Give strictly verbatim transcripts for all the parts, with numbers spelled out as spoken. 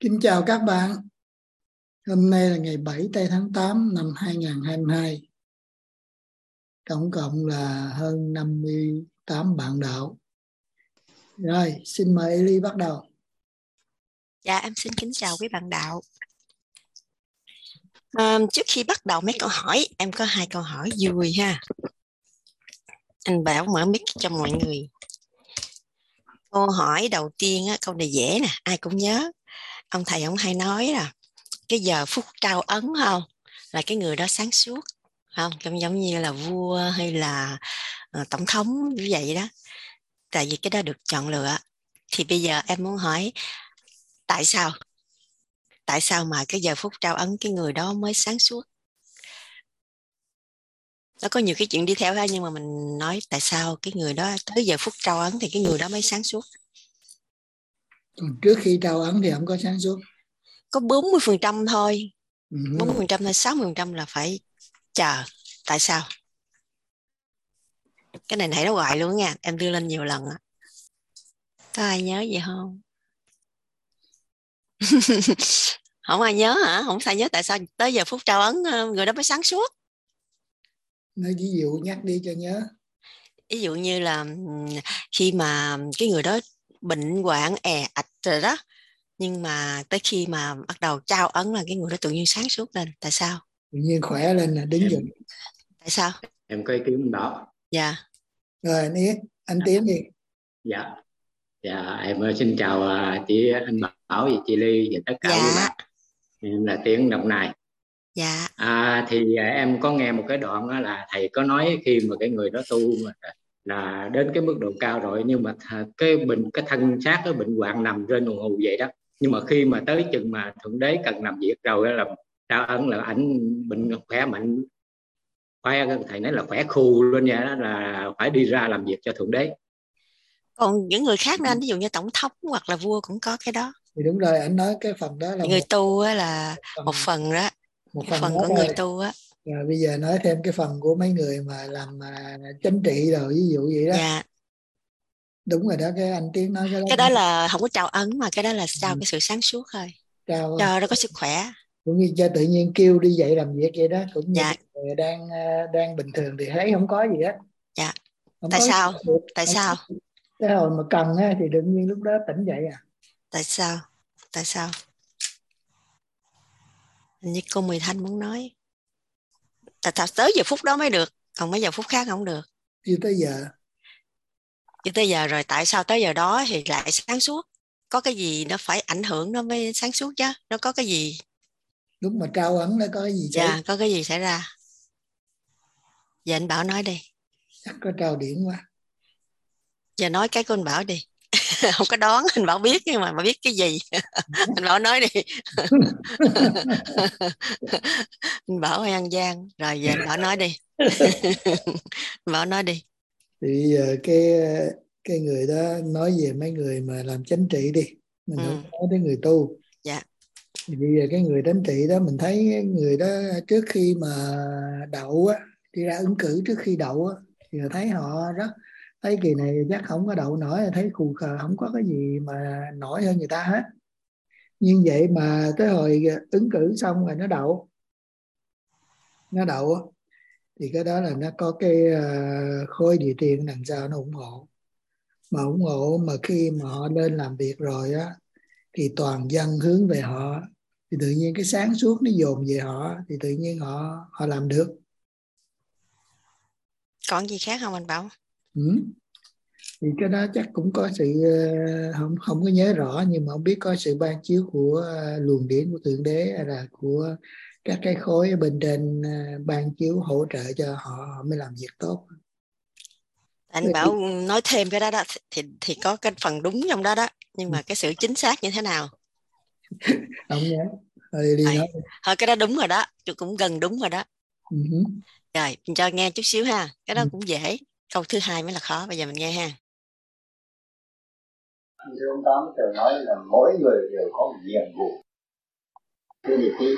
Kính chào các bạn. Hôm nay là ngày bảy tây tháng tám năm hai nghìn không trăm hai mươi hai. Tổng cộng là hơn năm mươi tám bạn đạo. Rồi, xin mời Eli bắt đầu. Dạ, em xin kính chào quý bạn đạo. À, trước khi bắt đầu mấy câu hỏi, em có hai câu hỏi vui ha. Anh Bảo mở mic cho mọi người. Câu hỏi đầu tiên, á, câu này dễ nè, ai cũng nhớ. Ông thầy ông hay nói là cái giờ phút trao ấn không? Là cái người đó sáng suốt, không? Giống giống như là vua hay là uh, tổng thống như vậy đó. Tại vì cái đó được chọn lựa. Thì bây giờ em muốn hỏi tại sao? Tại sao mà cái giờ phút trao ấn cái người đó mới sáng suốt? Nó có nhiều cái chuyện đi theo ha, nhưng mà mình nói tại sao cái người đó tới giờ phút trao ấn thì cái người đó mới sáng suốt. Còn trước khi trao ấn thì không có sáng suốt. Có bốn mươi phần trăm thôi, Uh-huh. bốn mươi phần trăm thôi, sáu mươi phần trăm là phải chờ. Tại sao? Cái này nãy nó hoài luôn nha, em đưa lên nhiều lần á. Có ai nhớ gì không? Không ai nhớ hả? Không ai nhớ tại sao tới giờ phút trao ấn người đó mới sáng suốt. Nói ví dụ nhắc đi cho nhớ. Ví dụ như là khi mà cái người đó bệnh hoạn è ạch rồi đó, nhưng mà tới khi mà bắt đầu trao ấn là cái người đó tự nhiên sáng suốt lên. Tại sao? Tự nhiên khỏe lên là đứng dậy. Tại sao? Em có ý kiến bên đó. Dạ. Rồi anh Yết, anh Tiến đi. Dạ. Dạ em xin chào chị, anh Bảo và chị Ly và tất cả Dạ. quý bạn. Em là Tiến Đồng Nai. Dạ. À, thì em có nghe một cái đoạn đó là thầy có nói khi mà cái người đó tu mà là đến cái mức độ cao rồi, nhưng mà cái bệnh cái thân xác cái bệnh hoạn nằm trên hù hù vậy đó, nhưng mà khi mà tới chừng mà thượng đế cần làm việc rồi là trao ấn là ảnh bệnh khỏe mạnh, khỏe, thầy nói là khỏe khù luôn nha, đó là phải đi ra làm việc cho thượng đế. Còn những người khác nữa anh, ví dụ như tổng thống hoặc là vua cũng có cái đó. Thì đúng rồi, anh nói cái phần đó là Người một tu á là phần, một phần đó, một một phần phần đó của người thôi. tu á. Rồi bây giờ nói thêm cái phần của mấy người mà làm mà chính trị rồi, ví dụ vậy đó. Dạ. Đúng rồi đó, cái anh Tiến nói cái đó Cái cũng đó là không có trao ấn, mà cái đó là trao ừ, cái sự sáng suốt thôi, trao cho nó có sức khỏe. cũng như cho tự nhiên kêu đi dậy làm việc vậy đó, cũng như Dạ. người đang à, đang bình thường thì thấy không có gì hết, Dạ. không Tại có sao? gì được, Tại không sao? có. Cái hồi mà cần á, thì tự nhiên lúc đó tỉnh dậy à. Tại sao? Tại sao? Hình như cô Mười Thanh muốn nói tại sao tới giờ phút đó mới được, còn mấy giờ phút khác không được. Chưa tới giờ. Chứ tới giờ rồi, tại sao tới giờ đó thì lại sáng suốt? Có cái gì nó phải ảnh hưởng nó mới sáng suốt chứ? Nó có cái gì? Lúc mà trao ấn nó có cái gì xảy? Dạ, có cái gì xảy ra? Giờ anh Bảo nói đi. Chắc có trao điển quá. Giờ nói cái của anh Bảo đi. Không có đoán, anh Bảo biết nhưng mà mà biết cái gì? Anh Bảo nói đi. Anh Bảo hay ăn gian. Rồi giờ anh Bảo nói đi. Anh Bảo nói đi. Thì giờ cái cái người đó nói về mấy người mà làm chính trị đi, mình không Ừ. nói đến người tu. Dạ. Thì bây giờ cái người chính trị đó mình thấy người đó trước khi mà đậu á, đi ra ứng cử trước khi đậu á, thì thấy họ rất, thấy kỳ này chắc không có đậu nổi, thấy khù khờ, không có cái gì mà nổi hơn người ta hết. Nhưng vậy mà tới hồi ứng cử xong rồi nó đậu, nó đậu á, thì cái đó là nó có cái uh, khối địa tiền đằng sau nó ủng hộ, mà ủng hộ mà khi mà họ lên làm việc rồi á thì toàn dân hướng về họ, thì tự nhiên cái sáng suốt nó dồn về họ, thì tự nhiên họ họ làm được. Còn gì khác không anh Bảo? Ừ. Thì cái đó chắc cũng có sự ờ, không không có nhớ rõ, nhưng mà không biết có sự ban chiếu của ờ, luồng điển của thượng đế, hay là của các cái khối ở bên trên ờ, ban chiếu hỗ trợ cho họ, họ mới làm việc tốt. Anh Bảo nói thêm cái đó đó thì thì có cái phần đúng trong đó đó, nhưng Ừ, mà cái sự chính xác như thế nào? không nhớ. Thôi đi Rồi. nói. Thôi cái đó đúng rồi đó, cũng gần đúng rồi đó. Ừ. Rồi, mình cho nghe chút xíu ha. Cái đó Ừ. cũng dễ. Câu thứ hai mới là khó. Bây giờ mình nghe ha. Anh Ông Tám thường nói là mỗi người đều có một nhiệm vụ. Cái gì thì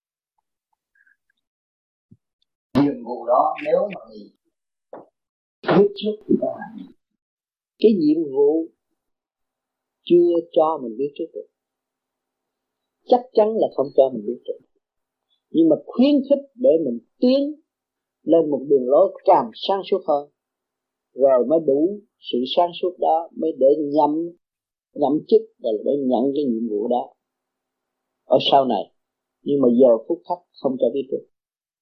nhiệm vụ đó nếu mà mình biết trước thì ta làm. Cái nhiệm vụ chưa cho mình biết trước được chắc chắn là không cho mình biết được, nhưng mà khuyến khích để mình tiến lên một đường lối càng sáng suốt hơn, rồi mới đủ sự sáng suốt đó mới để nhậm nhậm chức và để nhận cái nhiệm vụ đó ở sau này. Nhưng mà giờ phút khắc không cho biết được.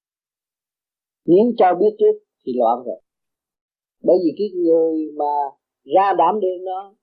Nếu cho biết trước thì loạn rồi. Bởi vì cái người mà ra đảm đương đó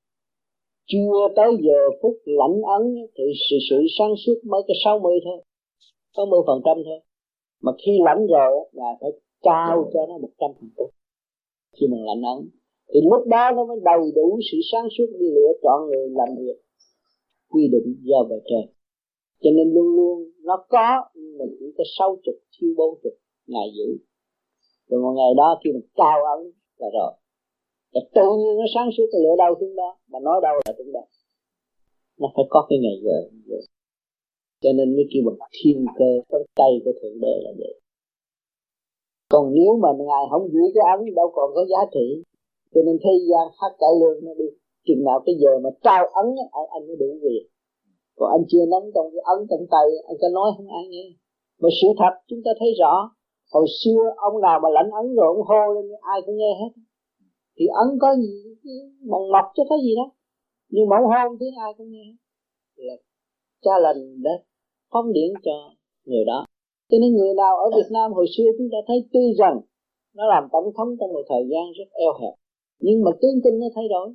chưa tới giờ phút lãnh ấn thì sự, sự sáng suốt mới có sáu mươi thôi, sáu mươi phần trăm thôi. Mà khi lãnh rồi là phải trao cho nó một trăm phần trăm. Khi mà lãnh ấn thì lúc đó nó mới đầy đủ sự sáng suốt đi lựa chọn người làm việc quy định do bề trên. Cho nên luôn luôn nó có, nhưng mà chỉ có sáu chục, thiếu bốn chục ngày giữ. Rồi một ngày đó khi mà cao ấn là rồi. Và tự nhiên nó sáng suốt lựa đâu chúng đó, mà nói đâu là chúng đó. Nó phải có cái ngày giờ. Cho nên mới kêu bằng thiên cơ trong tay của Thượng Đế là vậy. Còn nếu mà Ngài không giữ cái ấn đâu còn có giá trị. Cho nên thế gian hát cải lương nó đi. Chừng nào cái giờ mà trao ấn anh mới đủ việc. Còn anh chưa nắm trong cái ấn trong tay, anh có nói không ai nghe. Mà sự thật chúng ta thấy rõ. Hồi xưa ông nào mà lãnh ấn rồi ông hô lên ai cũng nghe hết. Thì ấn có gì bằng mọc chứ có gì đó. Nhưng mà ông hô tiếng ai cũng nghe. Là cha lành đã phóng điển cho người đó. Cho nên người nào ở Việt Nam hồi xưa chúng ta thấy tuy rằng nó làm tổng thống trong một thời gian rất eo hẹp, nhưng mà tướng tinh nó thay đổi.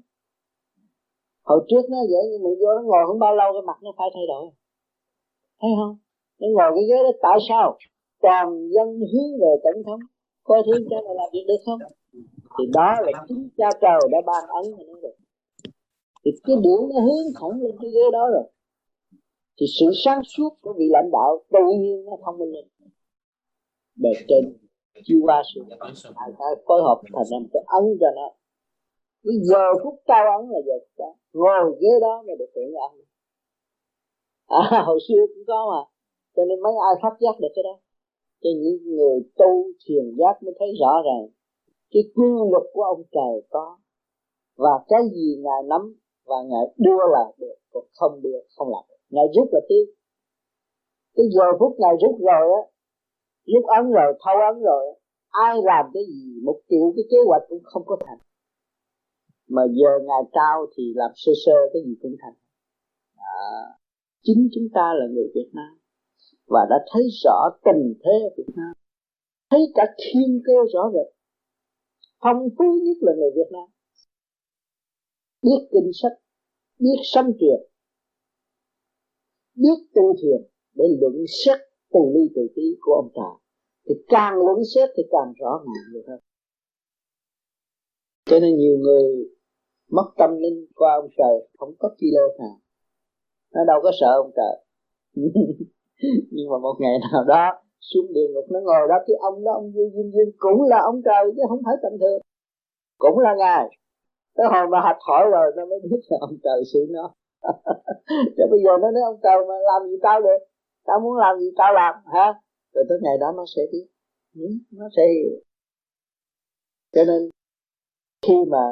Hồi trước nó vậy nhưng mà vô nó ngồi không bao lâu cái mặt nó phải thay đổi. Thấy không? Nó ngồi cái ghế đó tại sao? Toàn dân hướng về tổng thống. Coi thử cha này làm việc được không? Thì đó là chính cha trời đã ban ấn cho nó được. Thì cái điển nó hướng thẳng lên cái ghế đó rồi. Thì sự sáng suốt của vị lãnh đạo tự nhiên nó thông minh lên. Bề trên chiêu qua sự ai ta phối hợp thành ra cái ấn cho nó. Cái giờ phút cao ấn là giờ phút đó. Ngồi ghế đó mà được hưởng ấn. À, hồi xưa cũng có mà. Cho nên mấy ai phát giác được cái đó. Cho những người tu thiền giác mới thấy rõ ràng cái quy luật của ông trời có. Và cái gì Ngài nắm và Ngài đưa là được, còn không đưa không làm được. Ngài rút là tiếc. Cái giờ phút Ngài rút rồi á, rút ấn rồi, thâu ấn rồi, ai làm cái gì một triệu cái kế hoạch cũng không có thành. Mà giờ Ngài trao thì làm sơ sơ cái gì cũng thành. À, chính chúng ta là người Việt Nam và đã thấy rõ tình thế ở Việt Nam, thấy cả thiên cơ rõ rệt. Phong phú nhất là người Việt Nam, biết kinh sách, biết sanh truyền, biết tu thiền để luận xét từ ly từ tí của ông trời. Thì càng luận xét thì càng rõ ràng nhiều hơn. Cho nên nhiều người mất tâm linh qua ông trời không có chi lô nào. Nó đâu có sợ ông trời. Nhưng mà một ngày nào đó xuống địa ngục nó ngồi đó, cái ông đó ông Dương Dương Dương cũng là ông trời chứ không phải tầm thường, cũng là Ngài. Tới hồi mà học hỏi rồi nó mới biết là ông trời xử nó. Chứ bây giờ nó nói ông trời mà làm gì tao được, tao muốn làm gì tao làm hả? Rồi tới ngày đó nó sẽ biết, nó sẽ hiểu. Cho nên khi mà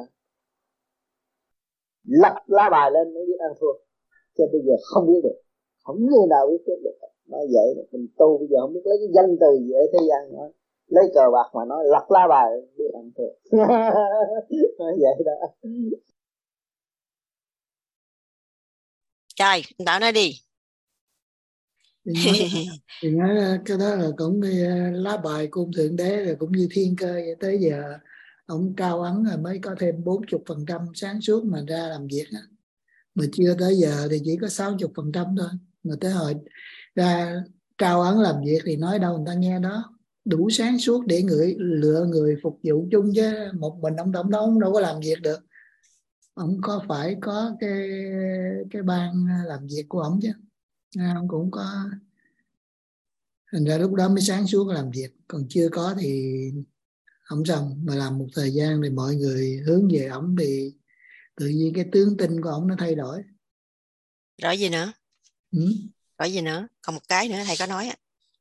lật lá bài lên mới biết ăn thua, chứ bây giờ không biết được, không người nào biết được. Nói vậy mình tu bây giờ không biết lấy cái danh từ gì ở thế gian nói, lấy cờ bạc mà nói lật lá bài biết ăn thua. Nói vậy đó. Trời, Đạo nói đi. Thì nói, thì nói cái đó là cũng như lá bài của ông Thượng Đế, là cũng như thiên cơ vậy. Tới giờ ông trao ấn rồi mới có thêm bốn mươi phần trăm sáng suốt mà ra làm việc á. Mà chưa tới giờ thì chỉ có sáu mươi phần trăm thôi. Mà tới hồi ra trao ấn làm việc thì nói đâu người ta nghe đó. Đủ sáng suốt để người lựa người phục vụ chung, chứ một mình ông tổng thống đâu có làm việc được. Ông có phải có cái cái ban làm việc của ông chứ. À, ông cũng có. Thành ra lúc đó mới sáng suốt làm việc. Còn chưa có thì không xong. Mà làm một thời gian thì mọi người hướng về ổng thì tự nhiên cái tướng tinh của ổng nó thay đổi. Rồi gì nữa? Ừ? Rồi gì nữa? Còn một cái nữa thầy có nói á.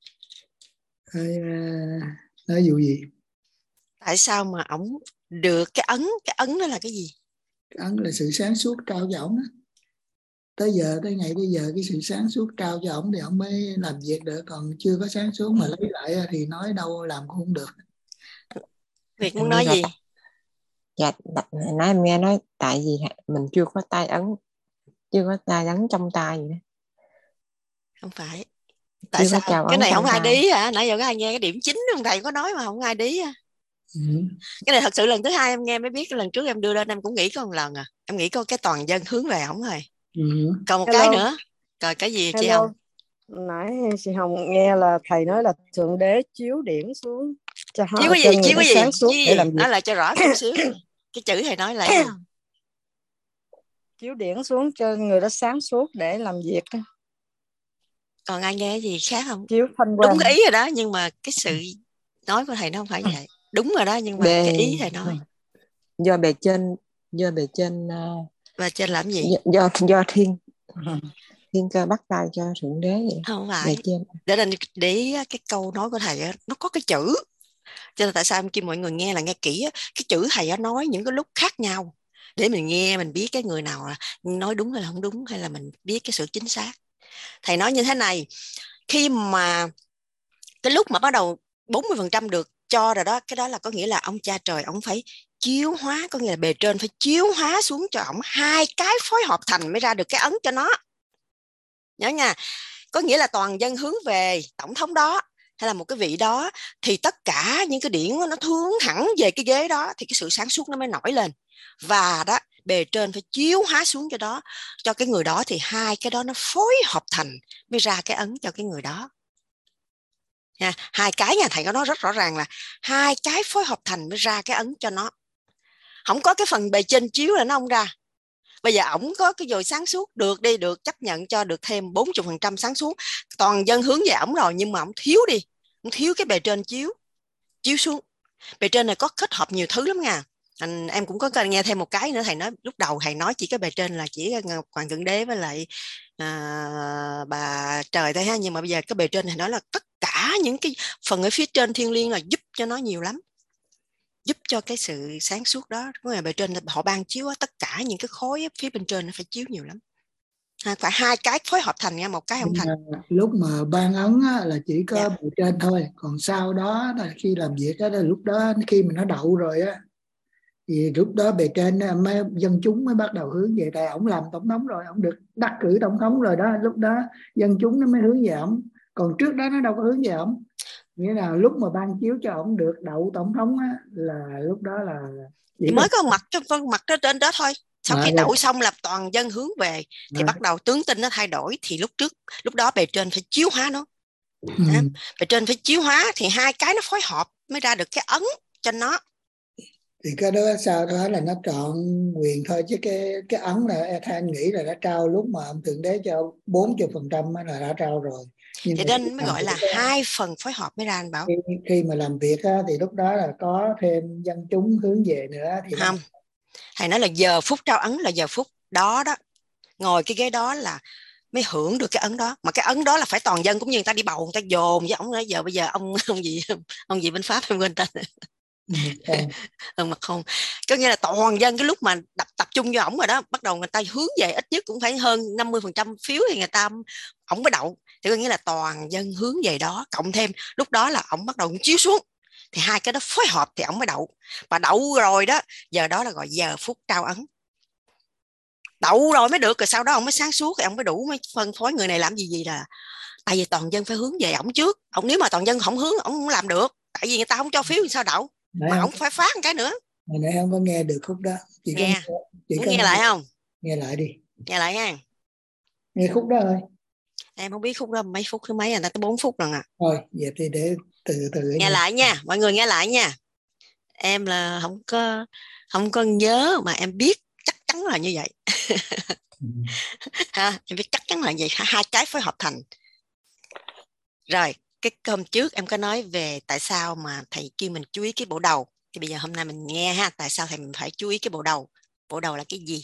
Nói vụ gì? Tại sao mà ổng được cái ấn? Cái ấn đó là cái gì? Cái ấn là sự sáng suốt trao cho ổng á. tới giờ tới ngày bây giờ cái sự sáng suốt trao cho ổng thì ổng mới làm việc được, còn chưa có sáng suốt mà lấy lại thì nói đâu làm cũng không được. Việt muốn nói gì? Dạ, nói em nghe nói tại vì mình chưa có tay ấn, chưa có tay ấn trong tay vậy đó. Không phải. Tại chưa sao? Cái này không ai tay. đí hả? Nãy giờ có ai nghe cái điểm chính không thầy có nói mà không ai đí à? Ừ. Cái này thật sự lần thứ hai em nghe mới biết, cái lần trước em đưa lên em cũng nghĩ có một lần à. Em nghĩ có cái toàn dân hướng về ổng rồi. Ừ. Còn một Hello. cái nữa. Rồi cái gì chị Hello. Hồng? Nãy chị Hồng nghe là thầy nói là Thượng Đế chiếu điển xuống cho họ Chiếu cái cho gì? người Chiếu ta cái gì? sáng suốt Chiếu để gì? làm việc. Nói lại cho rõ chút xíu. Cái chữ thầy nói là gì? Chiếu điển xuống cho người đó sáng suốt để làm việc. Còn ai nghe gì khác không? Chiếu thanh quan. Đúng cái ý rồi đó, nhưng mà cái sự nói của thầy nó không phải vậy. Đúng rồi đó, nhưng mà Bề... cái ý thầy nói do bề trên do bề trên uh... và trên làm gì? Do do thiên thiên cơ bắt tay cho Thượng Đế vậy. Không phải. Bề trên. Để nên để cái câu nói của thầy nó có cái chữ, cho nên tại sao em kêu mọi người nghe là nghe kỹ cái chữ thầy nói những cái lúc khác nhau để mình nghe mình biết cái người nào là nói đúng hay là không đúng, hay là mình biết cái sự chính xác. Thầy nói như thế này, khi mà cái lúc mà bắt đầu bốn mươi phần trăm được cho rồi đó, cái đó là có nghĩa là ông cha trời ông phải chiếu hóa, có nghĩa là bề trên phải chiếu hóa xuống cho ổng hai cái phối hợp thành mới ra được cái ấn cho nó. Nhớ nha, có nghĩa là toàn dân hướng về tổng thống đó hay là một cái vị đó, thì tất cả những cái điển nó hướng thẳng về cái ghế đó thì cái sự sáng suốt nó mới nổi lên. Và đó, bề trên phải chiếu hóa xuống cho đó, cho cái người đó, thì hai cái đó nó phối hợp thành mới ra cái ấn cho cái người đó. Nha, hai cái nhà thầy có nói rất rõ ràng là hai cái phối hợp thành mới ra cái ấn cho nó. Không có cái phần bề trên chiếu là nó không ra. Bây giờ ổng có cái dồi sáng suốt được đi, được chấp nhận cho được thêm bốn mươi phần trăm sáng suốt, toàn dân hướng về ổng rồi, nhưng mà ổng thiếu đi, ổng thiếu cái bề trên chiếu chiếu xuống. Bề trên này có kết hợp nhiều thứ lắm nha. Anh, em cũng có nghe thêm một cái nữa, thầy nói lúc đầu thầy nói chỉ cái bề trên là chỉ Hoàng Thượng Đế với lại à, bà trời thôi ha, nhưng mà bây giờ cái bề trên thầy nói là tất cả những cái phần ở phía trên thiêng liêng là giúp cho nó nhiều lắm, giúp cho cái sự sáng suốt đó. Có nghĩa bề trên họ ban chiếu đó, tất cả những cái khối phía bên trên nó phải chiếu nhiều lắm. À, phải hai cái phối hợp thành nha, một cái không thành. Lúc mà ban ấn á, là chỉ có Dạ. bề trên thôi, còn sau đó là khi làm việc đó, là lúc đó khi mình nó đậu rồi á thì lúc đó bề trên mới, dân chúng mới bắt đầu hướng về. Tại ổng làm tổng thống rồi, ổng được đắc cử tổng thống rồi đó, lúc đó dân chúng nó mới hướng về ổng, còn trước đó nó đâu có hướng về ổng. Nghĩa là lúc mà ban chiếu cho ổng được đậu tổng thống á, là lúc đó là thì mới có mặt cái phần mặt đó trên đó thôi. Sau à, khi là... đậu xong là toàn dân hướng về thì à. bắt đầu tướng tinh nó thay đổi, thì lúc trước lúc đó bề trên phải chiếu hóa nó. ừ. à, bề trên phải chiếu hóa thì hai cái nó phối hợp mới ra được cái ấn cho nó. Thì cái đó sau đó là nó trọn quyền thôi, chứ cái cái ấn là theo anh nghĩ là đã trao lúc mà ông Thượng Đế cho bốn mươi phần trăm là đã trao rồi. Nhưng vậy nên mới gọi là đó, hai phần phối hợp mới ra anh Bảo. Khi, khi mà làm việc á, thì lúc đó là có thêm dân chúng hướng về nữa thì không nó... thầy nói là giờ phút trao ấn là giờ phút đó đó, ngồi cái ghế đó là mới hưởng được cái ấn đó, mà cái ấn đó là phải toàn dân, cũng như người ta đi bầu người ta dồn với ông nói giờ bây giờ ông ông gì ông gì bên Pháp em quên tên ông mà không, có nghĩa là toàn dân cái lúc mà tập tập trung vô ổng rồi đó, bắt đầu người ta hướng về ít nhất cũng phải hơn năm mươi phần trăm phiếu thì người ta ổng mới đậu, thì có nghĩa là toàn dân hướng về đó, cộng thêm lúc đó là ổng bắt đầu chiếu xuống thì hai cái đó phối hợp thì ổng mới đậu. Và đậu rồi đó, giờ đó là gọi giờ phút trao ấn. Đậu rồi mới được, rồi sau đó ông mới sáng suốt thì ông mới đủ, mới phân phối người này làm gì gì là tại vì toàn dân phải hướng về ổng trước. Ông nếu mà toàn dân không hướng ổng không làm được, tại vì người ta không cho phiếu thì sao đậu. Nãy mà ổng phải phát một cái nữa. Nãy không có nghe được khúc đó. Chị nghe có, chị muốn có nghe, nghe lại không? Nghe lại đi. Nghe lại nha. Nghe khúc đó thôi. Em không biết khúc đó mấy phút thứ mấy, người ta tới bốn phút rồi à. Thôi vậy thì để từ từ nghe, nghe lại nha, mọi người nghe lại nha. Em là không có không có nhớ mà em biết chắc chắn là như vậy. ừ. Ha, em biết chắc chắn là vậy, hai cái phối hợp thành. Rồi, cái hôm trước em có nói về tại sao mà thầy kêu mình chú ý cái bộ đầu. Thì bây giờ hôm nay mình nghe ha, tại sao thầy mình phải chú ý cái bộ đầu. Bộ đầu là cái gì?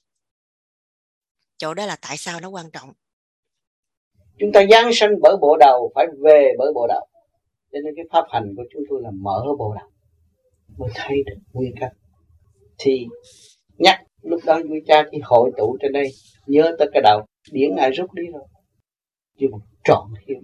Chỗ đó là tại sao nó quan trọng. Chúng ta giáng sinh bởi bộ đầu, phải về bởi bộ đầu. Cho nên cái pháp hành của chúng tôi là mở bộ đầu mới thấy được nguyên cách. Thì nhắc Lúc đó vui cha chỉ hội tụ trên đây, nhớ tới cái đầu điển ai rút đi rồi, chứ một trọn thêm.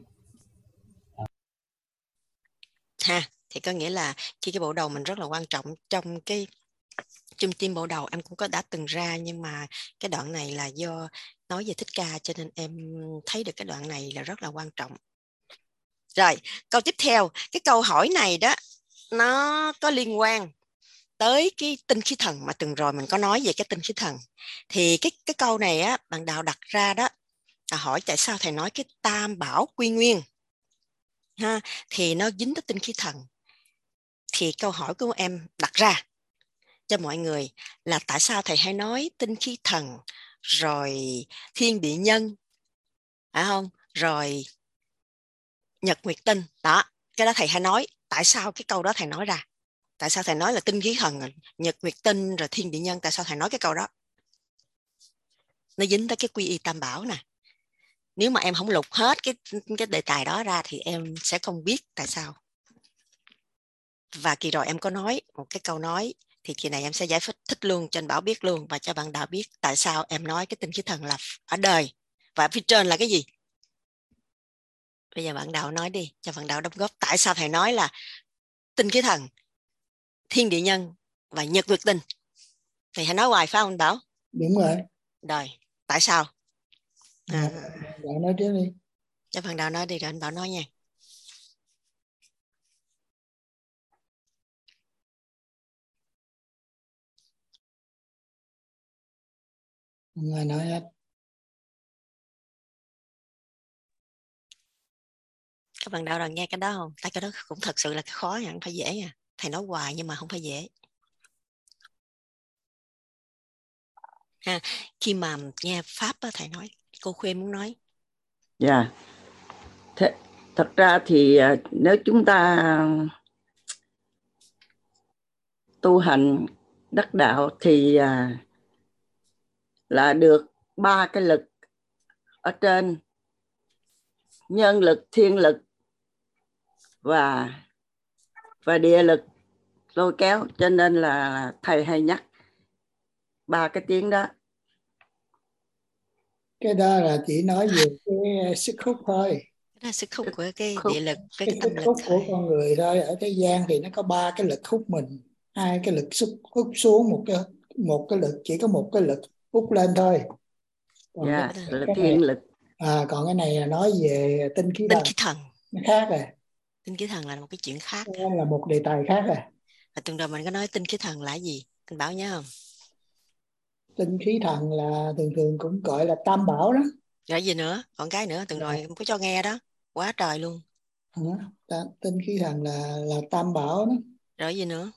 Ha, thì có nghĩa là khi cái bộ đầu mình rất là quan trọng trong cái trung tim bộ đầu, em cũng có đã từng ra, nhưng mà cái đoạn này là do nói về Thích Ca cho nên em thấy được cái đoạn này là rất là quan trọng. Rồi, câu tiếp theo, cái câu hỏi này đó nó có liên quan tới cái tinh khí thần mà tuần rồi mình có nói về cái tinh khí thần. Thì cái cái câu này á, bạn Đạo đặt ra đó là hỏi tại sao thầy nói cái tam bảo quy nguyên ha, thì nó dính tới tinh khí thần. Thì câu hỏi của em đặt ra cho mọi người là tại sao thầy hay nói tinh khí thần rồi thiên địa nhân, phải không, rồi nhật nguyệt tinh đó, cái đó thầy hay nói. Tại sao cái câu đó thầy nói ra? Tại sao thầy nói là tinh khí thần, nhật nguyệt tinh rồi thiên địa nhân? Tại sao thầy nói cái câu đó? Nó dính tới cái quy y tam bảo nè. Nếu mà em không lục hết cái cái đề tài đó ra thì em sẽ không biết tại sao. Và kỳ rồi em có nói một cái câu nói, thì kỳ này em sẽ giải thích luôn cho anh Bảo biết luôn, và cho bạn Đạo biết tại sao em nói cái tinh khí thần là ở đời và phía trên là cái gì. Bây giờ bạn Đạo nói đi, cho bạn Đạo đóng góp tại sao thầy nói là tinh khí thần, thiên địa nhân và nhật nguyệt tinh. Thầy hãy nói hoài phải không anh Bảo? Đúng rồi. Rồi, tại sao? À, Bạn nói trước đi. cho bạn Đạo nói đi rồi anh Bảo nói nha. Không ai nói hết. Các bạn Đạo đang nghe cái đó không? Tại cái đó cũng thật sự là khó nha, không phải dễ nha. Thầy nói hoài nhưng mà không phải dễ. Ha, khi mà nghe pháp á, thầy nói, cô Khuyên muốn nói. Dạ. Yeah. Thế, thật ra thì nếu chúng ta tu hành đắc đạo thì là được ba cái lực ở trên: nhân lực, thiên lực và và địa lực lôi kéo. Cho nên là thầy hay nhắc ba cái tiếng đó. Cái đó là chỉ nói về cái sức hút thôi. Đó là sức hút của cái Hút. địa lực với Cái, cái sức tâm lực hút thôi. của con người thôi. Ở thế gian thì nó có ba cái lực hút mình, hai cái lực xúc hút xuống, một cái một cái lực, chỉ có một cái lực hút lên thôi. Còn Dạ, cái, là cái này thiên lực. à, còn cái này là nói về tinh khí Tinh thần, khí thần. nó khác rồi. Tinh khí thần là một cái chuyện khác. Đó là một đề tài khác rồi. Và tuần rồi mình có nói tinh khí thần là gì? Anh Bảo nhớ không? Tinh khí thần là thường thường cũng gọi là tam bảo đó. Rồi gì nữa? Còn cái nữa tuần rồi không có cho nghe đó. Quá trời luôn. À, tinh khí thần là là tam bảo đó. Rồi gì nữa?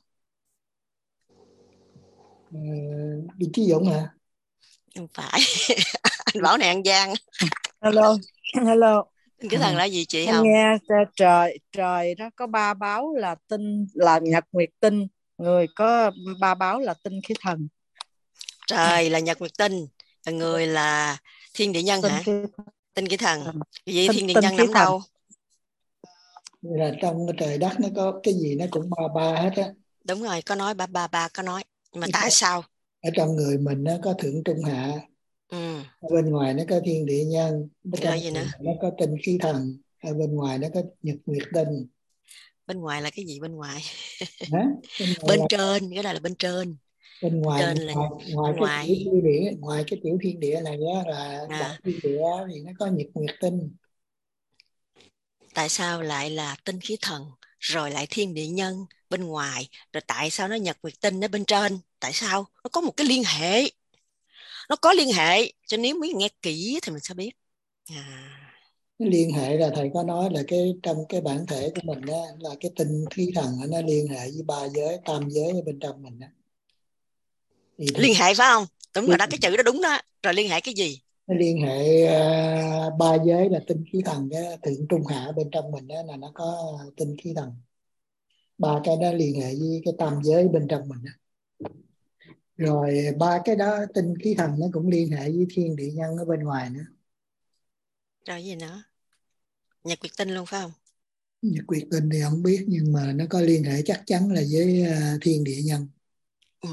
Ừ, đi chí dụng hả? Không phải. Anh Bảo này ăn gian. Hello, hello. Tinh khí thần là gì chị Em không? nghe trời trời đó có ba báo là tinh là nhật nguyệt tinh, người có ba báo là tinh khí thần. Trời là nhật nguyệt tinh, người là thiên địa nhân Tinh hả? khí Tinh khí thần. thần. Vậy Tinh, thiên địa tinh nhân khí nằm thần. đâu? Là trong cái trời đất nó có cái gì nó cũng ba ba hết á. Đúng rồi, có nói ba ba ba có nói. Nhưng mà tại sao? Ở trong người mình nó có thượng trung hạ. Ừ. Ở bên ngoài nó có thiên địa nhân. Ở trong Rồi gì nữa? nó có tinh khí thần. Ở bên ngoài nó có nhật nguyệt tinh. Bên ngoài là cái gì bên ngoài? Hả? Bên, ngoài Bên là, trên, cái đó là bên trên. bên Bên ngoài trên là ngoài, ngoài bên cái ngoài. tiểu thiên địa, ngoài cái tiểu thiên địa này á, là đại À, thiên địa thì nó có nhật nguyệt tinh. tại sao lại là tinh khí thần rồi lại thiên địa nhân bên ngoài, rồi tại sao nó nhật nguyệt tinh ở bên trên? Tại sao? Nó có một cái liên hệ. Nó có liên hệ, cho nếu mới nghe kỹ thì mình sẽ biết. À. Cái liên hệ là thầy có nói là cái trong cái bản thể của mình đó, là cái tinh khí thần nó liên hệ với ba giới, tam giới ở bên trong mình đó. Thì Liên hệ phải không? Đúng rồi liên, đó, cái chữ đó đúng đó. Rồi liên hệ cái gì? nó liên hệ uh, ba giới là tinh khí thần, cái thượng trung hạ bên trong mình đó là nó có tinh khí thần. Ba cái đó liên hệ với cái tam giới bên trong mình đó. Rồi ba cái đó tinh khí thần nó cũng liên hệ với thiên địa nhân ở bên ngoài nữa. Rồi gì nữa? Nhật nguyệt tinh luôn phải không? Nhật nguyệt tinh thì không biết, nhưng mà nó có liên hệ chắc chắn là với uh, thiên địa nhân. Ừ.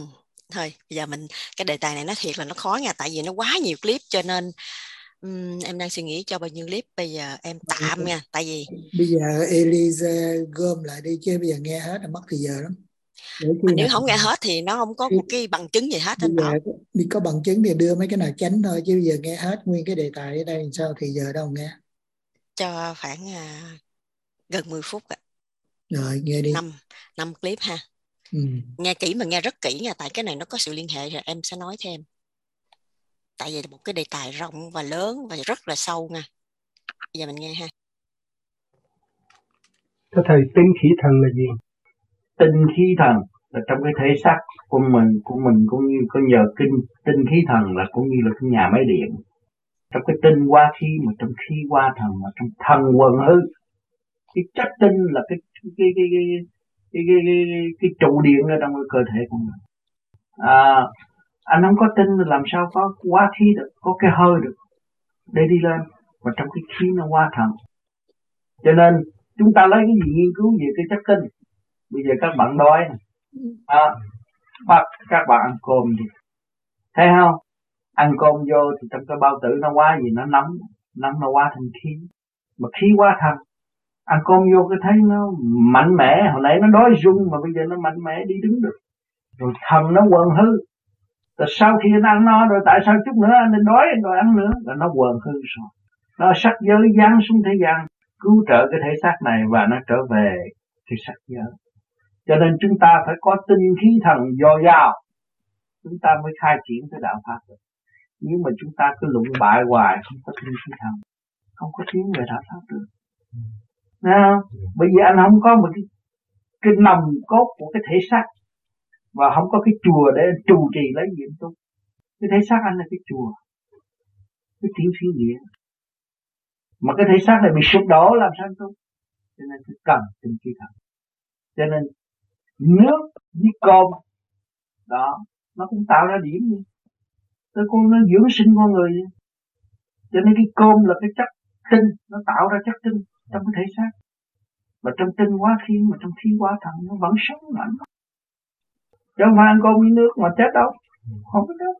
thôi bây giờ mình cái đề tài này nó thiệt là nó khó nha, tại vì nó quá nhiều clip cho nên um, em đang suy nghĩ cho bao nhiêu clip bây giờ em tạm nha, tại vì bây giờ Elise gom lại đi chứ bây giờ nghe hết là mất thời giờ lắm. Để khi mà nếu nào không nghe hết thì nó không có khi, một cái bằng chứng gì hết bây anh giờ Bảo. đi có bằng chứng thì đưa mấy cái nào tránh thôi, chứ bây giờ nghe hết nguyên cái đề tài ở đây làm sao thì giờ đâu nghe. Cho khoảng à, gần mười phút ạ. Rồi nghe đi. năm năm clip ha. Ừ. Nghe kỹ mà nghe rất kỹ nha, tại cái này nó có sự liên hệ rồi em sẽ nói thêm. Tại vì một cái đề tài rộng và lớn và rất là sâu nha. Bây giờ mình nghe ha. Thưa thầy, tinh khí thần là gì? Tinh khí thần là trong cái thể xác của mình, của mình cũng như có nhờ kinh tinh khí thần là cũng như là cái nhà máy điện. Trong cái tinh hóa khí, mà trong khí hóa thần, mà trong thần quần hư. Cái chất tinh là cái cái cái cái cái cái, cái, cái, cái trụ điện ở trong cái cơ thể của mình. À, anh không có tinh thì làm sao có hóa khí được, có cái hơi được để đi lên, mà trong cái khí nó hóa thần. Cho nên chúng ta lấy cái gì nghiên cứu về cái chất tinh? Bây giờ các bạn đói này, à, bắt các bạn ăn cơm đi, thấy không? Ăn cơm vô thì trong cái bao tử nó hóa gì, nó nóng, nóng nó hóa thành khí, mà khí hóa thần. Ăn cơm vô cái thấy nó mạnh mẽ, hồi nãy nó đói run mà bây giờ nó mạnh mẽ đi đứng được. Rồi thần nó quần hư. Rồi sau khi nó ăn no rồi tại sao chút nữa anh nên đói rồi ăn nữa, là nó quần hư rồi. Nó sắc giới giáng xuống thế gian cứu trợ cái thể xác này và nó trở về cái sắc giới. Cho nên chúng ta phải có tinh khí thần dồi dào, chúng ta mới khai triển cái đạo pháp được. Nếu mà chúng ta cứ lụng bại hoài, không có tinh khí thần, không có tiến về đạo pháp được. Thấy không? Bởi vì anh không có một cái, cái nòng cốt của cái thể xác, và không có cái chùa để trụ trì lấy gì tu. Cái thể xác anh là cái chùa, cái thiên thiên địa. Mà cái thể xác này bị sụp đổ làm sao tu? Cho nên phải cần tinh khí thần. Cho nên nước với cơm đó nó cũng tạo ra điểm gì, tới con nó dưỡng sinh con người. Cho nên cái cơm là cái chất tinh, nó tạo ra chất tinh trong cái thể xác. Mà trong tinh hóa khí, mà trong khí hóa thần nó vẫn sống mạnh. Chứ không phải ăn cơm với nước mà chết đâu, không có chết.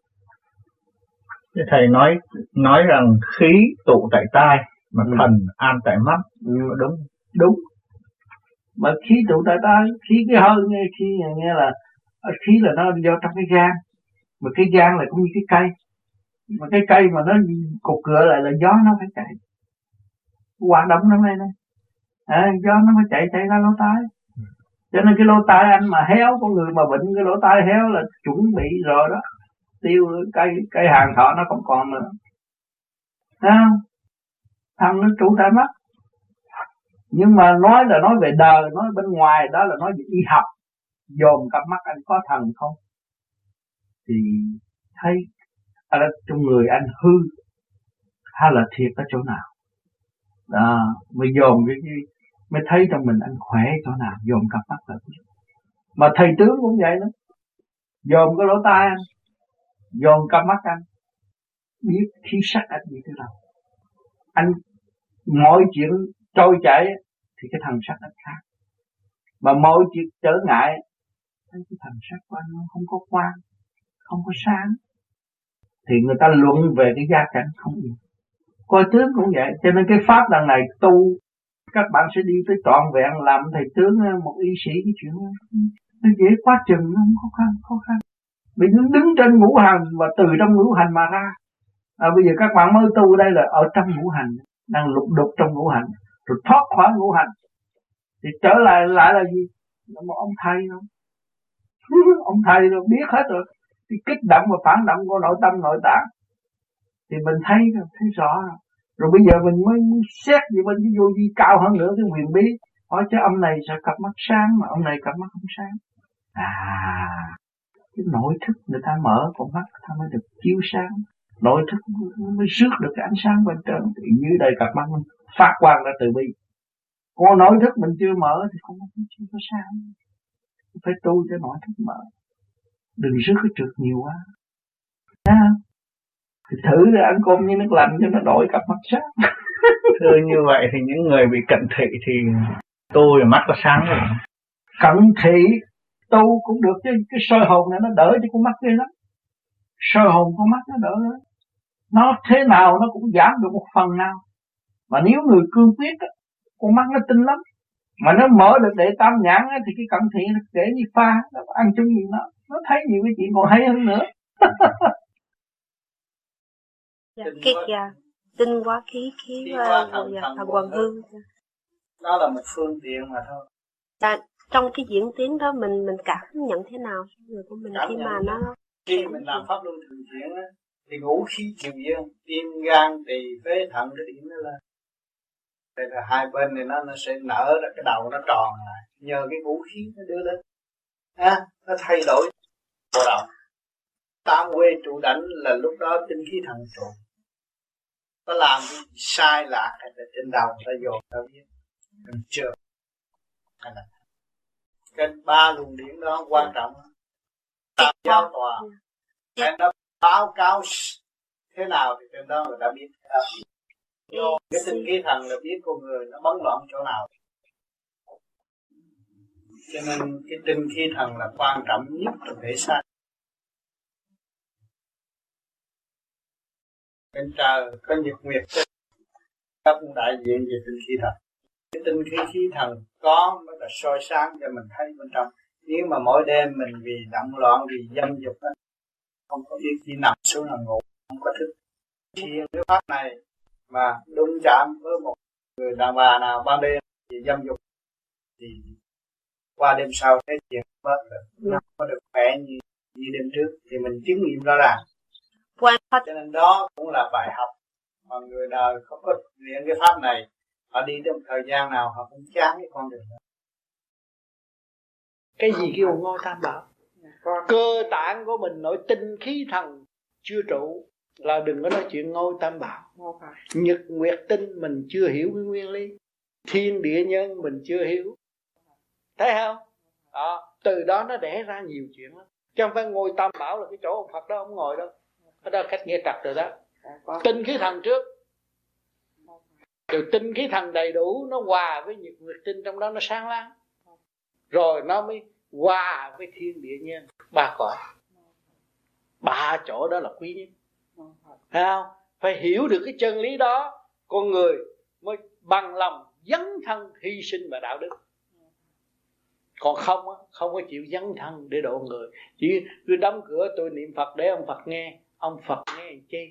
Thầy nói nói rằng khí tụ tại tai mà ừ. thần an tại mắt, ừ. đúng đúng. Mà khí tụ tại tai, khí cái hơi nghe khí nghe là khí là nó do trong cái gan, mà cái gan là cũng như cái cây, mà cái cây mà nó cột cửa lại là gió nó phải chạy, hoạt động trong này này, à, gió nó phải chạy chạy ra lỗ tai. Cho nên cái lỗ tai anh mà héo, con người mà bệnh cái lỗ tai héo là chuẩn bị rồi đó, tiêu cây cây hàng thọ nó không còn nữa. Thấy không? Thằng nó trụ tại mắt. Nhưng mà nói là nói về đời, nói bên ngoài đó là nói về y học. Dồn cặp mắt anh có thần không? Thì thấy ở trong người anh hư hay là thiệt ở chỗ nào? Đó, mới dồn cái, cái mới thấy trong mình anh khỏe chỗ nào, dồn cặp mắt lại. Mà thầy tướng cũng vậy đó, dồn cái lỗ tai anh, dồn cặp mắt anh, biết khí sắc anh như thế nào. Anh mọi chuyện trôi chảy thì cái thần sắc anh khác, mà mọi chuyện trở ngại thấy cái thần sắc của anh không có quang, không có sáng, thì người ta luận về cái gia cảnh không gì. Coi tướng cũng vậy. Cho nên cái pháp lần này tu các bạn sẽ đi tới trọn vẹn, làm thầy tướng một y sĩ. Cái chuyện đó nó dễ quá chừng, nó không khó khăn, khó khăn. Mình đứng, đứng trên ngũ hành và từ trong ngũ hành mà ra. À, bây giờ các bạn mới tu đây là ở trong ngũ hành, đang lục đục trong ngũ hành, rồi thoát khỏi ngũ hành thì trở lại lại là gì? Là một ông thầy thôi. Ông thầy rồi biết hết rồi cái kích động và phản động của nội tâm nội tạng, thì mình thấy thấy rõ rồi. Rồi bây giờ mình mới xét gì bên cái vô vi cao hơn nữa, cái huyền bí. Hỏi chứ ông này sao cặp mắt sáng mà ông này cặp mắt không sáng? À, cái nội thức người ta mở con mắt người ta mới được chiếu sáng, nội thức mới rước được cái ánh sáng bên trên. Thì như đây cặp mắt mình phát quang ra từ bi. Còn nội thức mình chưa mở thì con mắt chưa có sáng. Phải tu cho nội thức mở, đừng rước cái trượt nhiều quá. À, thì thử để ăn cơm với nước lạnh cho nó đổi cặp mắt sáng. Thưa như vậy thì những người bị cận thị thì tôi mắt có sáng rồi. Cận thị tu cũng được chứ, cái soi hồn này nó đỡ cho con mắt kia lắm. Soi hồn con mắt nó đỡ nữa. Nó thế nào nó cũng giảm được một phần nào. Mà nếu người cương quyết á, con mắt nó tinh lắm. Mà nó mở được để tam nhãn á, thì cái cận thị nó kể như pha, nó ăn chung gì nó, nó thấy nhiều cái chuyện còn hay hơn nữa. Dạ, cái kìa, tinh quá khí khí và thần quần hư. Đó là một phương tiện mà thôi. Dạ, trong cái diễn tiến đó mình mình cảm nhận thế nào người của mình cảm khi mà nhận nó khi mình làm pháp luân thường chuyển á, thì ngũ khí triều dương, tim gan tỳ phế thận cái điểm đó lên. Đây là hai bên này nó nó sẽ nở ra cái đầu nó tròn lại, nhờ cái ngũ khí nó đưa lên, à, nó thay đổi bộ đầu. Tam quê trụ đảnh là lúc đó tinh khí thần trụ. Có làm cái sai lạc hay là trên đầu ta dồn ta biết, mình chưa. Hay là cái ba luồng điển đó quan trọng. Tam giao tòa, cái nó báo cáo thế nào thì trên đó người ta biết. Cái tinh khí thần là biết con người nó bấn loạn chỗ nào. Cho nên cái tinh khí thần là quan trọng nhất trong thể xác. Bên trời có nhật nguyệt tinh, các đại diện về tinh khí thần. Cái tinh khí khí thần có mới là soi sáng cho mình thấy bên trong. Nếu mà mỗi đêm mình vì động loạn, vì dâm dục đó, không có biết chỉ nằm xuống là ngủ, không có thức. Thiền cái pháp này mà đụng chạm với một người đàn bà nào ban đêm vì dâm dục thì qua đêm sau thấy chuyện bớt rồi, nó không có được khỏe như, như đêm trước thì mình chứng nghiệm rõ ràng. Cho nên đó cũng là bài học mà người đời không có luyện cái pháp này, họ đi trong thời gian nào họ cũng chán cái con đường đó. Cái gì kêu ngôi tam bảo? Cơ tạng của mình nội tinh khí thần chưa trụ là đừng có nói chuyện ngôi tam bảo. Nhật nguyệt tinh mình chưa hiểu cái nguyên lý, thiên địa nhân mình chưa hiểu, thấy không? Đó, từ đó nó đẻ ra nhiều chuyện lắm. Chứ không phải ngôi tam bảo là cái chỗ ông Phật đó ông ngồi đâu. Ở đó cách nghĩa trật rồi đó. Tinh khí thần trước, từ tinh khí thần đầy đủ nó hòa với nhật nguyệt tinh trong đó nó sáng láng, rồi nó mới hòa với thiên địa nhân ba cõi. Ba chỗ đó là quý nhất. Thấy không? Phải hiểu được cái chân lý đó, con người mới bằng lòng dấn thân hy sinh và đạo đức. Còn không á, không có chịu dấn thân để độ người, chỉ cứ đóng cửa tôi niệm Phật để ông Phật nghe. Ông Phật nghe làm chi?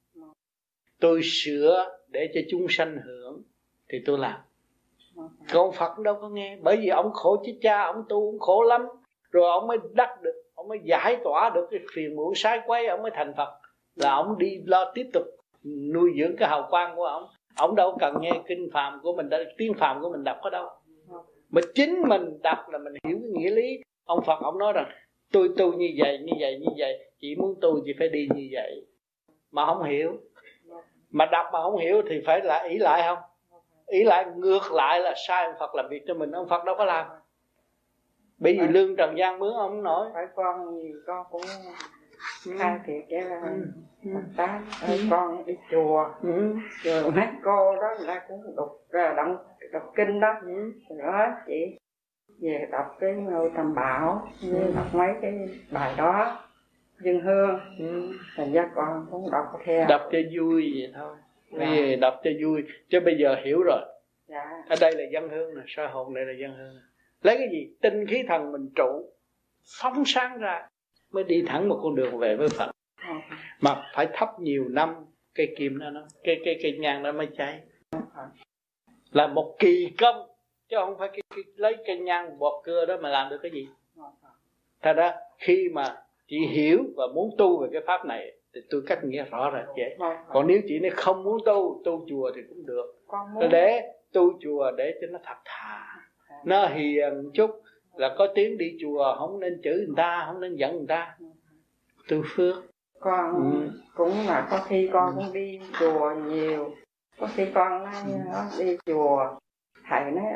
Tôi sửa để cho chúng sanh hưởng thì tôi làm. Còn ông Phật đâu có nghe, bởi vì ông khổ chết cha, ông tu ông khổ lắm, rồi ông mới đắc được, ông mới giải tỏa được cái phiền muộn sai quấy, ông mới thành Phật. Là ông đi lo tiếp tục nuôi dưỡng cái hào quang của ông. Ông đâu cần nghe kinh phàm của mình, tiếng phàm của mình đọc ở đâu. Mà chính mình đọc là mình hiểu cái nghĩa lý. Ông Phật ông nói rằng tôi tu như vậy, như vậy, như vậy, chỉ muốn tu chỉ phải đi như vậy. Mà không hiểu, mà đọc mà không hiểu thì phải là ý lại không? Ý lại ngược lại là sai. Ông Phật làm việc cho mình, ông Phật đâu có làm. Bởi vì lương trần gian mướn ông không nổi. Phải con gì con cũng khai thiệt cái là tá con đi chùa, rồi mấy cô đó người ta cũng đọc đọc, đọc kinh đó, đó chị về đọc cái Ngôi Tam Bảo, đọc mấy cái bài đó dân hương, thành ra con cũng đọc theo. Đọc cho vui vậy thôi. Bây dạ. giờ đọc cho vui, chứ bây giờ hiểu rồi. Dạ. Ở đây là dân hương nè, soi hồn đây là dân hương. Lấy cái gì? Tinh khí thần mình trụ, phóng sáng ra mới đi thẳng một con đường về với Phật. À. Mà phải thắp nhiều năm cây kim đó, nó cái cái cây nhang đó mới cháy. À. Là một kỳ công, chứ không phải cái, cái, lấy cây nhang bọt cưa đó mà làm được cái gì. Thật ra khi mà chị hiểu và muốn tu về cái pháp này thì tôi cách nghĩa rõ ràng vậy. Còn nếu chị này không muốn tu, tu chùa thì cũng được. Để tu chùa để cho nó thật thà, nó hiền chút, là có tiếng đi chùa không nên chửi người ta, không nên giận người ta. Tu phước. Con ừ. cũng là có khi con cũng đi chùa nhiều, có khi con nói, nó đi chùa thầy nói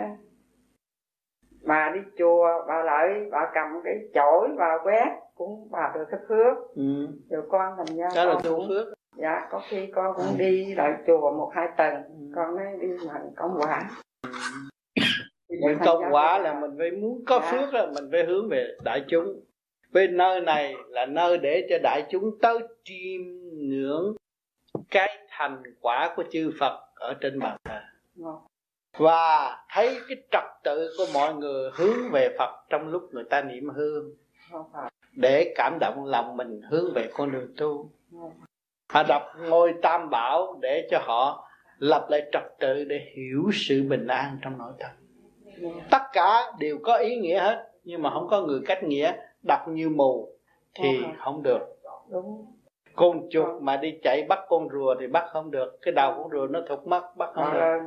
bà đi chùa bà lại bà cầm cái chổi bà quét cũng bà được cái phước. Ừ. Rồi con thành ra đó con là tu cũng, phước. Dạ có khi con cũng ừ. đi lại chùa một hai tuần, ừ. con nói đi mà công quả. Ừ. Nguyện công quả là mình phải muốn có dạ. phước là mình phải hướng về đại chúng. Về nơi này là nơi để cho đại chúng tới chiêm ngưỡng cái thành quả của chư Phật ở trên bàn thờ. Và thấy cái trật tự của mọi người hướng về Phật trong lúc người ta niệm hương, để cảm động lòng mình hướng về con đường tu. Họ đọc ngôi Tam Bảo để cho họ lập lại trật tự, để hiểu sự bình an trong nội tâm. Tất cả đều có ý nghĩa hết, nhưng mà không có người cách nghĩa. Đọc như mù thì không được. Con chuột mà đi chạy bắt con rùa thì bắt không được. Cái đầu con rùa nó thụt mất, bắt không được.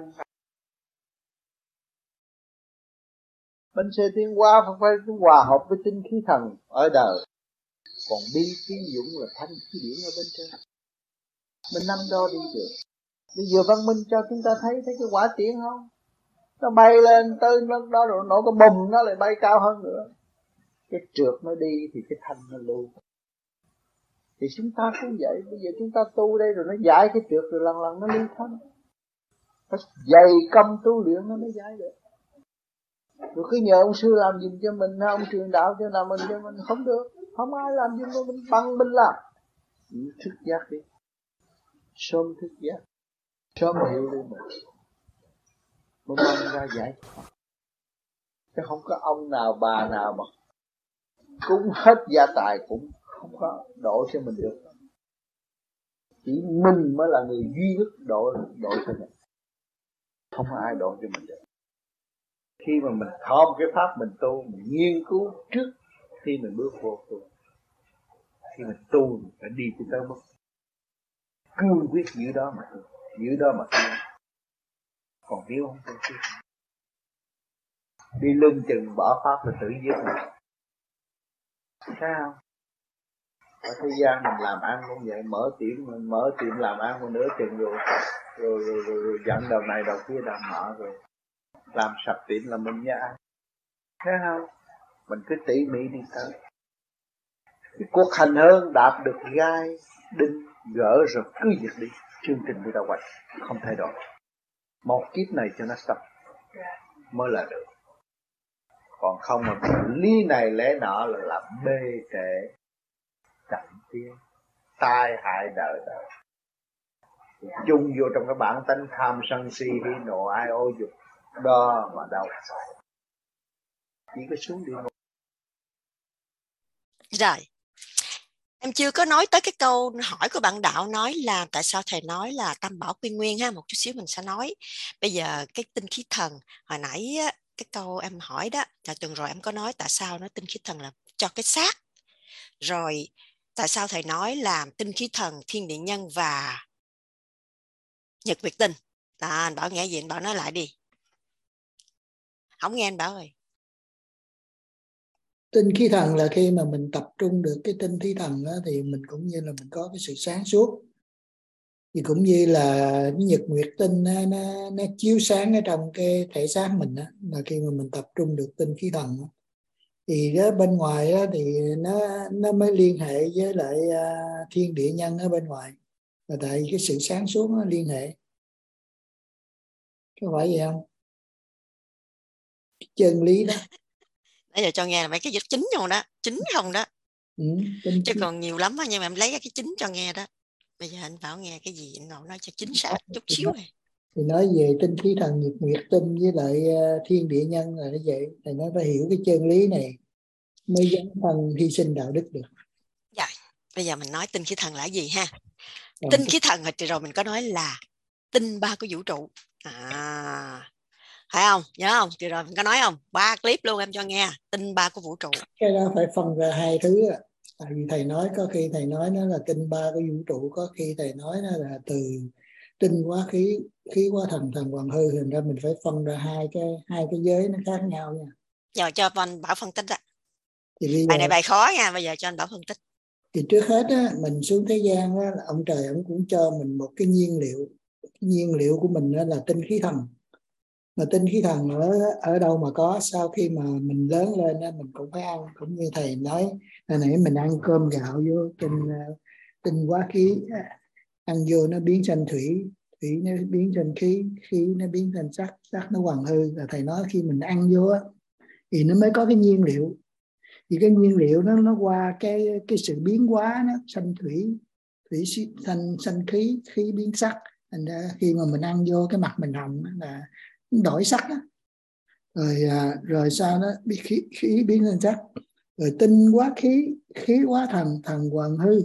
Bánh xe tiến hóa phải hòa hợp với tinh khí thần ở đời. Còn bi tiến dũng là thanh khí điển ở bên trên. Mình năm đo đi được. Bây giờ văn minh cho chúng ta thấy thấy cái quả tiễn không? Nó bay lên tới nó đó rồi nổ cái bùm nó lại bay cao hơn nữa. Cái trượt nó đi thì cái thanh nó lưu. Thì chúng ta cũng vậy. Bây giờ chúng ta tu đây rồi nó giải cái trượt rồi lần lần nó lưu thanh. Phải dày công tu luyện nó mới giải được. Rồi cứ nhờ ông sư làm giùm cho mình, ông truyền đạo cho làm mình cho mình, không được. Không ai làm giùm cho mình bằng mình làm. Thức giác đi. Sớm thức giác. Sớm hiểu đi mình. Mới mong ra giải thoát. Chứ không có ông nào bà nào mà cúng hết gia tài cũng không có độ cho mình được. Chỉ mình mới là người duy nhất độ, độ cho mình. Không có ai độ cho mình được. Khi mà mình thom cái pháp mình tu, mình nghiên cứu trước khi mình bước vô tu. Khi mình tu mình phải đi tới mức cương quyết giữ đó mà tu, giữ đó mà tu. Còn nếu không tu tiếp, đi lưng chừng bỏ pháp là tự giết mình. Sao? Ở thế gian mình làm ăn cũng vậy, mở tiệm mình mở tiệm làm ăn một nửa chừng rồi rồi, rồi, rồi, rồi dẫn đầu này đầu kia đầu nọ rồi làm sập tiệm là mình nha ăn. Thấy không? Mình cứ tỉ mỉ đi tới. Cái cuộc hành hương đạp được gai đinh gỡ rồi cứ việc đi, chương trình đi đâu vậy không thay đổi. Một kiếp này cho nó xong mới là được. Còn không mà lý này lẽ nọ là làm bê trễ chậm tiến, tai hại đời đời. Chung vô trong cái bản tánh tham sân si hỉ nộ ai ô dục đó mà đâu phải. Chỉ có xuống địa ngục. Rồi, em chưa có nói tới cái câu hỏi của bạn Đạo, nói là tại sao thầy nói là Tam Bảo quy nguyên ha, một chút xíu mình sẽ nói. Bây giờ cái tinh khí thần, hồi nãy á, cái câu em hỏi đó, là tuần rồi em có nói tại sao nó tinh khí thần là cho cái xác. Rồi tại sao thầy nói là tinh khí thần, thiên địa nhân và nhật nguyệt tinh. À, anh Bảo nghe gì anh Bảo nói lại đi. Không nghe anh Bảo ơi. Tinh khí thần là khi mà mình tập trung được cái tinh khí thần đó, thì mình cũng như là mình có cái sự sáng suốt. Thì cũng như là nhật nguyệt tinh nó, nó, nó chiếu sáng ở trong cái thể xác mình đó, là khi mà mình tập trung được tinh khí thần đó. Thì đó, bên ngoài đó, thì nó nó mới liên hệ với lại uh, thiên địa nhân ở bên ngoài. Là tại cái sự sáng suốt nó liên hệ. Có phải vậy không? Cái chân lý đó. Nãy giờ cho nghe là mấy cái chính không đó, chính không đó. Ừ, chứ còn nhiều lắm đó, nhưng mà em lấy cái chính cho nghe đó. Bây giờ anh Bảo nghe cái gì anh Bảo nói cho chính xác chút thì xíu nói, này. Thì nói về tinh khí thần nhật nguyệt tinh với lại uh, thiên địa nhân là như vậy. Thì nó phải hiểu cái chân lý này mới dấn thân hy sinh đạo đức được. Dạ, bây giờ mình nói tinh khí thần là gì ha? Còn Tinh khí thần hồi rồi mình có nói là tinh ba của vũ trụ. À, phải không? Nhớ không? Thì rồi mình có nói không? Ba clip luôn em cho nghe. Tinh ba của vũ trụ. Cái đó phải phân ra hai thứ. Tại vì thầy nói có khi thầy nói nó là tinh ba của vũ trụ, có khi thầy nói nó là từ tinh hóa khí, khí hóa thần, thần hoàng hư. Thành ra mình phải phân ra hai cái hai cái giới nó khác nhau nha. Giờ cho anh Bảo phân tích đó. Thì bây giờ, bài này bài khó nha, bây giờ cho anh Bảo phân tích. Thì trước hết á, mình xuống thế gian á, ông trời ông cũng cho mình một cái nhiên liệu. Cái nhiên liệu của mình là tinh khí thần. Mà tinh khí thần ở ở đâu mà có, sau khi mà mình lớn lên á, mình cũng phải ăn, cũng như thầy nói hồi nãy mình ăn cơm gạo vô tinh tinh hóa khí, ăn vô nó biến sanh thủy, thủy nó biến thành khí, khí nó biến thành sắc, sắc nó hoàn hư. Là thầy nói khi mình ăn vô á, thì nó mới có cái nhiên liệu. Thì cái nhiên liệu nó nó qua cái cái sự biến hóa, nó sanh thủy, thủy sanh sanh khí, khí biến sắc. Thành ra khi mà mình ăn vô cái mặt mình hồng là đổi sắc đó. Rồi à, rồi sao đó khí, khí biến thành sắc. Rồi tinh hóa khí, khí hóa thần, thần hoàn hư.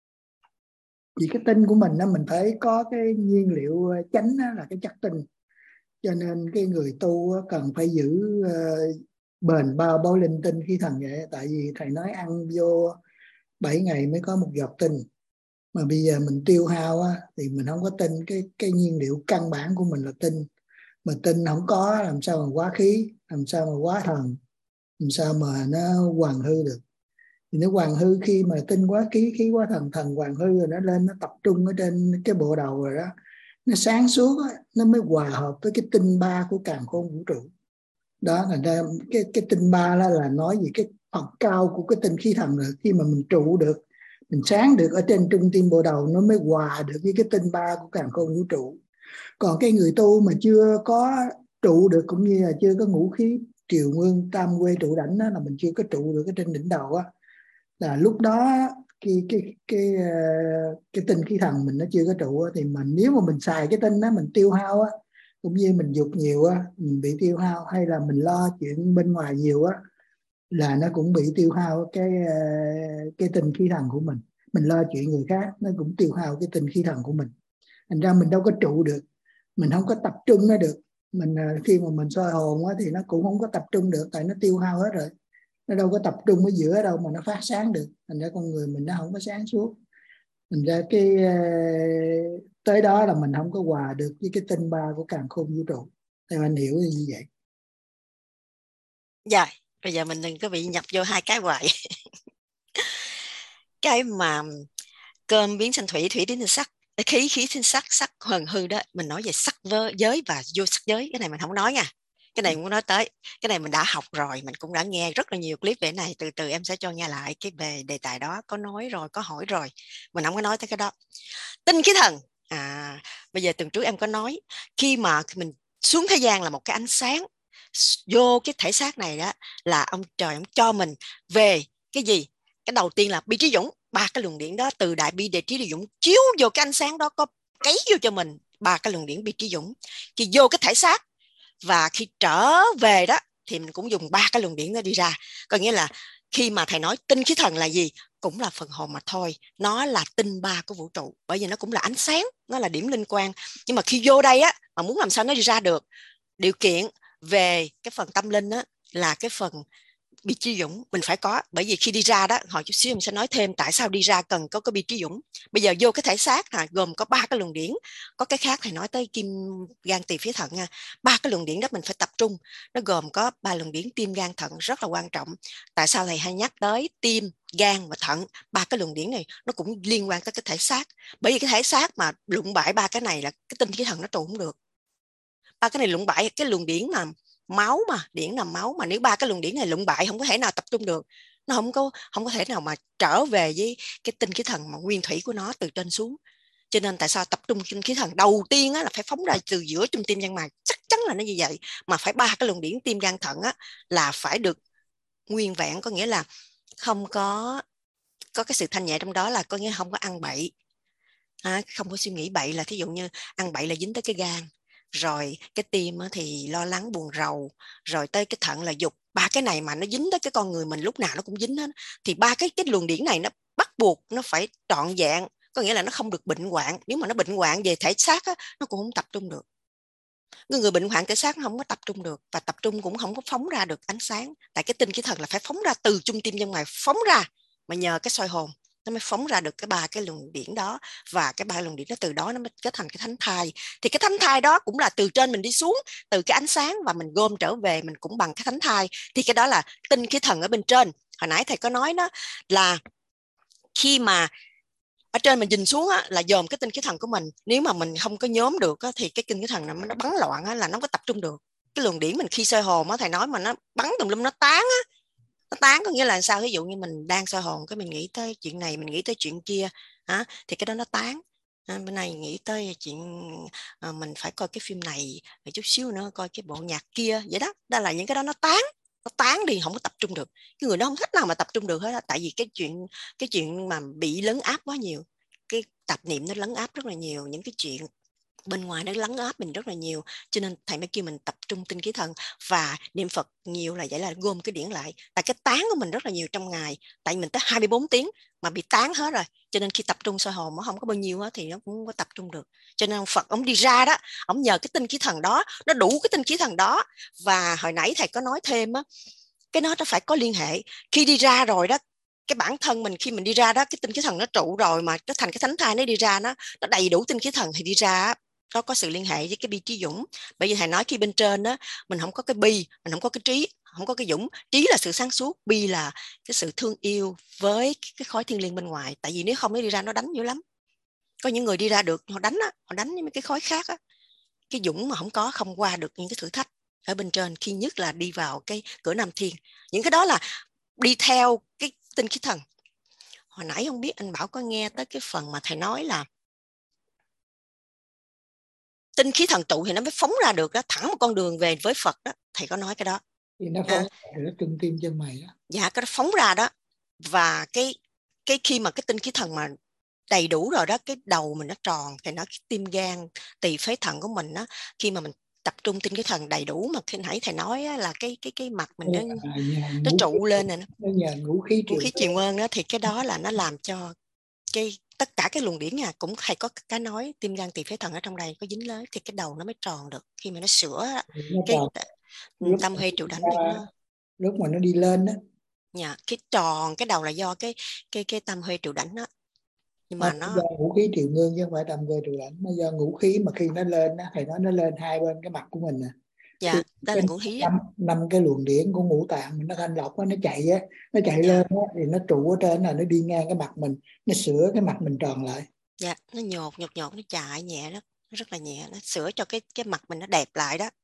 Vì cái tinh của mình đó, mình phải có cái nhiên liệu chánh đó, là cái chất tinh. Cho nên cái người tu cần phải giữ uh, bền bao bối linh tinh khí thần vậy. Tại vì thầy nói ăn vô bảy ngày mới có một giọt tinh. Mà bây giờ mình tiêu hao á, thì mình không có tinh. Cái, cái nhiên liệu căn bản của mình là tinh. Mà tinh không có, làm sao mà hóa khí, làm sao mà hóa thần, làm sao mà nó hoàn hư được. Thì nó hoàn hư khi mà tinh hóa khí, khí hóa thần, thần hoàn hư rồi nó lên, nó tập trung ở trên cái bộ đầu rồi đó. Nó sáng suốt á, nó mới hòa hợp với cái tinh ba của càn khôn vũ trụ. Đó là ra cái, cái tinh ba đó là nói về cái phần cao của cái tinh khí thần rồi. Khi mà mình trụ được, mình sáng được ở trên trung tim bộ đầu, nó mới hòa được với cái tinh ba của càn khôn vũ trụ. Còn cái người tu mà chưa có trụ được, cũng như là chưa có ngũ khí triều nguyên tam quê trụ đảnh đó, là mình chưa có trụ được cái trên đỉnh đầu á, là lúc đó cái cái cái cái tinh khí thần mình nó chưa có trụ á, thì mình nếu mà mình xài cái tinh đó, mình tiêu hao á, cũng như mình dục nhiều á, mình bị tiêu hao, hay là mình lo chuyện bên ngoài nhiều á, là nó cũng bị tiêu hao cái cái tinh khí thần của mình. Mình lo chuyện người khác, nó cũng tiêu hao cái tinh khí thần của mình. Thành ra mình đâu có trụ được, mình không có tập trung nó được. Mình khi mà mình soi hồn á, thì nó cũng không có tập trung được, tại nó tiêu hao hết rồi. Nó đâu có tập trung ở giữa đâu mà nó phát sáng được. Thành ra con người mình nó không có sáng suốt. Thành ra cái tới đó là mình không có hòa được với cái tinh ba của càn khôn vũ trụ. Theo anh hiểu như vậy. Dạ, bây giờ mình đừng có bị nhập vô hai cái hoài. Cái mà cơm biến thành thủy, thủy biến thành sắc, khí, khí thành sắc, sắc hoàn hư đó, mình nói về sắc giới và vô sắc giới. Cái này mình không nói nha. Cái này muốn nói tới, cái này mình đã học rồi, mình cũng đã nghe rất là nhiều clip về này. Từ từ em sẽ cho nghe lại cái về đề tài đó, có nói rồi, có hỏi rồi, mình không có nói tới cái đó. Tinh khí thần, à bây giờ tuần trước em có nói, khi mà mình xuống thế gian là một cái ánh sáng vô cái thể xác này đó, là ông trời ông cho mình về cái gì? Cái đầu tiên là bi trí dũng, ba cái luồng điển đó từ đại bi đề trí dũng chiếu vô cái ánh sáng đó, có cấy vô cho mình ba cái luồng điển bi trí dũng. Khi vô cái thể xác và khi trở về đó thì mình cũng dùng ba cái luồng điển đó đi ra. Có nghĩa là khi mà thầy nói tinh khí thần là gì, cũng là phần hồn mà thôi, nó là tinh ba của vũ trụ, bởi vì nó cũng là ánh sáng, nó là điểm linh quang. Nhưng mà khi vô đây á, mà muốn làm sao nó đi ra được, điều kiện về cái phần tâm linh á, là cái phần bi trí dũng mình phải có. Bởi vì khi đi ra đó, hồi chút xíu mình sẽ nói thêm tại sao đi ra cần có cái bi trí dũng. Bây giờ vô cái thể xác à, gồm có ba cái luồng điển. Có cái khác thầy nói tới kim gan tỳ phế thận nha. Ba cái luồng điển đó mình phải tập trung. Nó gồm có ba luồng điển tim gan thận, rất là quan trọng. Tại sao thầy hay nhắc tới tim, gan và thận? Ba cái luồng điển này nó cũng liên quan tới cái thể xác. Bởi vì cái thể xác mà lụng bại ba cái này là cái tinh khí thần nó trụ không được. Ba cái này lụng bại cái luồng điển mà máu, mà điển là máu, mà nếu ba cái luồng điển này lụng bại không có thể nào tập trung được, nó không có không có thể nào mà trở về với cái tinh khí thần mà nguyên thủy của nó từ trên xuống. Cho nên tại sao tập trung tinh khí thần đầu tiên á, là phải phóng ra từ giữa trung tim chân mày, chắc chắn là nó như vậy. Mà phải ba cái luồng điển tim gan thận á, là phải được nguyên vẹn, có nghĩa là không có có cái sự thanh nhẹ trong đó, là có nghĩa không có ăn bậy, à, không có suy nghĩ bậy. Là thí dụ như ăn bậy là dính tới cái gan, rồi cái tim thì lo lắng buồn rầu, rồi tới cái thận là dục. Ba cái này mà nó dính tới cái con người mình lúc nào nó cũng dính hết. Thì ba cái cái luồng điển này nó bắt buộc nó phải trọn vẹn, có nghĩa là nó không được bệnh hoạn. Nếu mà nó bệnh hoạn về thể xác á, nó cũng không tập trung được. Người, người bệnh hoạn thể xác nó không có tập trung được, và tập trung cũng không có phóng ra được ánh sáng. Tại cái tinh khí thần là phải phóng ra từ trung tim chân mày, phóng ra, mà nhờ cái soi hồn nó mới phóng ra được cái ba cái luồng điển đó. Và cái ba luồng điển đó từ đó nó mới kết thành cái thánh thai. Thì cái thánh thai đó cũng là từ trên mình đi xuống, từ cái ánh sáng, và mình gom trở về mình cũng bằng cái thánh thai. Thì cái đó là tinh khí thần ở bên trên. Hồi nãy thầy có nói đó là khi mà ở trên mình nhìn xuống á, là dòm cái tinh khí thần của mình. Nếu mà mình không có nhóm được á, thì cái tinh khí thần nó bắn loạn á, là nó không có tập trung được. Cái luồng điển mình khi soi hồn á, thầy nói mà nó bắn tùm lum, nó tán á. Nó tán có nghĩa là sao? Ví dụ như mình đang soi hồn, cái mình nghĩ tới chuyện này, mình nghĩ tới chuyện kia, hả? Thì cái đó nó tán. À, bữa nay nghĩ tới chuyện à, mình phải coi cái phim này, rồi chút xíu nữa coi cái bộ nhạc kia, vậy đó. Đó là những cái đó nó tán, nó tán đi, không có tập trung được. Cái người đó không thích nào mà tập trung được hết đó. Tại vì cái chuyện cái chuyện mà bị lấn áp quá nhiều, cái tạp niệm nó lấn áp rất là nhiều, những cái chuyện bên ngoài nó lấn áp mình rất là nhiều, cho nên thầy mới kêu mình tập trung tinh khí thần và niệm Phật nhiều, là vậy là gom cái điển lại. Tại cái tán của mình rất là nhiều trong ngày, tại mình tới hai mươi bốn tiếng mà bị tán hết rồi, cho nên khi tập trung soi hồn nó không có bao nhiêu hết thì nó cũng không có tập trung được. Cho nên ông Phật ông đi ra đó, ông nhờ cái tinh khí thần đó, nó đủ cái tinh khí thần đó. Và hồi nãy thầy có nói thêm á, cái nó nó phải có liên hệ. Khi đi ra rồi đó, cái bản thân mình khi mình đi ra đó, cái tinh khí thần nó trụ rồi mà nó thành cái thánh thai, nó đi ra, nó nó đầy đủ tinh khí thần thì đi ra nó có sự liên hệ với cái bi trí dũng. Bởi vì thầy nói khi bên trên đó mình không có cái bi, mình không có cái trí, không có cái dũng. Trí là sự sáng suốt, bi là cái sự thương yêu với cái khối thiên liêng bên ngoài. Tại vì nếu không nó đi ra nó đánh dữ lắm. Có những người đi ra được họ đánh á, họ đánh với mấy cái khối khác á. Cái dũng mà không có, không qua được những cái thử thách ở bên trên, khi nhất là đi vào cái cửa Nam Thiên. Những cái đó là đi theo cái tinh khí thần. Hồi nãy không biết anh Bảo có nghe tới cái phần mà thầy nói là tinh khí thần trụ thì nó mới phóng ra được đó, thẳng một con đường về với Phật đó. Thầy có nói cái đó thì nó phóng à, ra trung tim chân mày đó. Dạ, cái đó phóng ra đó. Và cái cái khi mà cái tinh khí thần mà đầy đủ rồi đó, cái đầu mình nó tròn, thì nó tim gan tỳ phế thận của mình đó, khi mà mình tập trung tinh khí thần đầy đủ, mà khi nãy thầy nói á, là cái cái cái mặt mình nó à, nó trụ lên này, nó nhờ ngũ khí ngũ khí triều nguyên đó, thì cái đó là nó làm cho cái tất cả cái luồng điển nha, cũng hay có cái nói tim gan tỳ phế thận ở trong đây có dính lớn thì cái đầu nó mới tròn được. Khi mà nó sửa nó cái tròn. tâm huê trụ đảnh được nó, lúc mà nó đi lên đó, dạ, cái tròn cái đầu là do cái cái cái tâm huê trụ đảnh đó. Nhưng mà không, nó do ngũ khí triều nguyên chứ không phải tâm huê trụ đảnh. Nó do ngũ khí mà khi nó lên đó, thầy nói nó lên hai bên cái mặt của mình nè. Dạ, đó là ngũ khí. năm, năm cái luồng điển của ngũ tạng nó thanh lọc đó, nó chạy á, nó chạy dạ. lên đó, thì nó trụ ở trên là nó đi ngang cái mặt mình, nó sửa cái mặt mình tròn lại. Dạ, nó nhột nhột nhột, nó chạy nhẹ đó, nó rất là nhẹ, nó sửa cho cái cái mặt mình nó đẹp lại đó.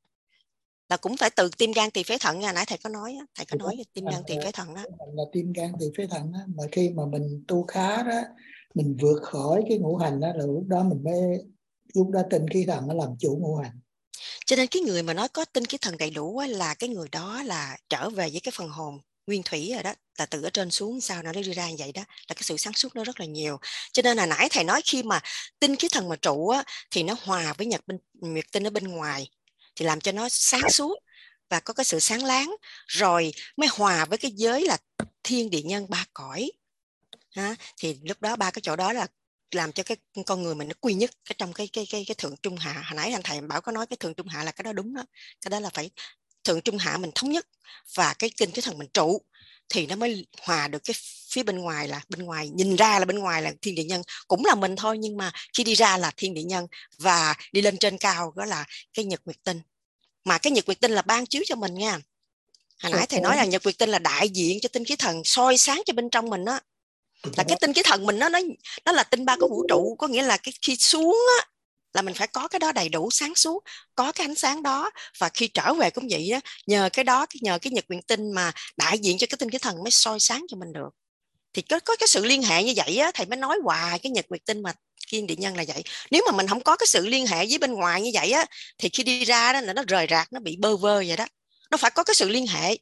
Là cũng phải từ tim gan tỳ phế thận nha, nãy thầy có nói, thầy có nói về tim gan tỳ phế thận đó. Là tim gan tỳ phế thận đó, mà khi mà mình tu khá đó, mình vượt khỏi cái ngũ hành đó, là lúc đó mình mới, lúc đó tinh khí thần nó làm chủ ngũ hành. Cho nên cái người mà nói có tinh khí thần đầy đủ á, là cái người đó là trở về với cái phần hồn nguyên thủy rồi đó, là từ ở trên xuống sao nó đi ra như vậy đó, là cái sự sáng suốt nó rất là nhiều. Cho nên là nãy thầy nói khi mà tinh khí thần mà trụ á, thì nó hòa với nhật bên nguyệt tinh ở bên ngoài, thì làm cho nó sáng suốt và có cái sự sáng láng, rồi mới hòa với cái giới là thiên địa nhân ba cõi. Ha, thì lúc đó ba cái chỗ đó là làm cho cái con người mình nó quy nhất cái trong cái cái cái cái thượng trung hạ. Hồi nãy anh thầy Bảo có nói cái thượng trung hạ là cái đó đúng đó, cái đó là phải thượng trung hạ mình thống nhất, và cái tinh cái thần mình trụ thì nó mới hòa được cái phía bên ngoài, là bên ngoài nhìn ra là bên ngoài là thiên địa nhân, cũng là mình thôi, nhưng mà khi đi ra là thiên địa nhân, và đi lên trên cao đó là cái nhật nguyệt tinh. Mà cái nhật nguyệt tinh là ban chiếu cho mình nha. Hồi nãy thầy nói là nhật nguyệt tinh là đại diện cho tinh khí thần soi sáng cho bên trong mình đó, là cái tinh khí thần mình nó nó nó là tinh ba của vũ trụ, có nghĩa là cái khi xuống á là mình phải có cái đó đầy đủ sáng suốt, có cái ánh sáng đó, và khi trở về cũng vậy á, nhờ cái đó, nhờ cái nhật nguyệt tinh mà đại diện cho cái tinh khí thần mới soi sáng cho mình được. Thì có có cái sự liên hệ như vậy á, thầy mới nói hoài cái nhật nguyệt tinh mà thiên địa nhân là vậy. Nếu mà mình không có cái sự liên hệ với bên ngoài như vậy á, thì khi đi ra đó là nó rời rạc, nó bị bơ vơ vậy đó. Nó phải có cái sự liên hệ.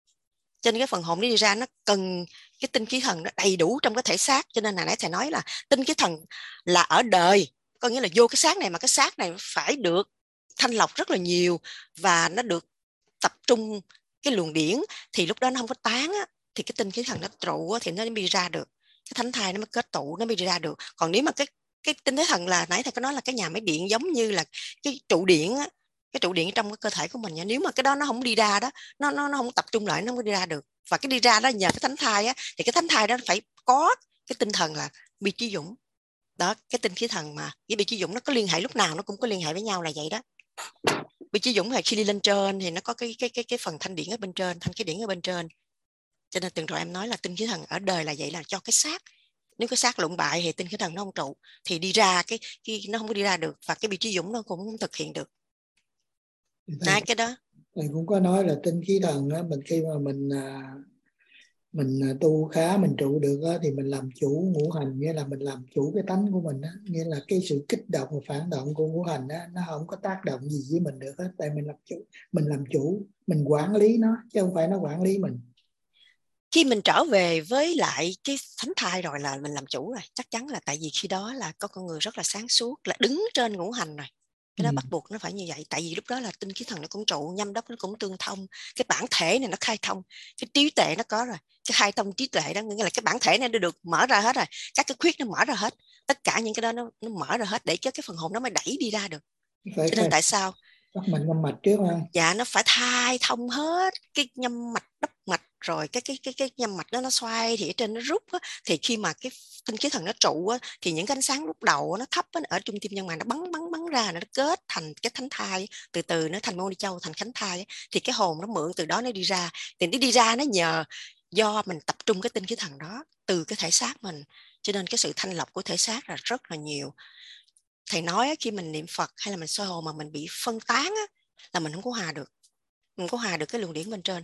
Trên cái phần hồn đi ra nó cần cái tinh khí thần nó đầy đủ trong cái thể xác. Cho nên là nãy thầy nói là tinh khí thần là ở đời, có nghĩa là vô cái xác này, mà cái xác này phải được thanh lọc rất là nhiều, và nó được tập trung cái luồng điển, thì lúc đó nó không có tán á, thì cái tinh khí thần nó trụ á, thì nó mới đi ra được, cái thánh thai nó mới kết tụ, nó mới đi ra được. Còn nếu mà cái cái tinh khí thần là nãy thầy có nói là cái nhà máy điện, giống như là cái trụ điện á, cái trụ điện trong cái cơ thể của mình nha. Nếu mà cái đó nó không đi ra đó, nó nó nó không tập trung lại, nó không đi ra được. Và cái đi ra đó nhờ cái thánh thai á, thì cái thánh thai đó phải có cái tinh thần là bi trí dũng đó. Cái tinh khí thần mà với bi trí dũng nó có liên hệ, lúc nào nó cũng có liên hệ với nhau, là vậy đó. Bi trí dũng là khi đi lên trên thì nó có cái cái cái cái phần thanh điển ở bên trên, thanh khí điển ở bên trên. Cho nên từng rồi em nói là tinh khí thần ở đời là vậy, là cho cái xác. Nếu cái xác lụng bại thì tinh khí thần nó không trụ, thì đi ra cái, cái nó không có đi ra được, và cái bi trí dũng nó cũng không thực hiện được. Hai cái đó thầy cũng có nói là tinh khí thần đó, mình khi mà mình à, mình tu khá, mình trụ được á, thì mình làm chủ ngũ hành, nghĩa là mình làm chủ cái tánh của mình á, nghĩa là cái sự kích động và phản động của ngũ hành á, nó không có tác động gì với mình được hết, tại mình làm chủ, mình làm chủ, mình quản lý nó chứ không phải nó quản lý mình. Khi mình trở về với lại cái thánh thai rồi là mình làm chủ rồi, chắc chắn là tại vì khi đó là có con người rất là sáng suốt, là đứng trên ngũ hành rồi. Cái đó Ừ. bắt buộc nó phải như vậy, tại vì lúc đó là tinh khí thần nó cũng trụ, nhâm đốc nó cũng tương thông, cái bản thể này nó khai thông, cái trí tuệ nó có rồi, cái khai thông trí tuệ đó nghĩa là cái bản thể này nó được mở ra hết rồi, các cái khuyết nó mở ra hết, tất cả những cái đó nó, nó mở ra hết để cho cái phần hồn nó mới đẩy đi ra được. Phải Cho nên khai tại sao bắt mình ngâm mạch trước ha. dạ nó phải khai thông hết cái nhâm mạch đốc mạch, rồi cái cái cái cái nhâm mạch đó nó xoay thì ở trên nó rút á, thì khi mà cái tinh khí thần nó trụ á, thì những cái ánh sáng lúc đầu nó thấp á, ở trung tim nhân mạch nó bắn bắn bắn ra, nó kết thành cái thánh thai, từ từ nó thành môn đi châu, thành khánh thai, thì cái hồn nó mượn từ đó nó đi ra, thì nó đi ra nó nhờ do mình tập trung cái tinh khí thần đó từ cái thể xác mình, cho nên cái sự thanh lọc của thể xác là rất là nhiều. Thầy nói khi mình niệm Phật hay là mình soi hồn mà mình bị phân tán á, là mình không có hòa được, mình có hòa được cái luồng điển bên trên.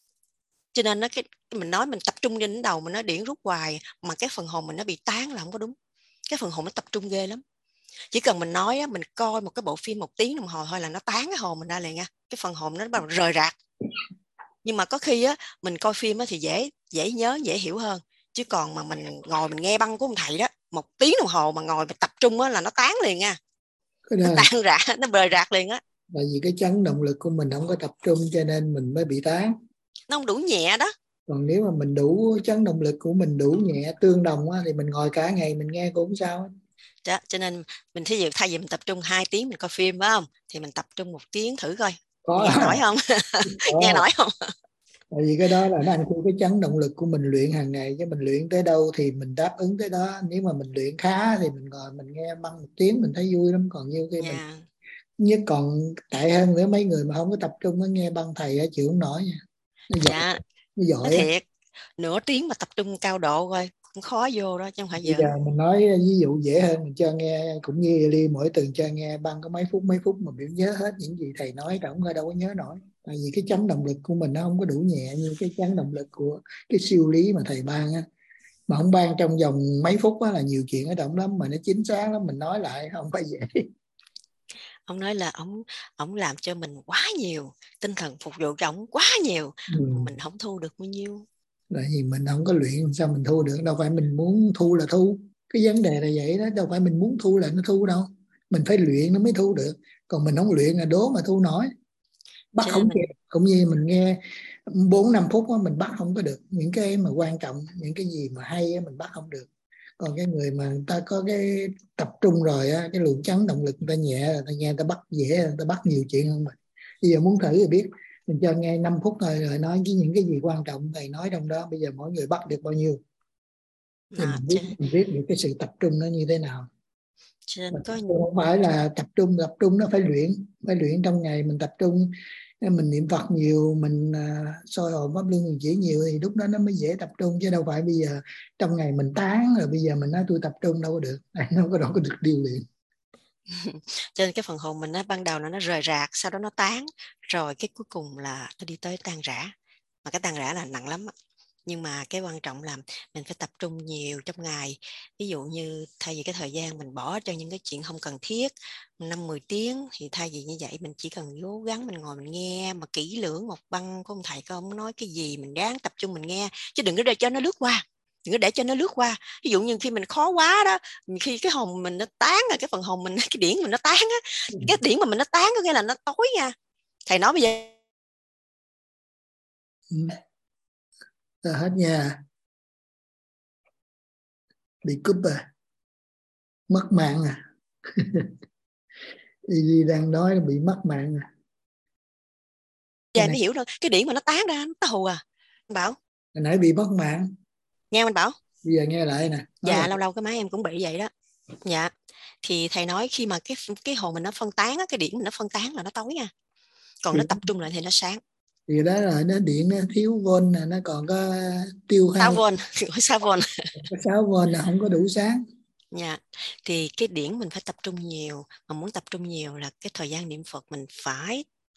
Cho nên nó cái mình nói mình tập trung trên đầu mình nói điển rút hoài mà cái phần hồn mình nó bị tán là không có đúng. Cái phần hồn nó tập trung ghê lắm. Chỉ cần mình nói á, mình coi một cái bộ phim một tiếng đồng hồ thôi là nó tán cái hồn mình ra liền nha. Cái phần hồn nó bắt đầu rời rạc. Nhưng mà có khi á mình coi phim á thì dễ dễ nhớ, dễ hiểu hơn. Chứ còn mà mình ngồi mình nghe băng của ông thầy đó, một tiếng đồng hồ mà ngồi mình tập trung á là nó tán liền nha. Nó tan rã, nó rời rạc liền á. Tại vì cái chấn động lực của mình không có tập trung cho nên mình mới bị tán. Nó không đủ nhẹ đó. Còn nếu mà mình đủ chấn động lực của mình đủ nhẹ tương đồng á, thì mình ngồi cả ngày mình nghe cũng không sao. Đó, cho nên mình thí dụ thay vì mình tập trung hai tiếng mình coi phim phải không, thì mình tập trung một tiếng thử coi. Có. Nghe nổi không? Nghe nổi không? Tại vì cái đó là nó ăn thua cái chấn động lực của mình luyện hàng ngày, chứ mình luyện tới đâu thì mình đáp ứng tới đó. Nếu mà mình luyện khá thì mình ngồi mình nghe băng một tiếng mình thấy vui lắm. Còn như khi yeah. mình nhất còn tệ hơn nữa, mấy người mà không có tập trung nó nghe băng thầy á chịu không nổi nha. Nó giỏi, dạ. nó giỏi. Nó thiệt, nửa tiếng mà tập trung cao độ coi cũng khó vô đó chứ không phải giờ. giờ Mình nói ví dụ dễ hơn, mình cho nghe cũng như Ly mỗi tuần cho nghe băng có mấy phút mấy phút mà biểu nhớ hết những gì thầy nói, đâu có đâu có nhớ nổi. Tại vì cái chấn động lực của mình nó không có đủ nhẹ như cái chấn động lực của cái siêu lý mà thầy ban á. Mà không ban trong vòng mấy phút á là nhiều chuyện ở động lắm, mà nó chính xác lắm, mình nói lại không phải dễ. Ông nói là ông ông làm cho mình quá nhiều, tinh thần phục vụ cho ông quá nhiều, ừ. Mình không thu được bao nhiêu. Tại vì mình không có luyện sao mình thu được, đâu phải mình muốn thu là thu. Cái vấn đề là vậy đó, đâu phải mình muốn thu là nó thu đâu. Mình phải luyện nó mới thu được. Còn mình không luyện là đố mà thu nổi. Bắt không mình... kịp. Cũng như mình nghe bốn năm phút đó, mình bắt không có được. Những cái mà quan trọng, những cái gì mà hay đó, mình bắt không được. Còn cái người mà người ta có cái tập trung rồi á, cái lượng chấn động lực người ta nhẹ, người ta nghe người ta bắt dễ, người ta bắt nhiều chuyện hơn mình. Bây giờ muốn thử thì biết, mình cho nghe năm phút thôi rồi nói cái những cái gì quan trọng thầy nói trong đó, bây giờ mỗi người bắt được bao nhiêu thì à, mình, biết, chứ... mình biết được cái sự tập trung nó như thế nào. Có... không phải là tập trung, tập trung nó phải luyện, phải luyện trong ngày mình tập trung, mình niệm Phật nhiều, mình uh, soi hồn pháp luân mình chỉ nhiều thì lúc đó nó mới dễ tập trung, chứ đâu phải bây giờ trong ngày mình tán rồi bây giờ mình nói tôi tập trung đâu có được, nó có đâu có được điều luyện. Cho nên cái phần hồn mình nó ban đầu nó nó rời rạc, sau đó nó tán, rồi cái cuối cùng là nó đi tới tan rã, mà cái tan rã là nặng lắm. Nhưng mà cái quan trọng là mình phải tập trung nhiều trong ngày. Ví dụ như thay vì cái thời gian mình bỏ cho những cái chuyện không cần thiết năm mười tiếng, thì thay vì như vậy mình chỉ cần cố gắng mình ngồi mình nghe mà kỹ lưỡng một băng của ông thầy có ông nói cái gì mình ráng tập trung mình nghe, chứ đừng có để cho nó lướt qua, đừng có để cho nó lướt qua. Ví dụ như khi mình khó quá đó, khi cái hồn mình nó tán rồi, cái phần hồn mình, cái điển mình nó tán á, cái điển mà mình nó tán có nghĩa là nó tối nha. Thầy nói bây giờ ừ. Hết nha, bị cúp à, mất mạng à. Đi đang nói là bị mất mạng à. Dạ mới hiểu rồi, cái điển mà nó tán ra nó hù à. Anh Bảo hồi nãy bị mất mạng nghe anh Bảo, bây giờ nghe lại nè. Nói dạ lại. Lâu lâu cái máy em cũng bị vậy đó. Dạ thì thầy nói khi mà cái cái hồn mình nó phân tán á, cái điển mình nó phân tán là nó tối nha, còn thì nó tập trung lại thì nó sáng. Thì đó là nó điện nó thiếu vôn nè, nó còn có tiêu hao sáu vôn, sáu vôn, sáu vôn là không có đủ sáng. Dạ thì cái điển mình phải tập trung nhiều, mà muốn tập trung nhiều là cái thời gian niệm Phật mình phải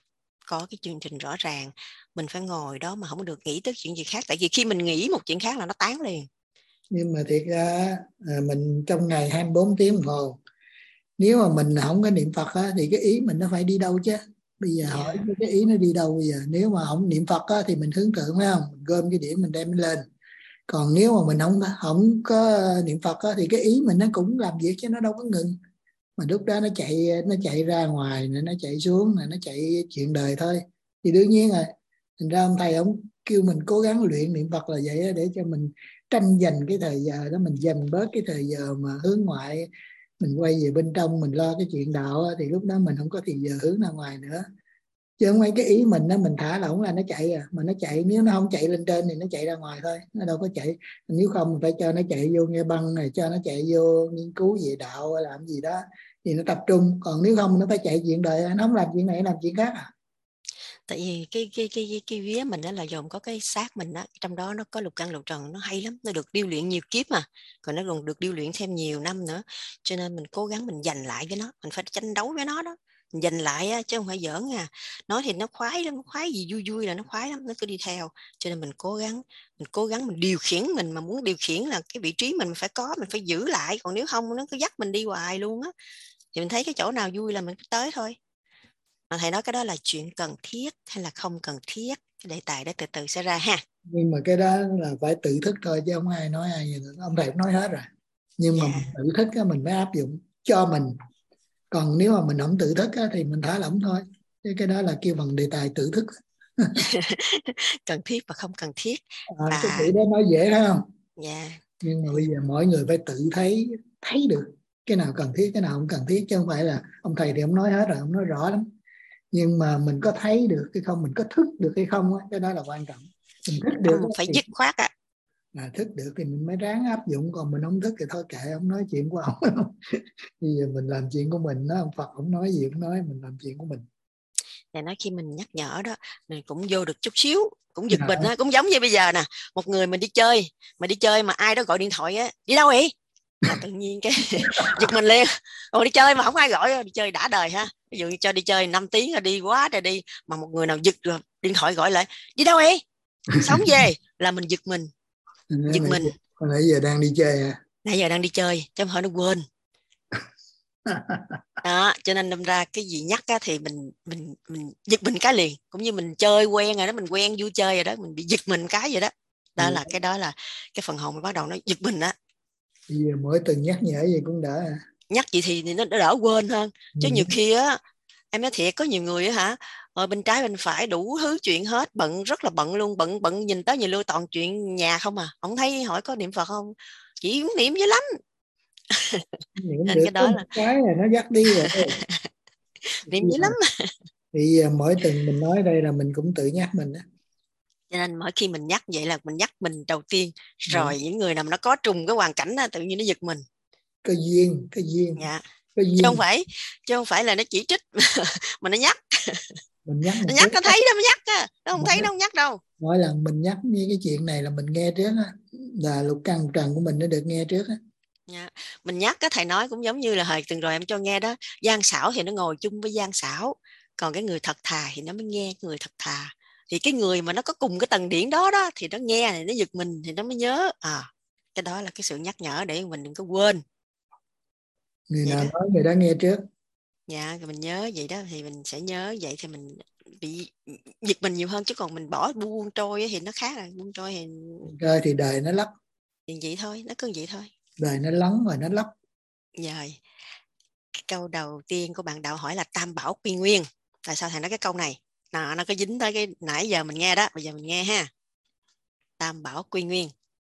có cái chương trình rõ ràng. Mình phải ngồi đó mà không được nghĩ tới chuyện gì khác, tại vì khi mình nghĩ một chuyện khác là nó tán liền. Nhưng mà thiệt ra mình trong ngày hai mươi bốn tiếng đồng hồ, nếu mà mình không có niệm Phật á, thì cái ý mình nó phải đi đâu chứ. Bây giờ yeah. hỏi cái ý nó đi đâu bây giờ? Nếu mà không niệm Phật á, thì mình hướng tượng phải không? Mình gom cái điểm mình đem lên. Còn nếu mà mình không không có niệm Phật á, thì cái ý mình nó cũng làm việc chứ nó đâu có ngừng. Mà lúc đó nó chạy nó chạy ra ngoài, nó chạy xuống, nó chạy chuyện đời thôi. Thì đương nhiên rồi. Thành ra ông thầy ông kêu mình cố gắng luyện niệm Phật là vậy đó, để cho mình tranh giành cái thời giờ đó, mình dành bớt cái thời giờ mà hướng ngoại, mình quay về bên trong mình lo cái chuyện đạo á, thì lúc đó mình không có thì giờ hướng ra ngoài nữa. Chứ không phải cái ý mình đó mình thả lỏng là nó chạy à, mà nó chạy nếu nó không chạy lên trên thì nó chạy ra ngoài thôi, nó đâu có chạy. Nếu không mình phải cho nó chạy vô nghe băng này, cho nó chạy vô nghiên cứu về đạo làm gì đó thì nó tập trung. Còn nếu không nó phải chạy chuyện đời, nó không làm chuyện này làm chuyện khác à. Tại vì cái cái cái cái, cái vía mình đó là gồm có cái xác mình đó, trong đó nó có lục căn lục trần, nó hay lắm, nó được điêu luyện nhiều kiếp mà, còn nó còn được điêu luyện thêm nhiều năm nữa, cho nên mình cố gắng mình giành lại với nó, mình phải tranh đấu với nó đó, mình giành lại á, chứ không phải giỡn à. Nói thì nó khoái lắm, nó khoái gì vui vui là nó khoái lắm, nó cứ đi theo, cho nên mình cố gắng mình cố gắng mình điều khiển, mình mà muốn điều khiển là cái vị trí mình phải có, mình phải giữ lại, còn nếu không nó cứ dắt mình đi hoài luôn á. Thì mình thấy cái chỗ nào vui là mình cứ tới thôi. Mà thầy nói cái đó là chuyện cần thiết hay là không cần thiết, cái đề tài đó từ từ sẽ ra ha. Nhưng mà cái đó là phải tự thức thôi, chứ không ai nói ai gì nữa. Ông thầy cũng nói hết rồi. Nhưng Dạ. mà mình tự thức á, mình mới áp dụng cho mình. Còn nếu mà mình không tự thức á, thì mình thả lỏng thôi. Cái cái đó là kêu bằng đề tài tự thức. Cần thiết và không cần thiết. À, Và... cái chữ đó nói dễ phải không? Dạ. Nhưng mà bây giờ mỗi người phải tự thấy thấy được cái nào cần thiết, cái nào không cần thiết, chứ không phải là ông thầy thì ông nói hết rồi, ông nói rõ lắm. Nhưng mà mình có thấy được hay không, mình có thức được hay không á, cái đó là quan trọng. Mình thức được ông phải thì... dứt khoát á. À, thức được thì mình mới ráng áp dụng, còn mình không thức thì thôi kệ ông nói chuyện của ông. Bây giờ mình làm chuyện của mình, nó ông Phật ông nói gì cũng nói, mình làm chuyện của mình. Và nói khi mình nhắc nhở đó, mình cũng vô được chút xíu, cũng giật à. mình á, cũng giống như bây giờ nè, một người mình đi chơi, mà đi chơi mà ai đó gọi điện thoại á, đi đâu vậy? Là tự nhiên cái giật mình liền. Ồ, đi chơi mà không ai gọi, đi chơi đã đời ha. Ví dụ như cho đi chơi năm tiếng là đi quá trời đi, mà một người nào giật rồi điện thoại gọi lại, đi đâu vậy? Sống về là mình giật mình. Giật mình. Hồi nãy giờ đang đi chơi à? Nãy giờ đang đi chơi, chứ không phải nó quên. Đó, cho nên đâm ra cái gì nhắc á, thì mình mình mình giật mình cái liền, cũng như mình chơi quen rồi đó, mình quen vui chơi rồi đó, mình bị giật mình cái vậy đó. Đó ừ. là cái đó là cái phần hồn mình bắt đầu nó giật mình á. Bây giờ mỗi tuần nhắc nhở gì cũng đỡ à. Nhắc gì thì, thì nó đỡ quên hơn. Chứ ừ. nhiều khi á, em nói thiệt, có nhiều người á hả, ở bên trái bên phải đủ thứ chuyện hết, bận rất là bận luôn, bận bận nhìn tới nhìn lui toàn chuyện nhà không à. Ông thấy hỏi có niệm Phật không? Chỉ niệm dữ lắm. Nên cái đó là cái này nó dắt đi rồi. Niệm dữ lắm. Thì mỗi tuần mình nói đây là mình cũng tự nhắc mình đó. Cho nên mỗi khi mình nhắc vậy là mình nhắc mình đầu tiên, rồi ừ. những người nào mà nó có trùng cái hoàn cảnh đó, tự nhiên nó giật mình. Cái duyên, cái duyên. Dạ. Cái duyên. Chứ không phải, chứ không phải là nó chỉ trích mà nó nhắc. Mình nhắc, nó nhắc nó thấy đó, nó nhắc á, nó không thấy nó không nhắc đâu. Mỗi lần mình nhắc như cái chuyện này là mình nghe trước á, là lục căn trần của mình nó được nghe trước á. Dạ. Mình nhắc cái thầy nói cũng giống như là hồi từng rồi em cho nghe đó, gian xảo thì nó ngồi chung với gian xảo, còn cái người thật thà thì nó mới nghe người thật thà. Thì cái người mà nó có cùng cái tầng điển đó đó thì nó nghe thì nó giật mình thì nó mới nhớ. À, cái đó là cái sự nhắc nhở để mình đừng có quên. Người nào nói người đó nghe trước. Dạ, mình nhớ vậy đó thì mình sẽ nhớ vậy thì mình bị giật mình nhiều hơn, chứ còn mình bỏ buông trôi thì nó khác rồi, buông trôi thì rồi thì đời nó lấp. Thì vậy thôi, nó cứ vậy thôi. Đời nó lắng rồi nó lấp. Rồi. Cái câu đầu tiên của bạn đạo hỏi là tam bảo quy nguyên. Tại sao thầy nói cái câu này? Nào, nó có dính tới cái nãy giờ mình nghe đó, bây giờ mình nghe ha. Tam bảo quy nguyên.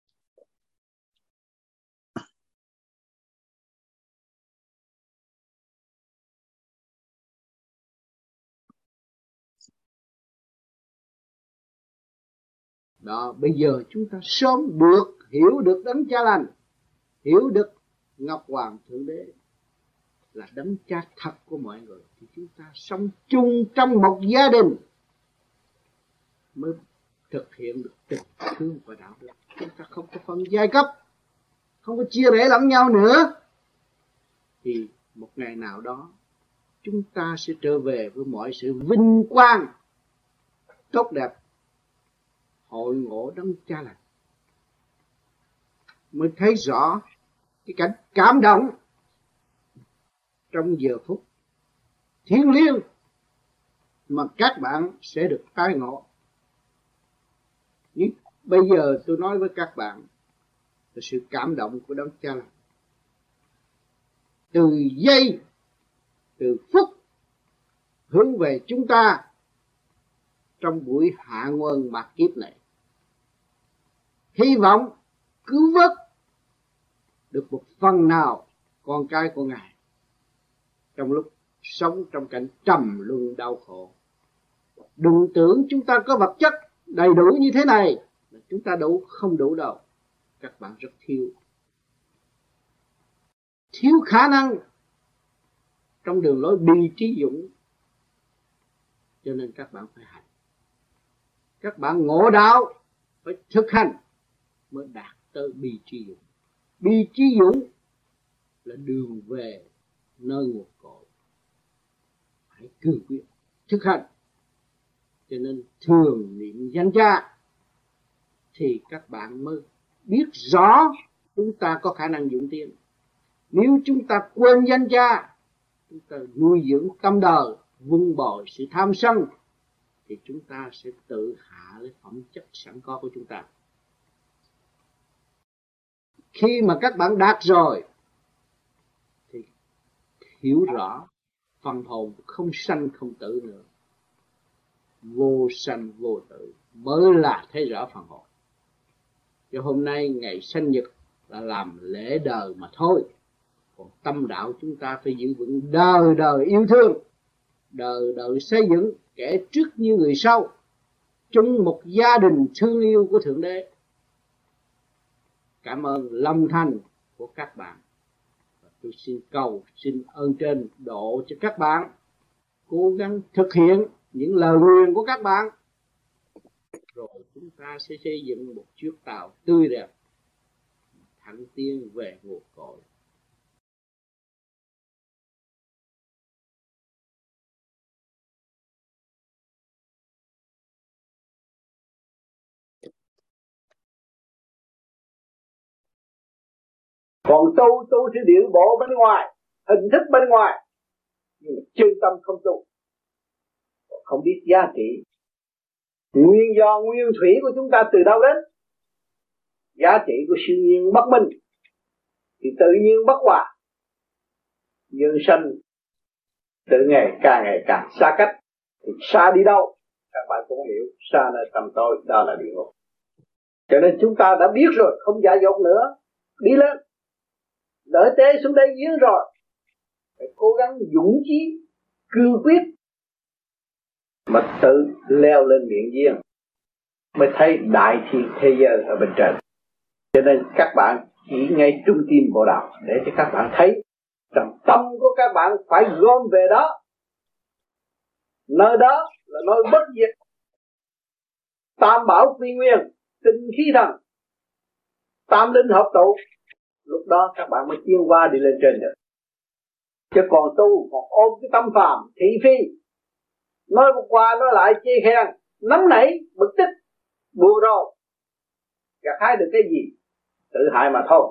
Đó, bây giờ chúng ta sớm được hiểu được đấng cha lành, hiểu được Ngọc Hoàng Thượng Đế là đấng cha thật của mọi người, thì chúng ta sống chung trong một gia đình mới thực hiện được tình thương và đạo đức. Chúng ta không có phân giai cấp, không có chia rẽ lẫn nhau nữa, thì một ngày nào đó chúng ta sẽ trở về với mọi sự vinh quang tốt đẹp, hội ngộ đấng Cha Lành, mới thấy rõ cái cảnh cảm động trong giờ phút thiêng liêng mà các bạn sẽ được tái ngộ. Nhưng bây giờ tôi nói với các bạn là sự cảm động của đấng Cha Lành. Từ giây, từ phút hướng về chúng ta trong buổi hạ nguồn mạt kiếp này, hy vọng cứu vớt được một phần nào con cái của Ngài trong lúc sống trong cảnh trầm luân đau khổ. Đừng tưởng chúng ta có vật chất đầy đủ như thế này là chúng ta đủ, không đủ đâu. Các bạn rất thiếu. Thiếu khả năng trong đường lối bi trí dũng. Cho nên các bạn phải hành. Các bạn ngộ đạo phải thực hành mới đạt tới bi trí dũng. Bi trí dũng là đường về nơi nguồn cội. Hãy cương quyết thực hành. Cho nên thường niệm danh Cha thì các bạn mới biết rõ chúng ta có khả năng dũng tiến. Nếu chúng ta quên danh Cha, chúng ta nuôi dưỡng tâm đời, vun bồi sự tham sân, thì chúng ta sẽ tự hạ lấy phẩm chất sẵn có của chúng ta. Khi mà các bạn đạt rồi thì hiểu rõ phần hồn không sanh không tử nữa, vô sanh vô tử mới là thấy rõ phần hồn. Cho hôm nay ngày sinh nhật là làm lễ đời mà thôi. Còn tâm đạo chúng ta phải giữ vững đời đời yêu thương, đời đời xây dựng kẻ trước như người sau, chung một gia đình thương yêu của Thượng Đế. Cảm ơn lòng thành của các bạn. Và tôi xin cầu, xin ơn trên độ cho các bạn cố gắng thực hiện những lời nguyện của các bạn. Rồi chúng ta sẽ xây dựng một chiếc tàu tươi đẹp thẳng tiến về nguồn cội. Còn tu, tu theo điệu bộ bên ngoài, hình thức bên ngoài, nhưng mà chân tâm không tu, không biết giá trị. Nguyên do nguyên thủy của chúng ta từ đâu đến? Giá trị của siêu nhiên bất minh thì tự nhiên bất hòa. Nhân sanh từ ngày càng ngày càng xa cách, thì xa đi đâu? Các bạn cũng hiểu, xa nơi tâm tối, đó là địa ngục. Cho nên chúng ta đã biết rồi, không dại dột nữa, đi lên. Đợi tế xuống đây giếng rồi, phải cố gắng dũng chí, cương quyết mà tự leo lên miệng giếng mới thấy đại thiên thế giới ở bên trên. Cho nên các bạn chỉ ngay trung tim bộ đạo để cho các bạn thấy rằng tâm của các bạn phải gom về đó. Nơi đó là nơi bất diệt, tam bảo quy nguyên, tinh khí thần, tam linh hợp tụ. Lúc đó các bạn mới tiến qua đi lên trên được. Chứ còn tu còn ôm cái tâm phàm thị phi, nói một qua nói lại chê khen, nóng nảy bực tức, buồn rầu, gặt hái được cái gì? Tự hại mà thôi.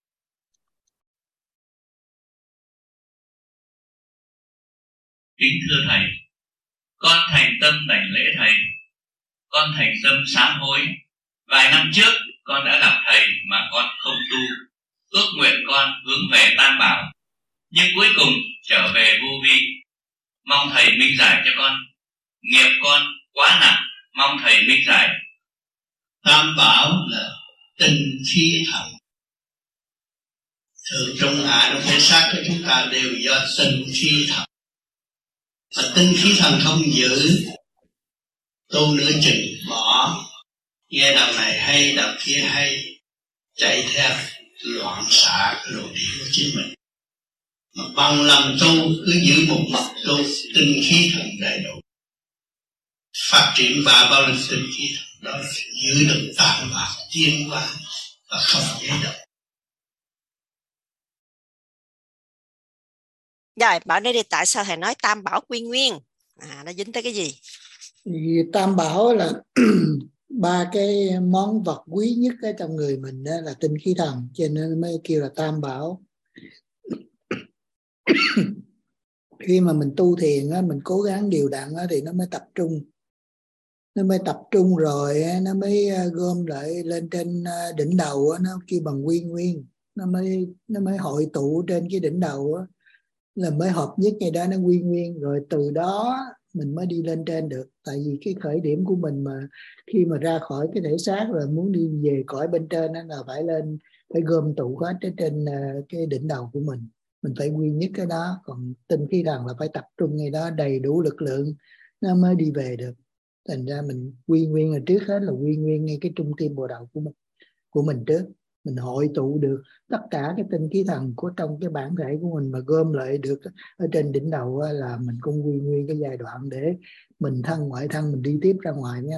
Kính thưa thầy, con thành tâm đảnh lễ thầy, con thành tâm sám hối. Vài năm trước con đã gặp thầy mà con không tu, ước nguyện con hướng về Tam Bảo, nhưng cuối cùng trở về vô vi. Mong thầy minh giải cho con, nghiệp con quá nặng, mong thầy minh giải. Tam Bảo là tinh khí thần, thường trong hạ trong thể xác của chúng ta đều do tinh khí thần. Và tinh khí thần không giữ, tu nửa chừng bỏ, nghe đạo này hay đạo kia hay, chạy theo loạn xạ cái lộ trình của chính mình. Mà bằng lòng tu, cứ giữ một mặt tu, tinh khí thần đầy đủ, phát triển ba bao linh tinh khí thần đó, giữ được Tam Bảo tiến hóa và không dễ động. Rồi, bảo đây đi, tại sao thầy nói Tam Bảo quy nguyên? À, nó dính tới cái gì? Thì Tam Bảo là ba cái món vật quý nhất ở trong người mình đó là tinh khí thần, cho nên mới kêu là Tam Bảo. Khi mà mình tu thiền á, mình cố gắng điều đặn á, thì nó mới tập trung, nó mới tập trung rồi á, nó mới gom lại lên trên đỉnh đầu á, nó kêu bằng quy nguyên, nó mới nó mới hội tụ trên cái đỉnh đầu á, là mới hợp nhất ngay đó, nó quy nguyên, rồi từ đó mình mới đi lên trên được. Tại vì cái khởi điểm của mình mà khi mà ra khỏi cái thể xác rồi muốn đi về cõi bên trên đó là phải lên, phải gom tụ hết ở trên cái đỉnh đầu của mình, mình phải quy nhất cái đó. Còn tinh khí thần là phải tập trung ngay đó đầy đủ lực lượng nó mới đi về được. Thành ra mình quy nguyên là trước hết là quy nguyên ngay cái trung tim bồ đầu của mình của mình trước, mình hội tụ được tất cả cái tinh khí thần của trong cái bản thể của mình mà gom lại được ở trên đỉnh đầu là mình cũng quy nguyên cái giai đoạn để mình thân ngoại thân, mình đi tiếp ra ngoài nha.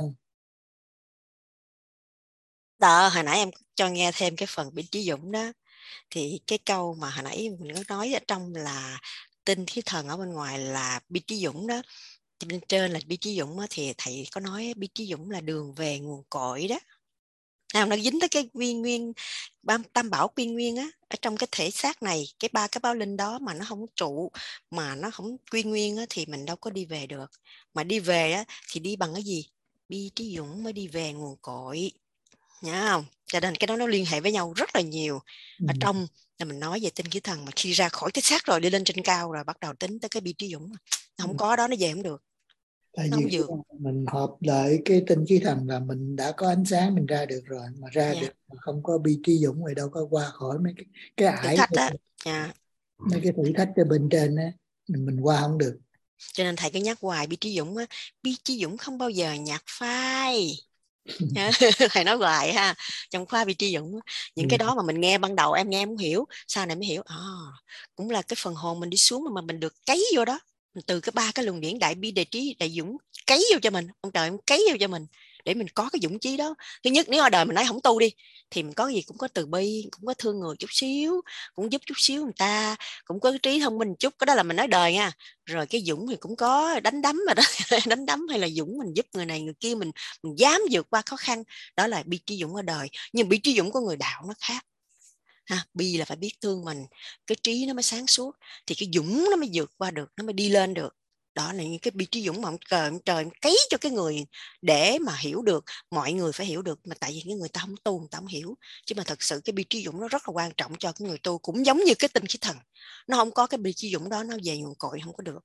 Đó, hồi nãy em cho nghe thêm cái phần Binh Chí Dũng đó, thì cái câu mà hồi nãy mình có nói ở trong là tinh khí thần ở bên ngoài là Binh Chí Dũng đó, bên trên là Binh Chí Dũng đó, thì thầy có nói Binh Chí Dũng là đường về nguồn cội đó. Nào nó dính tới cái nguyên nguyên Tam Bảo quy nguyên á, ở trong cái thể xác này, cái ba cái báo linh đó mà nó không trụ, mà nó không quy nguyên á, thì mình đâu có đi về được. Mà đi về á thì đi bằng cái gì? Binh Chí Dũng mới đi về nguồn cội, nhá không? Cho nên cái đó nó liên hệ với nhau rất là nhiều. Ở Ừ. trong là mình nói về tinh khí thần, mà khi ra khỏi cái xác rồi đi lên trên cao rồi bắt đầu tính tới cái Binh Chí Dũng, nó không có đó nó về không được. Tại Nó vì không khi vượt. mình hợp lại cái tinh khí thần là mình đã có ánh sáng, mình ra được rồi, mà ra Yeah. được mà không có Bi Trí Dũng thì đâu có qua khỏi mấy cái, cái Thử ải thách đó. Yeah. mấy cái thử thách ở bên trên á, mình, mình qua không được. Cho nên thầy cứ nhắc hoài Bi Trí Dũng á, Bi Trí Dũng không bao giờ nhạt phai. Thầy nói hoài ha, trong khóa Bi Trí Dũng á, những Ừ. cái đó mà mình nghe ban đầu em nghe em không hiểu, sau này mới hiểu à, cũng là cái phần hồn mình đi xuống mà mình được cấy vô đó, mình từ cái ba cái luồng điển đại bi, đại trí, đại dũng cấy vô cho mình, ông trời ông cấy vô cho mình để mình có cái dũng chí đó. Thứ nhất, nếu ở đời mình nói không tu đi thì mình có gì cũng có từ bi, cũng có thương người chút xíu, cũng giúp chút xíu người ta, cũng có cái trí thông minh chút, cái đó là mình nói đời nha. Rồi cái dũng thì cũng có đánh đấm mà đó đánh đấm hay là dũng mình giúp người này người kia, mình mình dám vượt qua khó khăn, đó là Bi Trí Dũng ở đời. Nhưng Bi Trí Dũng của người đạo nó khác ha. Bi là phải biết thương mình, cái trí nó mới sáng suốt, thì cái dũng nó mới vượt qua được, nó mới đi lên được. Đó là những cái Bi Trí Dũng mà ông trời, ông trời cấy cho cái người để mà hiểu được, mọi người phải hiểu được, mà tại vì cái người ta không tu người ta không hiểu. Chứ mà thật sự cái Bi Trí Dũng nó rất là quan trọng cho cái người tu, cũng giống như cái tinh khí thần, nó không có cái Bi Trí Dũng đó nó về nguồn cội không có được.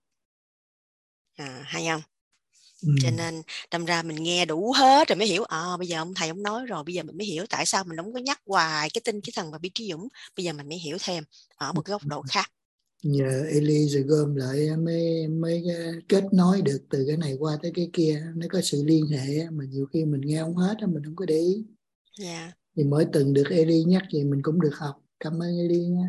À, hay không? Ừ. Cho nên đâm ra mình nghe đủ hết rồi mới hiểu, à bây giờ ông thầy ông nói rồi, bây giờ mình mới hiểu tại sao mình không có nhắc hoài cái tinh khí thần và Bi Trí Dũng. Bây giờ mình mới hiểu thêm ở một cái góc độ khác. Nhờ Eli rồi gom lại mới mới kết nối được từ cái này qua tới cái kia, nó có sự liên hệ mà nhiều khi mình nghe không hết, mình không có để ý. Yeah. Thì mỗi tuần được Eli nhắc gì mình cũng được học. Cảm ơn Eli nha.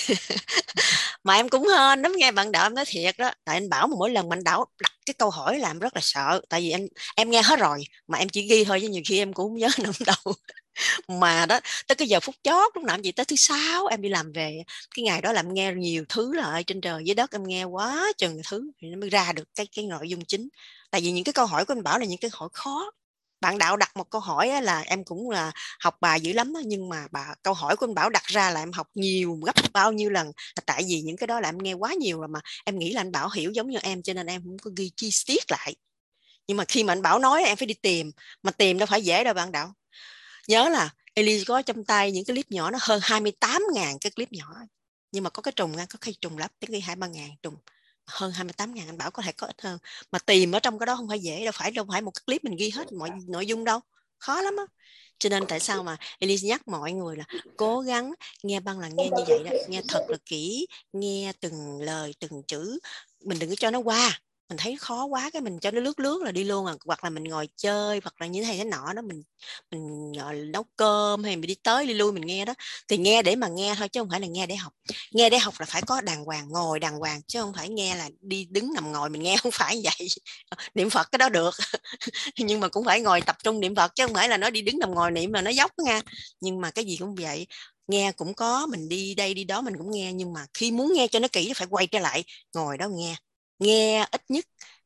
Mà em cũng hên lắm nghe bạn Đạo, em nói thiệt đó, tại anh Bảo mà mỗi lần bạn Đạo đặt cái câu hỏi là em rất là sợ, tại vì em em nghe hết rồi mà em chỉ ghi thôi, chứ nhiều khi em cũng không nhớ nằm đâu. Mà đó tới cái giờ phút chót lúc nào em chỉ tới thứ sáu em đi làm về, cái ngày đó là em nghe nhiều thứ là trên trời dưới đất, em nghe quá chừng thứ thì nó mới ra được cái cái nội dung chính. Tại vì những cái câu hỏi của anh Bảo là những cái hỏi khó. Bạn Đạo đặt một câu hỏi là em cũng là học bài dữ lắm đó, nhưng mà bà câu hỏi của anh Bảo đặt ra là em học nhiều gấp bao nhiêu lần, là tại vì những cái đó là em nghe quá nhiều rồi, mà em nghĩ là anh Bảo hiểu giống như em cho nên em không có ghi chi tiết lại. Nhưng mà khi mà anh Bảo nói em phải đi tìm, mà tìm đâu phải dễ đâu bạn Đạo. Nhớ là Eli có trong tay những cái clip nhỏ, nó hơn hai mươi tám ngàn cái clip nhỏ, nhưng mà có cái trùng, có khi trùng lắm, tiếng ghi hai ba ngàn trùng, hơn hai mươi tám ngàn, anh Bảo có thể có ít hơn. Mà tìm ở trong cái đó không phải dễ đâu, phải đâu phải một cái clip mình ghi hết mọi nội dung đâu, khó lắm á. Cho nên tại sao mà Elise nhắc mọi người là cố gắng nghe băng là nghe như vậy đó, nghe thật là kỹ, nghe từng lời từng chữ, mình đừng có cho nó qua. Mình thấy khó quá cái mình cho nó lướt lướt là đi luôn à, hoặc là mình ngồi chơi, hoặc là như thế này thế nọ đó, mình mình nấu cơm hay mình đi tới đi lui mình nghe đó, thì nghe để mà nghe thôi chứ không phải là nghe để học. Nghe để học là phải có đàng hoàng, ngồi đàng hoàng, chứ không phải nghe là đi đứng nằm ngồi mình nghe, không phải vậy. Niệm Phật cái đó được nhưng mà cũng phải ngồi tập trung niệm Phật, chứ không phải là nó đi đứng nằm ngồi niệm là nó dốc nha. Nhưng mà cái gì cũng vậy, nghe cũng có, mình đi đây đi đó mình cũng nghe, nhưng mà khi muốn nghe cho nó kỹ phải quay trở lại ngồi đó nghe. Nghe ít nhất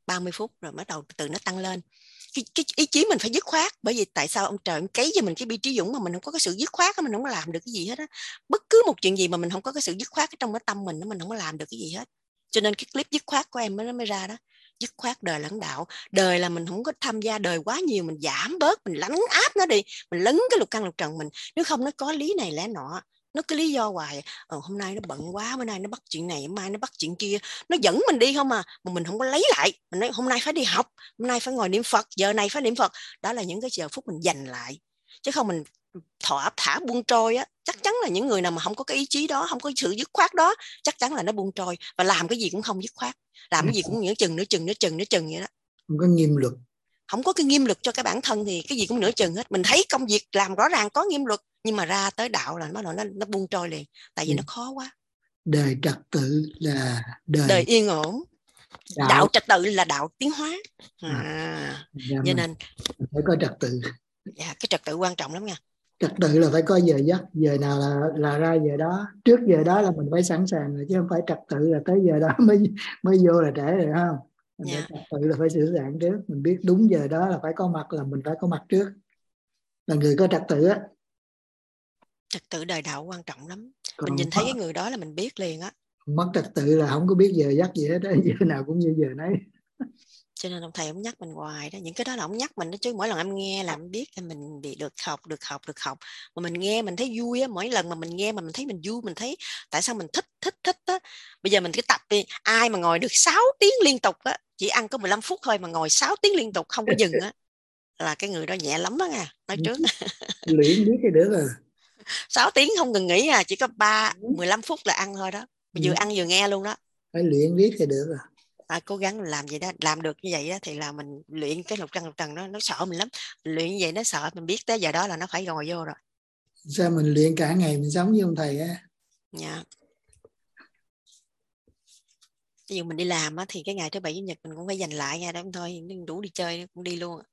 ba mươi phút rồi bắt đầu từ nó tăng lên. Cái, cái ý chí mình phải dứt khoát, bởi vì tại sao ông trời ông cấy cho mình cái bi trí dũng mà mình không có cái sự dứt khoát, mình không có làm được cái gì hết á. Bất cứ một chuyện gì mà mình không có cái sự dứt khoát trong cái tâm mình, mình không có làm được cái gì hết. Cho nên cái clip dứt khoát của em nó mới ra đó. Dứt khoát đời lẫn đạo. Đời là mình không có tham gia đời quá nhiều, mình giảm bớt, mình lấn áp nó đi, mình lấn cái lục căn lục trần mình. Nếu không nó có lý này lẽ nọ, nó cứ lý do hoài. Ờ, hôm nay nó bận quá, bữa nay nó bắt chuyện này, mai nó bắt chuyện kia, nó dẫn mình đi không à, mà mình không có lấy lại. Mình nói hôm nay phải đi học, hôm nay phải ngồi niệm Phật, giờ này phải niệm Phật. Đó là những cái giờ phút mình dành lại, chứ không mình thỏa thả buông trôi á, chắc chắn là những người nào mà không có cái ý chí đó, không có sự dứt khoát đó, chắc chắn là nó buông trôi và làm cái gì cũng không dứt khoát, làm cái gì cũng nửa chừng nửa chừng nửa chừng nửa chừng vậy đó. Không có nghiêm luật, không có cái nghiêm luật cho cái bản thân thì cái gì cũng nửa chừng hết. Mình thấy công việc làm rõ ràng có nghiêm luật, nhưng mà ra tới đạo là nó nó nó buông trôi liền, tại vì ừ. nó khó quá. Đời trật tự là đời, đời yên ổn. Đạo. đạo trật tự là đạo tiến hóa. À, à, cho nên phải có trật tự. Dạ, cái trật tự quan trọng lắm nha. Trật tự là phải có giờ giấc, giờ nào là là ra giờ đó, trước giờ đó là mình phải sẵn sàng rồi, chứ không phải trật tự là tới giờ đó mới mới vô là trễ rồi không? Mình yeah. phải trật tự là phải sửa soạn trước, mình biết đúng giờ đó là phải có mặt, là mình phải có mặt trước, là người có trật tự á. Trật tự đời đạo quan trọng lắm. Còn mình nhìn thấy cái người đó là mình biết liền á. Mất trật tự là không có biết giờ giấc gì hết đó, giờ nào cũng như giờ nấy. Cho nên ông thầy ông nhắc mình hoài đó, những cái đó là ông nhắc mình đó, chứ mỗi lần em nghe là em biết là mình bị được học được học được học mà mình nghe mình thấy vui á. Mỗi lần mà mình nghe mà mình thấy mình vui, mình thấy tại sao mình thích thích thích á. Bây giờ mình cứ tập đi, ai mà ngồi được sáu tiếng liên tục á, chỉ ăn có mười lăm phút thôi mà ngồi sáu tiếng liên tục không có dừng á, là cái người đó nhẹ lắm đó nha, nói trước. Luyện biết cái được rồi. sáu tiếng không ngừng nghỉ à, chỉ có ba mười lăm phút là ăn thôi đó, vừa ăn vừa nghe luôn đó. Phải luyện biết thì được rồi. À, cố gắng làm vậy đó, làm được như vậy đó, thì là mình luyện cái lục căn lục trần đó, nó sợ mình lắm. Mình luyện như vậy nó sợ, mình biết tới giờ đó là nó phải ngồi vô rồi. Sao mình luyện cả ngày mình sống với ông thầy á? Dạ. Ví dụ mình đi làm á, thì cái ngày thứ bảy chủ nhật mình cũng phải dành lại nha, đó thôi, đủ đi chơi cũng đi luôn.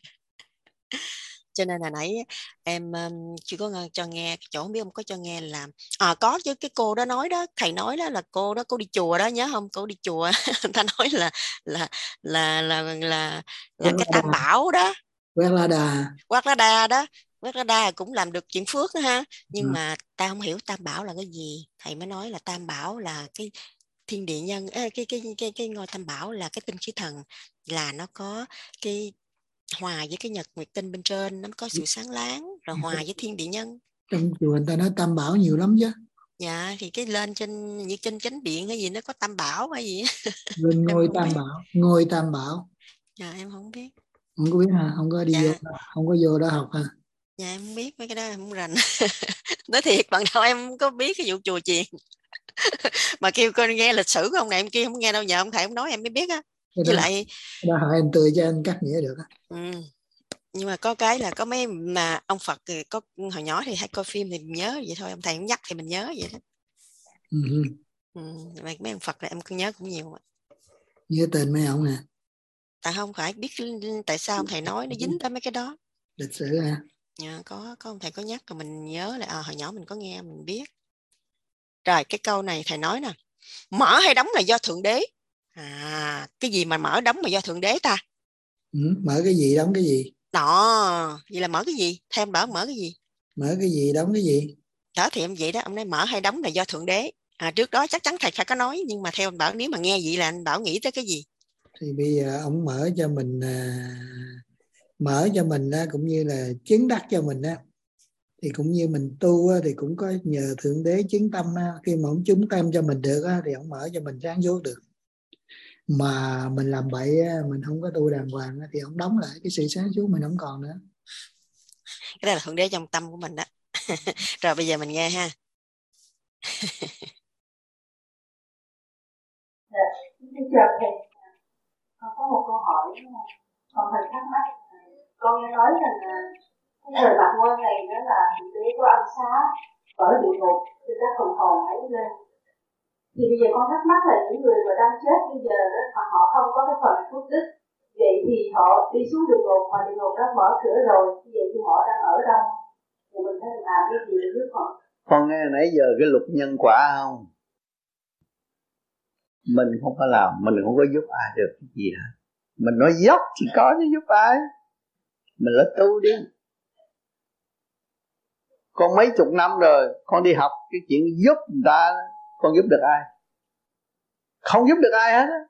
Cho nên là nãy em um, chưa có cho nghe chỗ, không biết ông có cho nghe làm à, có chứ. Cái cô đó nói đó, thầy nói đó là cô đó, cô đi chùa đó, nhớ không? Cô đi chùa người ta nói là là là là là, là, là cái tam bảo đó, Quét lá đà, quát lá đa đó, quát lá đa cũng làm được chuyện phước đó ha. Nhưng ừ. mà ta không hiểu tam bảo là cái gì. Thầy mới nói là tam bảo là cái thiên địa nhân, cái cái cái cái, cái ngôi tam bảo là cái tinh khí thần, là nó có cái hòa với cái nhật nguyệt tinh bên trên, nó có sự sáng láng, rồi hòa với thiên địa nhân. Trong chùa người ta nói tam bảo nhiều lắm chứ. Dạ, thì cái lên trên như trên chánh điện hay gì nó có tam bảo hay gì. Lên ngôi tam biết. Bảo, ngôi tam bảo. Dạ em không biết. Không có biết hả? Không có đi dạ. vô, không có vô đó học hả? Dạ em không biết mấy cái đó, em không rành. Nói thiệt bằng đâu em không có biết cái vụ chùa chiền. Mà kêu con nghe lịch sử của ông này em kia không nghe đâu, nhờ ông thầy ông nói em mới biết á. Với lại đó hỏi anh tươi cho anh cắt nghĩa được á. Ừ. Nhưng mà có cái là có mấy mà ông Phật có hồi nhỏ thì hay coi phim thì mình nhớ vậy thôi, ông thầy cũng nhắc thì mình nhớ vậy đó. Ừ. Ừ. Mấy ông Phật là em cứ nhớ cũng nhiều. Nhớ tên mấy ông nè. Tại không phải biết tại sao ông thầy nói nó dính tới mấy cái đó. Lịch sử hả? Dạ, có có ông thầy có nhắc rồi mình nhớ là à, hồi nhỏ mình có nghe mình biết. Rồi cái câu này thầy nói nè, mở hay đóng là do Thượng Đế. À, cái gì mà mở đóng mà do Thượng Đế ta? Ừ, mở cái gì đóng cái gì? Đó, vậy là mở cái gì? Theo em bảo mở cái gì? Mở cái gì đóng cái gì? Đó thì em vậy đó, ông nói mở hay đóng là do Thượng Đế. À, trước đó chắc chắn thầy phải có nói, nhưng mà theo anh Bảo nếu mà nghe vậy là anh Bảo nghĩ tới cái gì? Thì bây giờ ông mở cho mình à, mở cho mình á, cũng như là chứng đắc cho mình á, thì cũng như mình tu á, thì cũng có nhờ Thượng Đế chứng tâm á. Khi mà ông chứng tâm cho mình được á, thì ông mở cho mình sáng suốt được. Mà mình làm bậy á, mình không có tu đàng hoàng á, thì ông đóng lại cái sự sáng suốt mình không còn nữa. Cái đó là Thượng Đế trong tâm của mình đó. Rồi bây giờ mình nghe ha. Xin chào thầy, con có một câu hỏi con thầy thắc mắc. Con nghe nói rằng cái thời bạc quan này đó là Thượng Đế có ăn xá ở địa ngục thì các phần hồn ấy lên. Thì bây giờ con thắc mắc là những người mà đang chết bây giờ đó mà họ không có cái phần phước đức, vậy thì họ đi xuống địa ngục mà địa ngục đã mở cửa rồi, vậy thì họ đang ở đâu? Thì mình phải làm cái gì để giúp họ? Con nghe nãy giờ cái luật nhân quả không? Mình không có làm, mình không có giúp ai được cái gì hết. Mình nói dốc thì có chứ giúp ai. Mình là tu đi. Con mấy chục năm rồi, con đi học cái chuyện giúp người ta, con giúp được ai? Không giúp được ai hết á.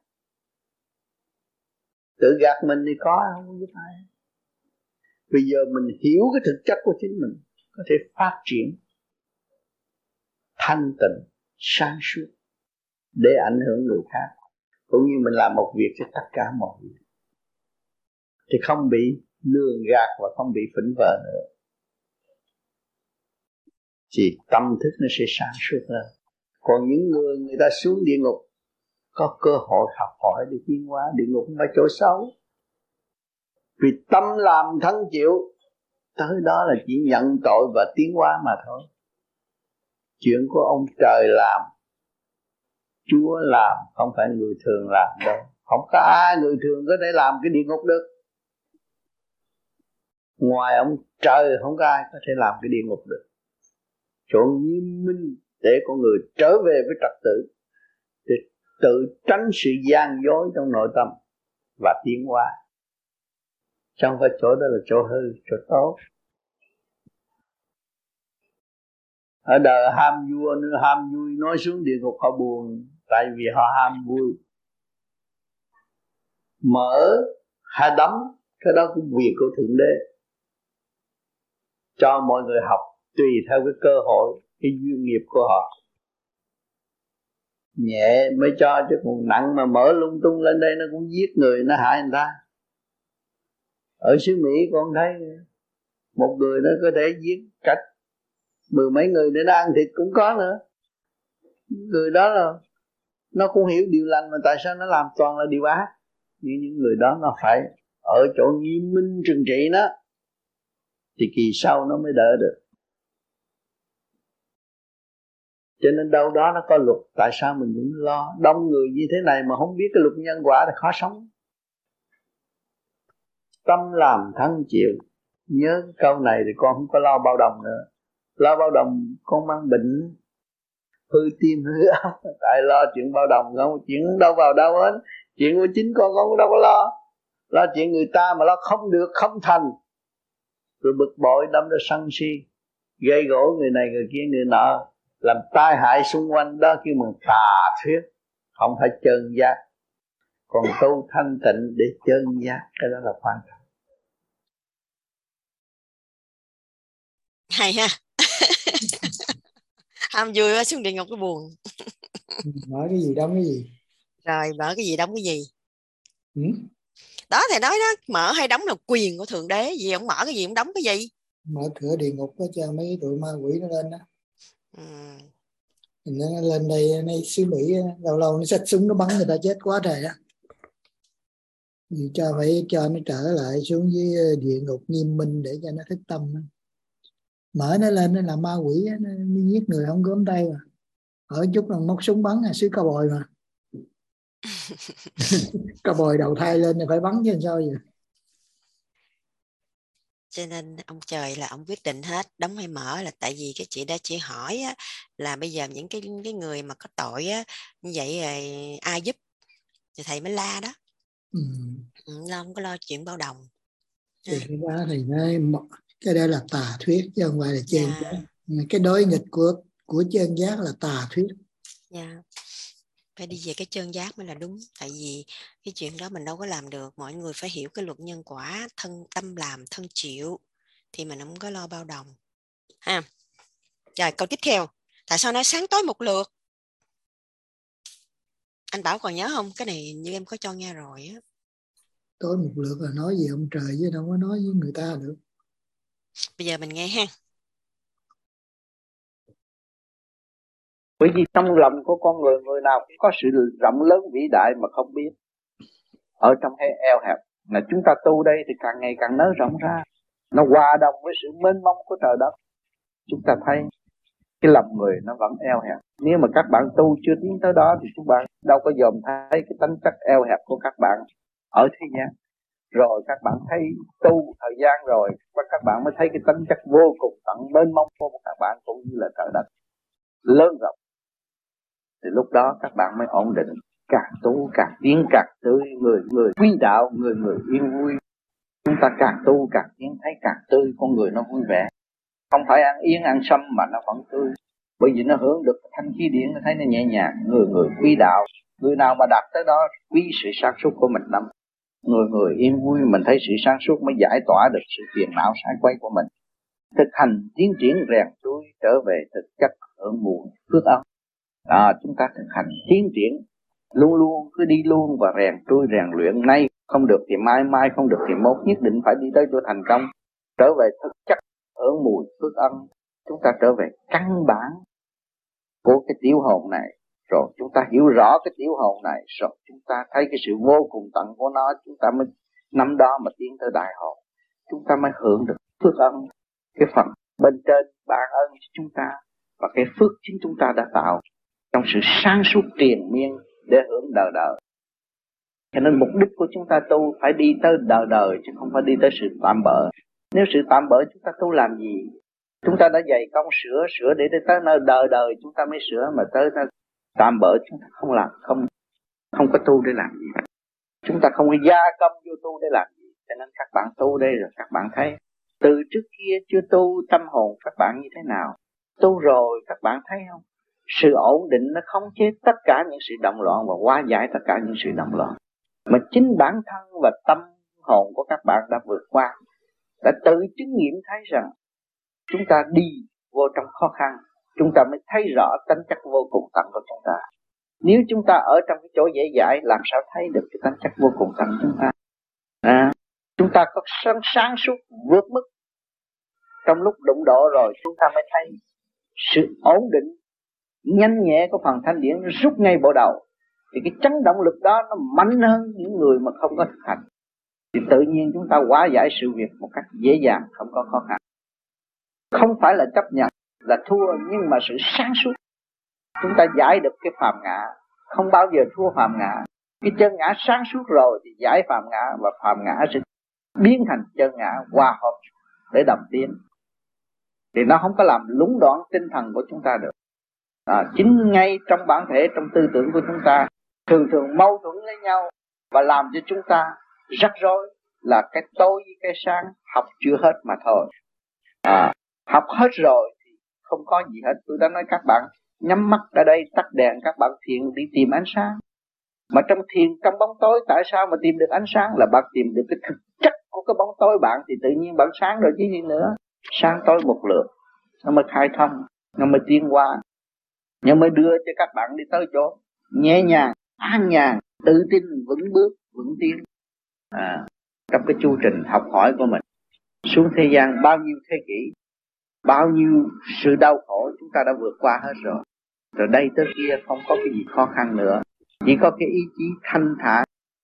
Tự gạt mình thì có, không giúp ai. Bây giờ mình hiểu cái thực chất của chính mình, có thể phát triển thanh tịnh, sáng suốt để ảnh hưởng người khác, cũng như mình làm một việc cho tất cả mọi việc, thì không bị lường gạt và không bị phỉnh vợ nữa, thì tâm thức nó sẽ sáng suốt hơn. Còn những người người ta xuống địa ngục có cơ hội học hỏi để tiến hóa. Địa ngục không phải chỗ xấu, vì tâm làm thân chịu, tới đó là chỉ nhận tội và tiến hóa mà thôi. Chuyện của ông trời làm, Chúa làm, không phải người thường làm đâu. Không có ai người thường có thể làm cái địa ngục được. Ngoài ông trời không có ai có thể làm cái địa ngục được. Chỗ nghiêm minh để con người trở về với trật tự, để tự tránh sự gian dối trong nội tâm và tiến hóa. Chứ không phải chỗ đó là chỗ hư, chỗ tốt. Ở đời ham vua, ham vui, nói xuống địa ngục họ buồn, tại vì họ ham vui. Mở hay đóng, cái đó cũng quyền của Thượng Đế. Cho mọi người học tùy theo cái cơ hội, cái duyên nghiệp của họ. Nhẹ mới cho, chứ còn nặng mà mở lung tung lên đây nó cũng giết người, nó hại người ta. Ở xứ Mỹ con thấy một người nó có thể giết cách mười mấy người để nó ăn thịt cũng có nữa. Người đó là nó cũng hiểu điều lành, mà tại sao nó làm toàn là điều ác. Nhưng những người đó nó phải ở chỗ nghiêm minh trừng trị nó, thì kỳ sau nó mới đỡ được. Cho nên đâu đó nó có luật. Tại sao mình cũng lo đông người như thế này mà không biết cái luật nhân quả thì khó sống. Tâm làm thân chịu. Nhớ câu này thì con không có lo bao đồng nữa. Lo bao đồng con mang bệnh, hư tim hư óc. Tại lo chuyện bao đồng không, chuyện đâu vào đâu hết. Chuyện của chính con con đâu có lo. Lo chuyện người ta mà lo không được, không thành, rồi bực bội đâm ra sân si, gây gỗ người này người kia người nọ, làm tai hại xung quanh. Đó kêu bằng tà thuyết, không phải chân giác. Còn tu thanh tịnh để chân giác, cái đó là quan trọng. Hay ha. Ham vui quá, xuống địa ngục cái buồn. Nói cái gì đóng cái gì. Rồi mở cái gì đóng cái gì. Ừ? Đó thầy nói đó, mở hay đóng là quyền của Thượng Đế. Gì ông mở cái gì ông đóng cái gì. Mở cửa địa ngục đó cho mấy tụi ma quỷ nó lên đó. Ừ. Nó lên đây, này xứ Mỹ lâu lâu nó xách súng nó bắn người ta chết quá trời đó. Vì cho phải cho nó trở lại xuống dưới địa ngục nghiêm minh để cho nó thức tâm. Mở nó lên nó là ma quỷ, nó, nó giết người không gớm tay mà. Ở chút là móc súng bắn là xứ cao bồi mà. Cao bồi đầu thai lên thì phải bắn chứ sao vậy. Cho nên ông trời là ông quyết định hết, đóng hay mở là tại vì cái chị đó chỉ hỏi á, là bây giờ những cái cái người mà có tội á, như vậy rồi ai giúp thì thầy mới la đó. Ừ. Ừ, không có lo chuyện bao đồng. Thì cái đó thì nó, cái đó là tà thuyết chứ không phải là chân Yeah. giác. Cái đối nghịch của của chân giác là tà thuyết. Yeah. Phải đi về cái chân giác mới là đúng. Tại vì cái chuyện đó mình đâu có làm được. Mọi người phải hiểu cái luật nhân quả, thân tâm làm thân chịu, thì mình không có lo bao đồng ha. Rồi câu tiếp theo, tại sao nói sáng tối một lượt? Anh Bảo còn nhớ không? Cái này như em có cho nghe rồi á. Tối một lượt là nói gì ông trời chứ đâu có nói với người ta được. Bây giờ mình nghe ha. Bởi vì trong lòng của con người, người nào cũng có sự rộng lớn vĩ đại mà không biết. Ở trong cái eo hẹp là chúng ta tu đây thì càng ngày càng nới rộng ra, nó hòa đồng với sự mênh mông của trời đất. Chúng ta thấy cái lòng người nó vẫn eo hẹp. Nếu mà các bạn tu chưa tiến tới đó thì chúng bạn đâu có dòm thấy cái tánh chất eo hẹp của các bạn ở thế gian. Rồi các bạn thấy tu thời gian rồi, và các bạn mới thấy cái tánh chất vô cùng tận mênh mông của các bạn cũng như là trời đất lớn rộng. Thì lúc đó các bạn mới ổn định, càng tu càng tiến càng tươi, người người quý đạo, người người yên vui. Chúng ta càng tu càng tiến thấy càng tươi, con người nó vui vẻ. Không phải ăn yên ăn sâm mà nó vẫn tươi. Bởi vì nó hưởng được thanh khí điển, nó thấy nó nhẹ nhàng, người người quý đạo. Người nào mà đạt tới đó quý sự sáng suốt của mình lắm. Người người yên vui, mình thấy sự sáng suốt mới giải tỏa được sự phiền não sai quay của mình. Thực hành tiến triển rèn trui trở về thực chất hưởng mùi phước ân. À, chúng ta thực hành tiến triển luôn luôn cứ đi luôn và rèn trui rèn luyện, nay không được thì mai, mai không được thì mốt, nhất định phải đi tới chỗ thành công, trở về thực chất hưởng mùi phước ân. Chúng ta trở về căn bản của cái tiểu hồn này, rồi chúng ta hiểu rõ cái tiểu hồn này, rồi chúng ta thấy cái sự vô cùng tận của nó, chúng ta mới năm đó mà tiến tới đại hồn, chúng ta mới hưởng được phước ân, cái phần bên trên ban ơn cho chúng ta và cái phước chính chúng ta đã tạo trong sự sáng suốt triền miên để hưởng đời đời. Cho nên mục đích của chúng ta tu phải đi tới đời đời chứ không phải đi tới sự tạm bỡ. Nếu sự tạm bỡ chúng ta tu làm gì? Chúng ta đã dày công sửa sửa để tới nơi đời đời chúng ta mới sửa, mà tới nơi tạm bỡ chúng ta không làm, không không có tu để làm gì. Chúng ta không có gia công vô tu để làm gì. Cho nên các bạn tu đây rồi các bạn thấy từ trước kia chưa tu tâm hồn các bạn như thế nào, tu rồi các bạn thấy không? Sự ổn định nó khống chế tất cả những sự động loạn và hóa giải tất cả những sự động loạn. Mà chính bản thân và tâm hồn của các bạn đã vượt qua, đã tự chứng nghiệm thấy rằng chúng ta đi vô trong khó khăn, chúng ta mới thấy rõ tánh chất vô cùng tận của chúng ta. Nếu chúng ta ở trong cái chỗ dễ dãi, làm sao thấy được cái tánh chất vô cùng tận chúng ta? À, chúng ta có sáng, sáng suốt vượt mức. Trong lúc đụng độ rồi chúng ta mới thấy sự ổn định nhanh nhẹ của phần thanh điển rút ngay bộ đầu. Thì cái chấn động lực đó nó mạnh hơn những người mà không có thực hành. Thì tự nhiên chúng ta hóa giải sự việc một cách dễ dàng, không có khó khăn. Không phải là chấp nhận là thua, nhưng mà sự sáng suốt. Chúng ta giải được cái phàm ngã, không bao giờ thua phàm ngã. Cái chân ngã sáng suốt rồi thì giải phàm ngã, và phàm ngã sẽ biến thành chân ngã hòa hợp để đồng tiến. Thì nó không có làm lũng đoạn tinh thần của chúng ta được. À, chính ngay trong bản thể, trong tư tưởng của chúng ta thường thường mâu thuẫn với nhau và làm cho chúng ta rắc rối, là cái tối với cái sáng học chưa hết mà thôi. À, học hết rồi thì không có gì hết. Tôi đã nói các bạn nhắm mắt ở đây, tắt đèn, các bạn thiền đi tìm ánh sáng. Mà trong thiền, trong bóng tối, tại sao mà tìm được ánh sáng? Là bạn tìm được cái thực chất của cái bóng tối bạn, thì tự nhiên bạn sáng rồi chứ gì nữa. Sáng tối một lượt, nó mới khai thông, nó mới tiến qua, nó mới đưa cho các bạn đi tới chỗ nhẹ nhàng, an nhàn, tự tin, vững bước, vững tiến. À, trong cái chu trình học hỏi của mình xuống thế gian bao nhiêu thế kỷ, bao nhiêu sự đau khổ chúng ta đã vượt qua hết rồi. Rồi đây tới kia không có cái gì khó khăn nữa, chỉ có cái ý chí thanh thản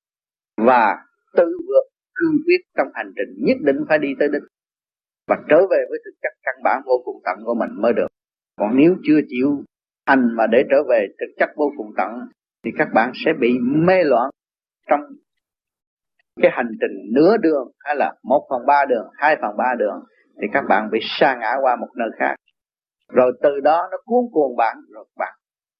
và tự vượt cương quyết trong hành trình nhất định phải đi tới đích và trở về với thực chất căn bản vô cùng tận của mình mới được. Còn nếu chưa chịu hành mà để trở về thực chất vô cùng tận thì các bạn sẽ bị mê loạn trong cái hành trình nửa đường, hay là một phần ba đường, hai phần ba đường, thì các bạn bị sa ngã qua một nơi khác. Rồi từ đó nó cuốn cuồng bạn, rồi bạn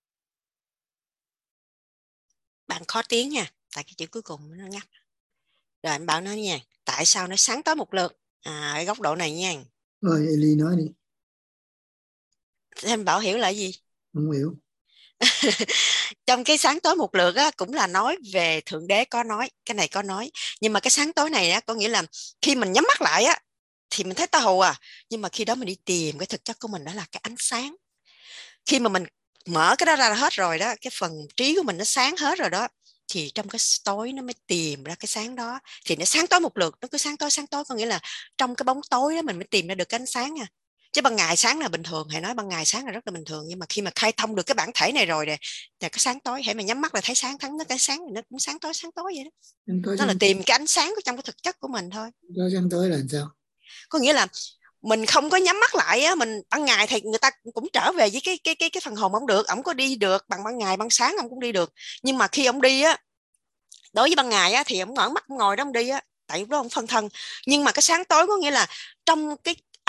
bạn khó tiếng nha, tại cái chữ cuối cùng nó ngắt. Rồi anh Bảo nói nha, tại sao nó sáng tối một lượt? À, ở góc độ này nha. Rồi Eli nói đi. Anh Bảo hiểu là gì? Không hiểu. Trong cái sáng tối một lượt á, cũng là nói về Thượng Đế có nói, cái này có nói. Nhưng mà cái sáng tối này á, có nghĩa là khi mình nhắm mắt lại á, thì mình thấy tà hù à. Nhưng mà khi đó mình đi tìm cái thực chất của mình, đó là cái ánh sáng. Khi mà mình mở cái đó ra hết rồi đó, cái phần trí của mình nó sáng hết rồi đó, thì trong cái tối nó mới tìm ra cái sáng đó. Thì nó sáng tối một lượt, nó cứ sáng tối sáng tối, có nghĩa là trong cái bóng tối đó mình mới tìm ra được cái ánh sáng nha. Chứ ban ngày sáng là bình thường, hãy nói ban ngày sáng là rất là bình thường, nhưng mà khi mà khai thông được cái bản thể này rồi nè, là cái sáng tối, hãy mà nhắm mắt là thấy sáng, thắng nó cái sáng, nó cũng sáng tối sáng tối vậy đó. Tối nó là tìm cái ánh sáng của trong cái thực chất của mình thôi. Tối sáng tối là sao? Có nghĩa là mình không có nhắm mắt lại á, mình ban ngày thì người ta cũng trở về với cái cái cái cái phần hồn ông được, ông có đi được bằng ban ngày, ban sáng ông cũng đi được. Nhưng mà khi ông đi á, đối với ban ngày á thì ông mở mắt ông ngồi đó ông đi á, tại lúc đó ông phân thân. Nhưng mà cái sáng tối có nghĩa là trong cái ánh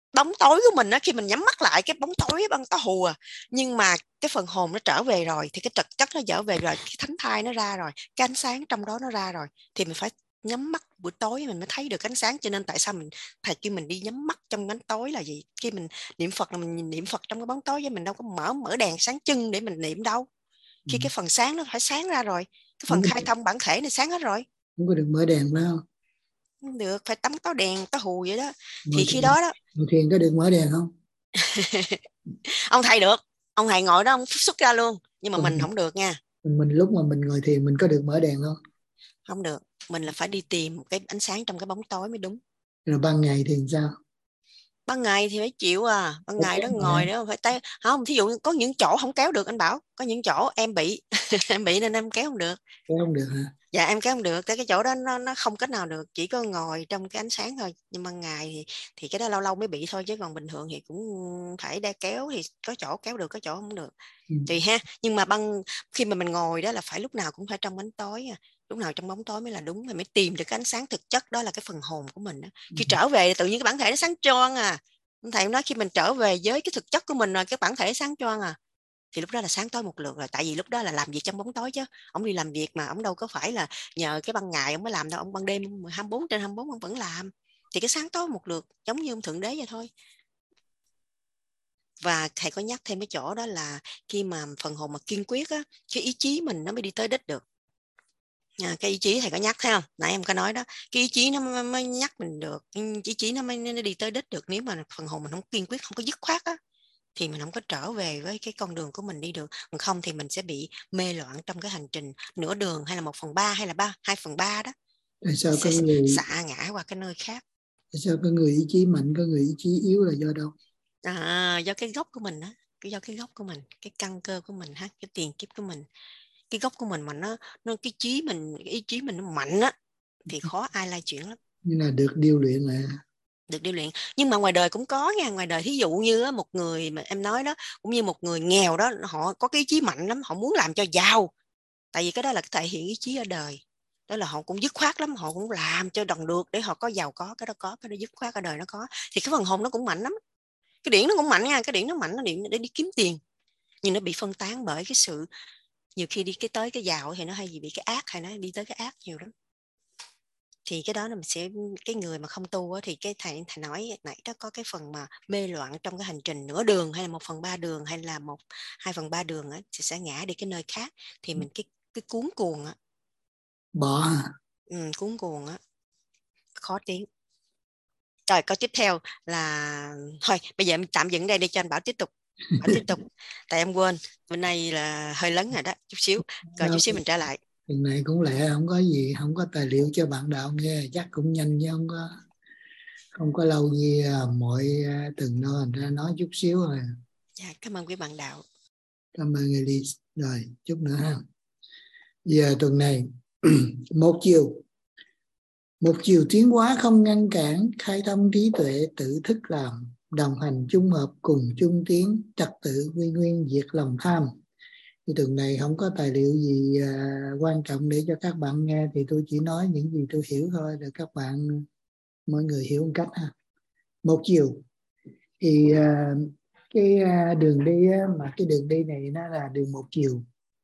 bóng tối của mình á, khi mình nhắm mắt lại cái bóng tối băng tỏ hù à, nhưng mà cái phần hồn nó trở về rồi thì cái thực chất nó trở về rồi, cái thánh thai nó ra rồi, cái ánh sáng trong đó nó ra rồi, thì mình phải nhắm mắt buổi tối mình mới thấy được ánh sáng. Cho nên tại sao mình thầy kêu mình đi nhắm mắt trong ánh tối là gì? Khi mình niệm Phật là mình niệm Phật trong cái bóng tối, với mình đâu có mở mở đèn sáng trưng để mình niệm đâu. Khi cái phần sáng nó phải sáng ra rồi, cái phần khai thông bản thể này sáng hết rồi. Không có được mở đèn phải không? Không được, phải tắm tó đèn tó hù vậy đó. Ngồi Thì thiền, khi đó đó ngồi thiền có được mở đèn không? ông thầy được, ông thầy ngồi đó ông xuất ra luôn, nhưng mà Còn mình không được nha. Mình, mình lúc mà mình ngồi thiền mình có được mở đèn không? Không được, mình là phải đi tìm một cái ánh sáng trong cái bóng tối mới đúng. Rồi ban ngày thì sao? Ban ngày thì phải chịu à, ban Có ngày đó kéo ngồi hả? đó phải tay không. Thí dụ có những chỗ không kéo được, anh Bảo, có những chỗ em bị em bị nên em kéo không được. Kéo không được hả? Dạ em kéo không được, tới cái chỗ đó nó nó không cách nào được, chỉ có ngồi trong cái ánh sáng thôi. Nhưng ban ngày thì thì cái đó lâu lâu mới bị thôi, chứ còn bình thường thì cũng phải đe kéo, thì có chỗ kéo được, có chỗ không được. Ừ. Tùy ha. Nhưng mà ban khi mà mình ngồi đó là phải lúc nào cũng phải trong ánh tối à. Lúc nào trong bóng tối mới là đúng, mình mới tìm được cái ánh sáng thực chất, đó là cái phần hồn của mình đó. Khi trở về tự nhiên cái bản thể nó sáng choang à. Thầy nói khi mình trở về với cái thực chất của mình rồi, cái bản thể sáng choang à, thì lúc đó là sáng tối một lượt rồi. Tại vì lúc đó là làm việc trong bóng tối chứ. Ông đi làm việc mà, ông đâu có phải là nhờ cái ban ngày ông mới làm đâu, ông ban đêm hai mươi bốn trên hai mươi bốn ông vẫn làm. Thì cái sáng tối một lượt giống như ông Thượng Đế vậy thôi. Và thầy có nhắc thêm cái chỗ đó là khi mà phần hồn mà kiên quyết á, cái ý chí mình nó mới đi tới đích được. À, cái ý chí thầy có nhắc thấy không? Nãy em có nói đó, cái ý chí nó mới, mới nhắc mình được, cái ý chí nó mới nó đi tới đích được. Nếu mà phần hồn mình không kiên quyết, không có dứt khoát á, thì mình không có trở về với cái con đường của mình đi được. Còn không thì mình sẽ bị mê loạn trong cái hành trình nửa đường, hay là một phần ba, hay là ba hai phần ba đó. Tại sao sẽ có người xạ ngã qua cái nơi khác? Tại sao có người ý chí mạnh, có người ý chí yếu là do đâu? À, do cái gốc của mình đó, cái do cái gốc của mình, cái căn cơ của mình ha, cái tiền kiếp của mình. Cái gốc của mình mà nó nó cái trí mình, cái ý chí mình nó mạnh á, thì khó ai lai chuyển lắm. Nhưng là được điêu luyện là Được điêu luyện. Nhưng mà ngoài đời cũng có nha, ngoài đời thí dụ như một người mà em nói đó, cũng như một người nghèo đó, họ có cái ý chí mạnh lắm, họ muốn làm cho giàu. Tại vì cái đó là cái thể hiện ý chí ở đời. Đó là họ cũng dứt khoát lắm, họ cũng làm cho bằng được để họ có giàu có, cái đó có, cái đó dứt khoát ở đời nó có. Thì cái phần hồn nó cũng mạnh lắm. Cái điển nó cũng mạnh nha, cái điển nó mạnh, nó điện để đi kiếm tiền. Nhưng nó bị phân tán bởi cái sự, nhiều khi đi cái tới cái giàu thì nó hay gì bị cái ác, hay nó đi tới cái ác nhiều lắm. Thì cái đó là mình sẽ, cái người mà không tu á, thì cái thầy thầy nói nãy đó, có cái phần mà mê loạn trong cái hành trình nửa đường, hay là một phần ba đường, hay là một hai phần ba đường á, thì sẽ ngã đi cái nơi khác. Thì mình cái cái cuốn cuồng á, bỏ à? Ừ, cuốn cuồng á, khó tiếng. Rồi câu tiếp theo là thôi bây giờ em tạm dừng đây để cho anh Bảo tiếp tục. Bảo tiếp tục. Tại em quên, bên này là hơi lớn rồi đó, chút xíu. Rồi chút xíu mình trở lại. Lần này cũng lẹ, không có gì, không có tài liệu cho bạn đạo nghe, chắc cũng nhanh chứ không có không có lâu như mọi từng đâu, thành ra nói chút xíu rồi. Dạ, cảm ơn quý bạn đạo. Cảm ơn Elise. Rồi chút nữa ha. Giờ tuần này một chiều một chiều tiến hóa không ngăn cản, khai thông trí tuệ tự thức làm, đồng hành chung hợp cùng chung tiến, trật tự quy nguyên diệt lòng tham. Thì tuần này không có tài liệu gì uh, quan trọng để cho các bạn nghe, thì tôi chỉ nói những gì tôi hiểu thôi, để các bạn mọi người hiểu một cách ha. Một chiều thì uh, cái uh, đường đi uh, mà cái đường đi này nó là đường một chiều,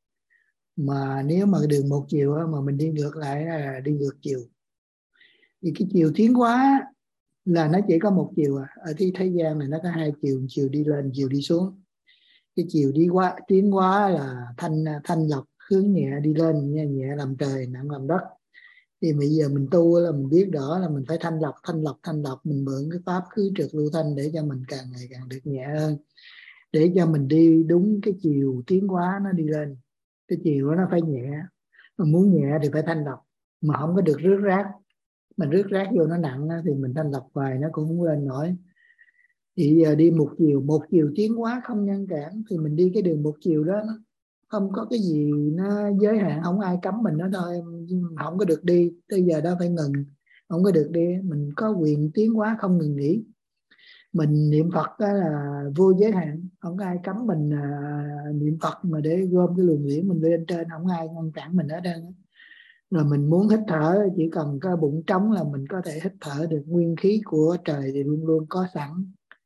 mà nếu mà đường một chiều uh, mà mình đi ngược lại là đi ngược chiều. Thì cái chiều tiến hóa là nó chỉ có một chiều à. Ở cái thế gian này nó có hai chiều, chiều đi lên, chiều đi xuống. Cái chiều đi qua tiến hóa là thanh thanh lọc, hướng nhẹ đi lên, nhẹ, nhẹ làm trời, nặng làm đất. Thì bây giờ mình tu là mình biết rõ là mình phải thanh lọc, thanh lọc, thanh lọc. Mình mượn cái pháp khứ trực lưu thanh để cho mình càng ngày càng được nhẹ hơn, để cho mình đi đúng cái chiều tiến hóa nó đi lên. Cái chiều đó nó phải nhẹ, mà muốn nhẹ thì phải thanh lọc, mà không có được rước rác. Mình rước rác vô nó nặng thì mình thanh lọc hoài nó cũng không lên nổi. Thì giờ đi một chiều, một chiều tiến hóa không ngăn cản, thì mình đi cái đường một chiều đó, nó không có cái gì nó giới hạn, không ai cấm mình đó thôi. Không có được đi, tới giờ đó phải ngừng, không có được đi. Mình có quyền tiến hóa không ngừng nghỉ. Mình niệm Phật đó là vô giới hạn, không có ai cấm mình à, niệm Phật mà để gom cái luồng điển mình lên trên, không ai ngăn cản mình ở đây. Rồi mình muốn hít thở, chỉ cần có bụng trống là mình có thể hít thở được. Nguyên khí của trời thì luôn luôn có sẵn,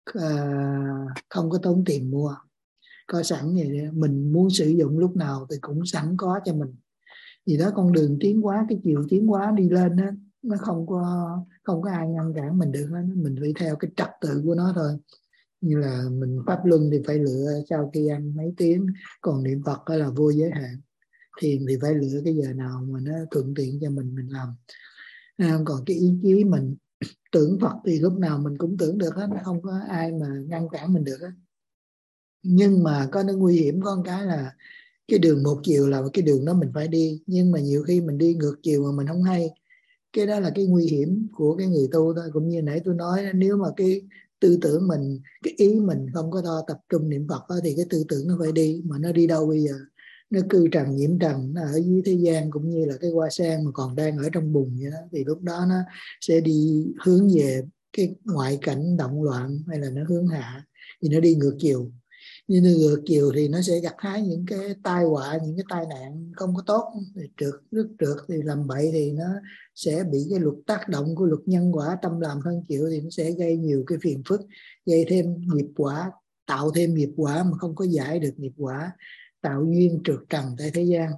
uh, không có tốn tiền mua, có sẵn vậy đó. Mình muốn sử dụng lúc nào thì cũng sẵn có cho mình. Vì đó con đường tiến hóa, cái chiều tiến hóa đi lên đó, nó không có không có ai ngăn cản mình được hết. Mình phải theo cái trật tự của nó thôi. Như là mình pháp luân thì phải lựa sau khi ăn mấy tiếng, còn niệm Phật là vô giới hạn. Thiền thì phải lựa cái giờ nào mà nó thuận tiện cho mình mình làm. À, còn cái ý chí mình tưởng Phật thì lúc nào mình cũng tưởng được hết, không có ai mà ngăn cản mình được hết. Nhưng mà có nó nguy hiểm, có một cái là cái đường một chiều là cái đường đó mình phải đi, nhưng mà nhiều khi mình đi ngược chiều mà mình không hay. Cái đó là cái nguy hiểm của cái người tu thôi. Cũng như nãy tôi nói, nếu mà cái tư tưởng mình, cái ý mình không có đo tập trung niệm Phật đó, thì cái tư tưởng nó phải đi. Mà nó đi đâu bây giờ? Nó cư trần nhiễm trần, nó ở dưới thế gian, cũng như là cái hoa sen mà còn đang ở trong bùn vậy đó. Thì lúc đó nó sẽ đi hướng về cái ngoại cảnh động loạn, hay là nó hướng hạ, thì nó đi ngược chiều. Nhưng ngược chiều thì nó sẽ gặt hái những cái tai họa, những cái tai nạn không có tốt. Thì trượt, nước trượt thì làm bậy thì nó sẽ bị cái luật tác động của luật nhân quả, tâm làm thân chịu, thì nó sẽ gây nhiều cái phiền phức, gây thêm nghiệp quả, tạo thêm nghiệp quả mà không có giải được nghiệp quả, tạo duyên trượt trần tại thế gian.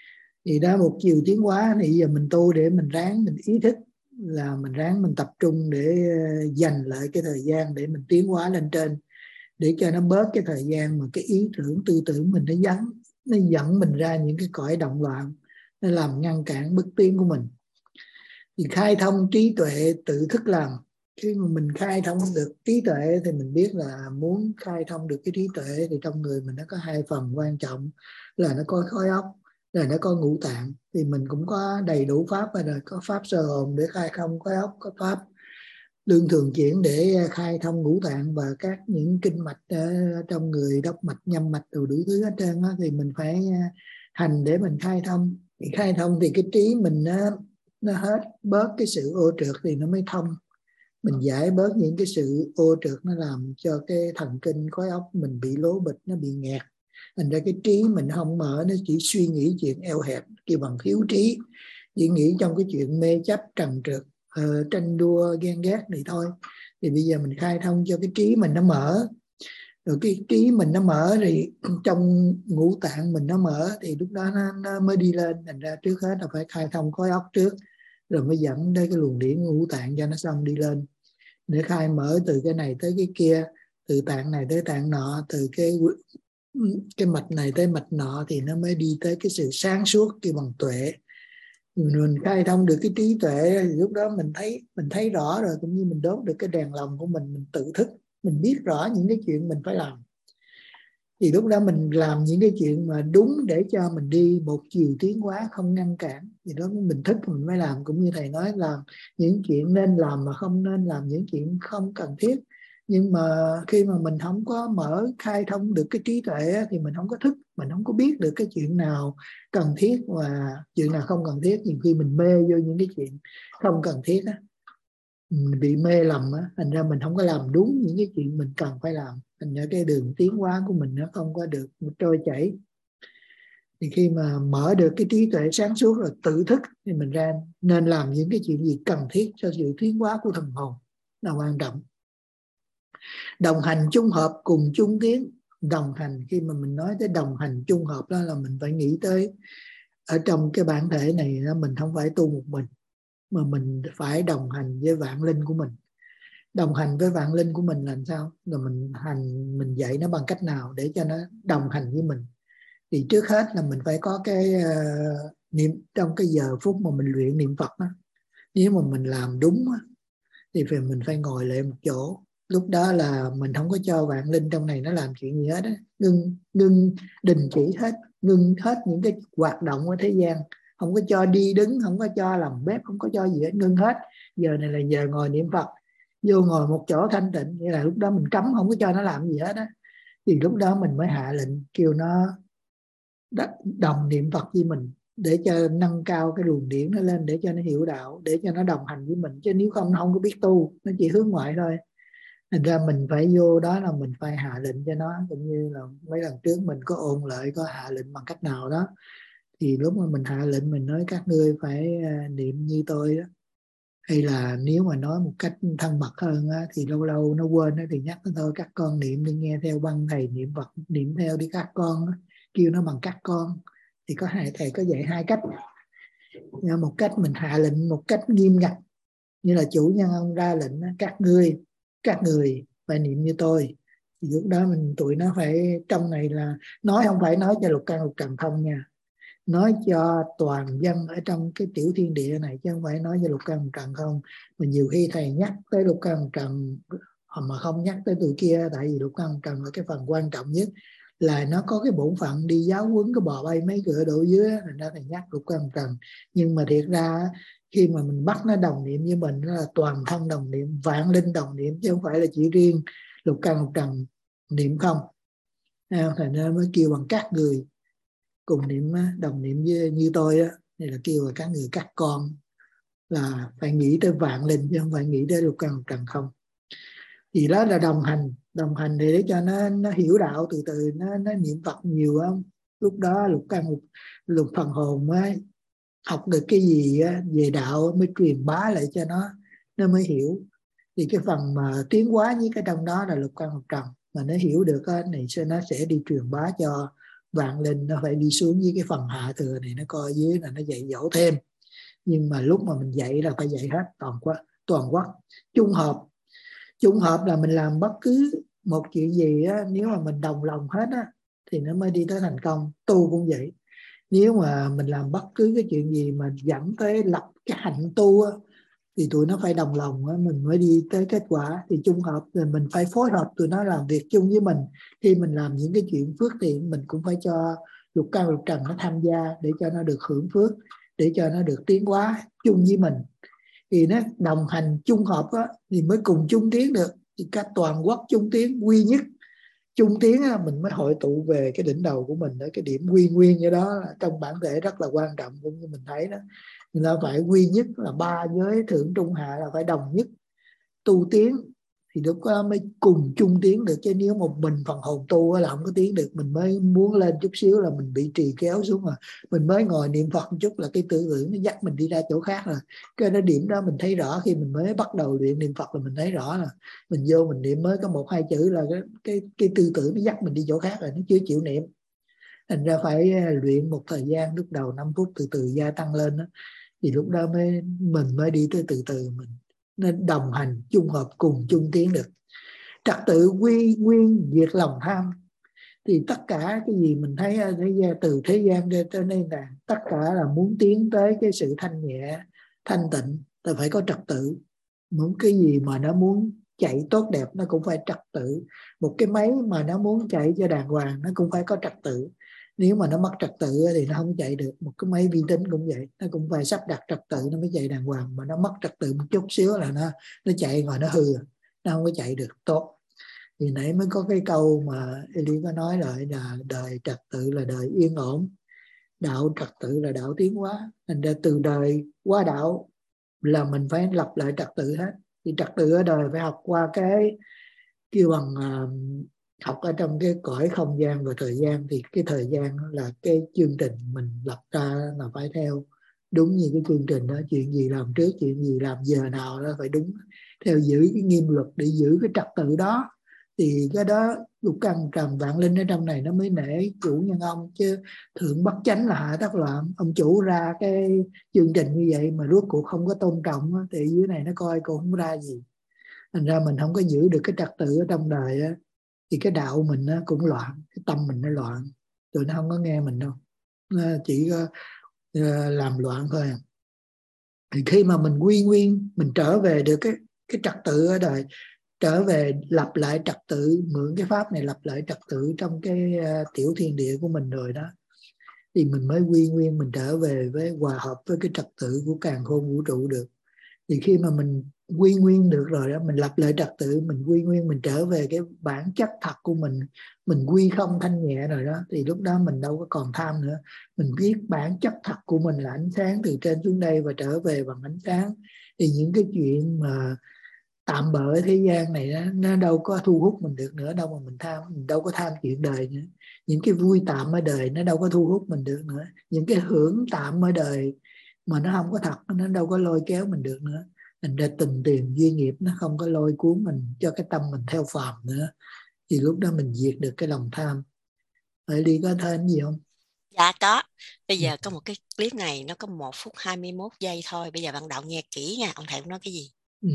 Thì đó, một chiều tiến hóa thì giờ mình tu để mình ráng, mình ý thức là mình ráng mình tập trung để dành lại cái thời gian để mình tiến hóa lên trên, để cho nó bớt cái thời gian mà cái ý tưởng tư tưởng mình nó dẫn nó dẫn mình ra những cái cõi động loạn, nó làm ngăn cản bước tiến của mình. Thì khai thông trí tuệ tự thức làm. Khi mà mình khai thông được trí tuệ thì mình biết là muốn khai thông được cái trí tuệ thì trong người mình nó có hai phần quan trọng, là nó có khối óc, là nó có ngũ tạng. Thì mình cũng có đầy đủ pháp rồi, có pháp sơ hồn để khai thông khối óc, có pháp lương thường chuyển để khai thông ngũ tạng và các những kinh mạch ở trong người, đốc mạch, nhâm mạch, đủ thứ hết trơn đó. Thì mình phải hành để mình khai thông. Thì khai thông thì cái trí mình nó, nó hết bớt cái sự ô trượt thì nó mới thông. Mình giải bớt những cái sự ô trượt, nó làm cho cái thần kinh khối óc mình bị lố bịch, nó bị nghẹt. Thành ra cái trí mình không mở, nó chỉ suy nghĩ chuyện eo hẹp, kêu bằng thiếu trí, chỉ nghĩ trong cái chuyện mê chấp, trần trượt, uh, tranh đua, ghen ghét này thôi. Thì bây giờ mình khai thông cho cái trí mình nó mở, rồi cái trí mình nó mở thì trong ngũ tạng mình nó mở, thì lúc đó nó, nó mới đi lên. Thành ra trước hết là phải khai thông khối óc trước, rồi mới dẫn đến cái luồng điển ngũ tạng cho nó xong đi lên. Để khai mở từ cái này tới cái kia, từ tạng này tới tạng nọ, từ cái cái mạch này tới mạch nọ, thì nó mới đi tới cái sự sáng suốt, cái bằng tuệ. Mình khai thông được cái trí tuệ thì lúc đó mình thấy mình thấy rõ rồi, cũng như mình đốt được cái đèn lòng của mình, mình tự thức, mình biết rõ những cái chuyện mình phải làm. Thì lúc đó mình làm những cái chuyện mà đúng để cho mình đi một chiều tiến hóa, không ngăn cản. Thì đó mình thức mình mới làm. Cũng như thầy nói, làm những chuyện nên làm mà không nên làm những chuyện không cần thiết. Nhưng mà khi mà mình không có mở khai thông được cái trí tuệ thì mình không có thức, mình không có biết được cái chuyện nào cần thiết và chuyện nào không cần thiết. Nhiều khi mình mê vô những cái chuyện không cần thiết á, mình bị mê lầm á, thành ra mình không có làm đúng những cái chuyện mình cần phải làm. Thành ra cái đường tiến hóa của mình nó không có được trôi chảy. Thì khi mà mở được cái trí tuệ sáng suốt rồi tự thức thì mình ra nên làm những cái chuyện gì cần thiết cho sự tiến hóa của thần hồn là quan trọng. Đồng hành chung hợp cùng chung tiến. Đồng hành, khi mà mình nói tới đồng hành chung hợp đó là mình phải nghĩ tới ở trong cái bản thể này đó, mình không phải tu một mình, mà mình phải đồng hành với vạn linh của mình. Đồng hành với vạn linh của mình là sao? Là mình hành, mình dạy nó bằng cách nào để cho nó đồng hành với mình. Thì trước hết là mình phải có cái uh, niệm trong cái giờ phút mà mình luyện niệm Phật đó. Nếu mà mình làm đúng đó, thì phải, mình phải ngồi lại một chỗ. Lúc đó là mình không có cho vạn linh trong này nó làm chuyện gì hết á. Ngưng, ngưng, đình chỉ hết, ngưng hết những cái hoạt động ở thế gian. Không có cho đi đứng, không có cho làm bếp, không có cho gì hết, ngưng hết. Giờ này là giờ ngồi niệm Phật, vô ngồi một chỗ thanh tịnh. Nghĩa là lúc đó mình cấm không có cho nó làm gì hết á. Thì lúc đó mình mới hạ lệnh kêu nó đồng niệm Phật với mình, để cho nâng cao cái luồng điển nó lên, để cho nó hiểu đạo, để cho nó đồng hành với mình. Chứ nếu không nó không có biết tu, nó chỉ hướng ngoại thôi. Thành ra mình phải vô đó là mình phải hạ lệnh cho nó. Cũng như là mấy lần trước mình có ôn lại, có hạ lệnh bằng cách nào đó. Thì lúc mà mình hạ lệnh mình nói các ngươi phải niệm như tôi đó. Hay là nếu mà nói một cách thân mật hơn á, thì lâu lâu nó quên á, thì nhắc nó thôi, các con niệm đi, nghe theo băng thầy niệm Phật, niệm theo đi các con á. Kêu nó bằng các con. Thì có hai thầy có dạy hai cách. Một cách mình hạ lệnh một cách nghiêm ngặt, như là chủ nhân ông ra lệnh á, các ngươi các người phải niệm như tôi. Thì lúc đó mình tụi nó phải, trong này là nói không phải nói cho lục căn lục trần không nha, nói cho toàn dân ở trong cái tiểu thiên địa này, chứ không phải nói cho lục căn lục trần không. Mà nhiều khi thầy nhắc tới lục căn lục trần mà không nhắc tới tụi kia, tại vì lục căn lục trần là cái phần quan trọng nhất, là nó có cái bổn phận đi giáo huấn cái bò bay mấy cửa đổ dưới, thành ra thầy nhắc lục căn lục trần. Nhưng mà thiệt ra khi mà mình bắt nó đồng niệm với mình, nó là toàn thân đồng niệm, vạn linh đồng niệm, chứ không phải là chỉ riêng lục căn lục trần niệm không. Thành ra mới kêu bằng các người cùng niệm, đồng niệm với, như tôi á, này là kêu là các người các con, là phải nghĩ tới vạn linh chứ không phải nghĩ tới lục căn lục trần không. Thì đó là đồng hành, đồng hành để, để cho nó nó hiểu đạo, từ từ nó nó niệm Phật nhiều không. Lúc đó lục căn lục, lục phần hồn mới học được cái gì á, về đạo mới truyền bá lại cho nó, nó mới hiểu. Thì cái phần mà tiến hóa với cái trong đó là lục căn lục trần, mà nó hiểu được cái này nó sẽ đi truyền bá cho vạn linh. Nó phải đi xuống với cái phần hạ thừa này, nó coi dưới là nó dạy dỗ thêm. Nhưng mà lúc mà mình dạy là phải dạy hết toàn quốc, toàn quốc chung hợp. Chung hợp là mình làm bất cứ một chuyện gì á, nếu mà mình đồng lòng hết á, thì nó mới đi tới thành công. Tu cũng vậy, nếu mà mình làm bất cứ cái chuyện gì mà dẫn tới lập cái hạnh tu á, thì tụi nó phải đồng lòng á, mình mới đi tới kết quả. Thì chung hợp thì mình phải phối hợp tụi nó làm việc chung với mình. Khi mình làm những cái chuyện phước thiện, mình cũng phải cho lục căn lục trần nó tham gia, để cho nó được hưởng phước, để cho nó được tiến hóa chung với mình. Thì nó đồng hành chung hợp á, thì mới cùng chung tiến được. Thì các toàn quốc chung tiến, quy nhất chung tiến á, mình mới hội tụ về cái đỉnh đầu của mình. Ở cái điểm quy nguyên như đó trong bản thể rất là quan trọng, cũng như mình thấy đó. Thì là phải quy nhất, là ba giới thượng trung hạ là phải đồng nhất tu tiến, thì lúc đó mới cùng chung tiến được. Chứ nếu một mình phần hồn tu là không có tiến được. Mình mới muốn lên chút xíu là mình bị trì kéo xuống, mà mình mới ngồi niệm Phật một chút là cái tư tưởng nó dắt mình đi ra chỗ khác rồi. Cái đó điểm đó mình thấy rõ, khi mình mới bắt đầu luyện niệm Phật là mình thấy rõ là mình vô mình niệm mới có một hai chữ là cái cái, cái tư tưởng nó dắt mình đi chỗ khác rồi, nó chưa chịu niệm. Thành ra phải luyện một thời gian, lúc đầu năm phút từ từ gia tăng lên đó. Thì lúc đó mới mình mới đi tới từ từ mình nên đồng hành chung hợp cùng chung tiến được. Trật tự quy nguyên diệt lòng tham. Thì tất cả cái gì mình thấy thế gian, từ thế gian cho nên là tất cả là muốn tiến tới cái sự thanh nhẹ, thanh tịnh, ta phải có trật tự. Muốn cái gì mà nó muốn chạy tốt đẹp nó cũng phải trật tự. Một cái máy mà nó muốn chạy cho đàng hoàng nó cũng phải có trật tự. Nếu mà nó mất trật tự thì nó không chạy được. Một cái máy vi tính cũng vậy, nó cũng phải sắp đặt trật tự nó mới chạy đàng hoàng. Mà nó mất trật tự một chút xíu là nó nó chạy rồi nó hư, nó không có chạy được tốt. Thì nãy mới có cái câu mà Eli có nói lại là đời trật tự là đời yên ổn, đạo trật tự là đạo tiến hóa. Thành ra từ đời qua đạo là mình phải lập lại trật tự hết. Thì trật tự ở đời phải học qua cái kêu bằng uh, học ở trong cái cõi không gian và thời gian. Thì cái thời gian là cái chương trình mình lập ra là phải theo đúng như cái chương trình đó. Chuyện gì làm trước, chuyện gì làm giờ nào đó phải đúng theo, giữ cái nghiêm luật để giữ cái trật tự đó. Thì cái đó lục căn trần vạn linh ở trong này nó mới nể chủ nhân ông. Chứ thượng bất chánh là hạ tất loạn. Ông chủ ra cái chương trình như vậy mà rốt cuộc không có tôn trọng thì dưới này nó coi cũng không ra gì. Thành ra mình không có giữ được cái trật tự ở trong đời á, thì cái đạo mình nó cũng loạn, cái tâm mình nó loạn. Tụi nó không có nghe mình đâu, nó chỉ có uh, làm loạn thôi. Thì khi mà mình quy nguyên, mình trở về được cái cái trật tự ở đời, trở về lập lại trật tự, mượn cái pháp này lập lại trật tự trong cái uh, tiểu thiên địa của mình rồi đó, thì mình mới quy nguyên, mình trở về với hòa hợp với cái trật tự của càn khôn vũ trụ được. Thì khi mà mình quy nguyên được rồi đó, mình lập lại trật tự, mình quy nguyên, mình trở về cái bản chất thật của mình, mình quy không thanh nhẹ rồi đó, thì lúc đó mình đâu có còn tham nữa. Mình biết bản chất thật của mình là ánh sáng từ trên xuống đây và trở về bằng ánh sáng. Thì những cái chuyện mà tạm bợ ở thế gian này đó, nó đâu có thu hút mình được nữa, đâu mà mình tham, mình đâu có tham chuyện đời nữa. Những cái vui tạm ở đời nó đâu có thu hút mình được nữa. Những cái hưởng tạm ở đời mà nó không có thật, nó đâu có lôi kéo mình được nữa. Thành ra tình tiền duyên nghiệp nó không có lôi cuốn mình cho cái tâm mình theo phàm nữa, thì lúc đó mình diệt được cái lòng tham. Phải đi có thêm gì không? Dạ có. Bây giờ có một cái clip này nó có một phút hai mươi mốt giây thôi. Bây giờ bạn Đạo nghe kỹ nha. Ông thầy nói cái gì? Ừ.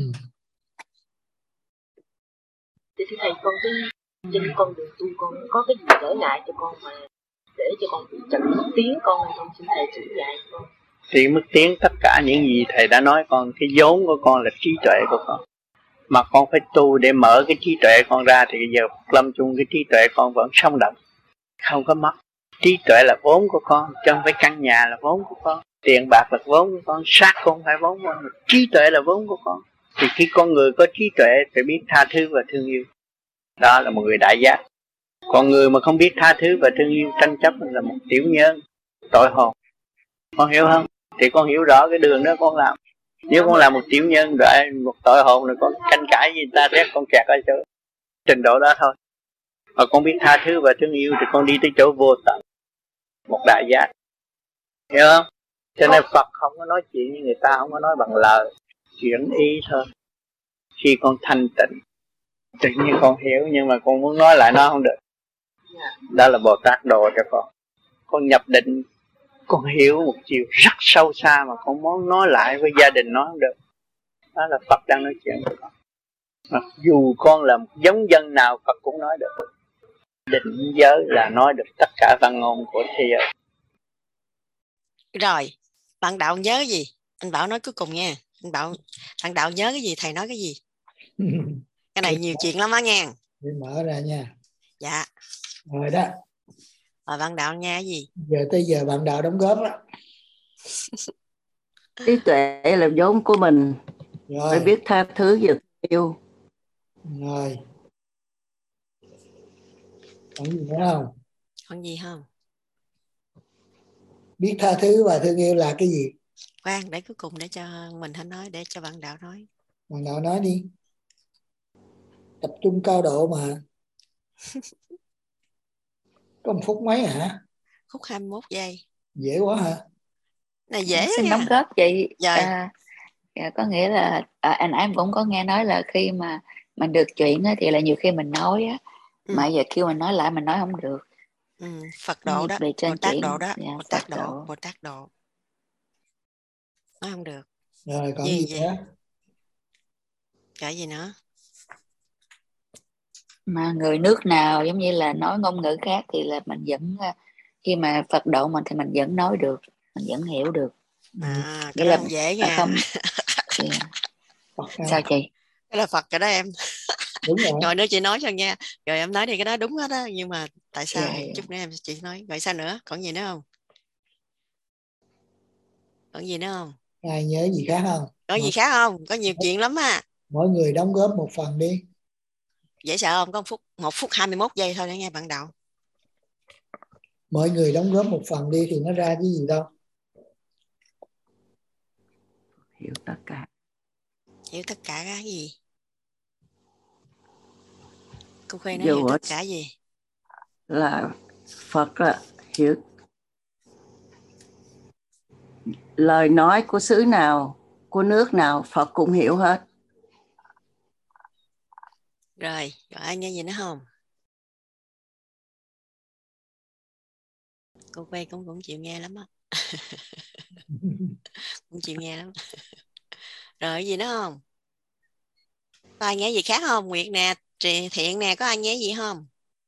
Thì thưa thầy, con cái trên con đường tu con có cái gì trở ngại cho con mà để cho con bị chậm tiến con hay không, xin thầy chỉ dạy con. Thì mức tiến tất cả những gì thầy đã nói con, cái vốn của con là trí tuệ của con, mà con phải tu để mở cái trí tuệ con ra, thì bây giờ lâm chung cái trí tuệ con vẫn sống động, không có mất. Trí tuệ là vốn của con, chứ không phải căn nhà là vốn của con, tiền bạc là vốn của con, xác không phải vốn của con, trí tuệ là vốn của con. Thì khi con người có trí tuệ phải biết tha thứ và thương yêu, đó là một người đại giác. Còn người mà không biết tha thứ và thương yêu, tranh chấp là một tiểu nhân, tội hồn. Con hiểu không? Thì con hiểu rõ cái đường đó con làm. Nếu con làm một tiểu nhân rồi một tội hồn rồi con tranh cãi với người ta, rét con kẹt ở chỗ trình độ đó thôi. Mà con biết tha thứ và thương yêu thì con đi tới chỗ vô tận, một đại giác. Hiểu không? Cho nên Phật không có nói chuyện với người ta, không có nói bằng lời, chuyển ý thôi. Khi con thanh tịnh, tự nhiên con hiểu, nhưng mà con muốn nói lại nó không được. Đó là Bồ Tát độ cho con. Con nhập định, con hiểu một chiều rất sâu xa mà con muốn nói lại với gia đình nó không được. Đó là Phật đang nói chuyện với con. Mặc dù con là một giống dân nào Phật cũng nói được. Định giới là nói được tất cả văn ngôn của thế giới. Rồi, bạn Đạo nhớ cái gì? Anh Bảo nói cuối cùng nha. Anh Bảo, bạn Đạo nhớ cái gì? Thầy nói cái gì? Cái này nhiều chuyện lắm á nha. Để mở ra nha. Dạ. Rồi đó. Rồi bạn Đạo nghe cái gì? Giờ tới giờ bạn Đạo đóng góp đó. Trí tuệ là vốn của mình. Rồi. Phải biết tha thứ và yêu. Rồi. Còn gì nữa không? Còn gì không? Biết tha thứ và thương yêu là cái gì? Khoan, để cuối cùng để cho mình hãy nói, để cho bạn Đạo nói. Bạn Đạo nói đi. Tập trung cao độ mà. Có một phút mấy hả? Phút hai mươi mốt giây. Dễ quá hả? Này dễ xin nha. đóng góp chị. Rồi. À, có nghĩa là à, anh em cũng có nghe nói là khi mà mình được chuyện á, thì là nhiều khi mình nói á, ừ. mà giờ kêu mình nói lại mình nói không được. Ừ, Phật độ đó, Bồ Tát độ đó, dạ, Bồ Tát độ, độ, Bồ Tát độ. Nói không được. Rồi còn gì, gì nữa? Cái gì nữa? Mà người nước nào giống như là nói ngôn ngữ khác thì là mình vẫn, khi mà Phật độ mình thì mình vẫn nói được, mình vẫn hiểu được. À, cái đó là, dễ nha. Không... Sao chị? Cái là Phật cái đó em. Đúng rồi. Rồi nữa chị nói cho nghe. Rồi em nói thì cái đó đúng hết á. Nhưng mà tại sao? Yeah, yeah. Chút nữa em chị nói. Rồi sao nữa? Còn gì nữa không? Còn gì nữa không? Ai nhớ gì khác không? Có gì khác không? Có nhiều chuyện lắm à. Mỗi người đóng góp một phần đi. Dễ sợ không? Có một phút, một phút hai mươi mốt giây thôi để nghe bạn Đạo. Mỗi người đóng góp một phần đi thì nó ra cái gì đâu. Hiểu tất cả. Hiểu tất cả cái gì? Cô Khuê nói hiểu tất cả gì? Là Phật là hiểu lời nói của xứ nào, của nước nào Phật cũng hiểu hết. Rồi, rồi ai nghe gì nữa không? Cô Khuê cũng cũng chịu nghe lắm á. Cũng chịu nghe lắm. Rồi gì nữa không? Có ai nghe gì khác không? Nguyệt nè, Thiện nè, có ai nghe gì không?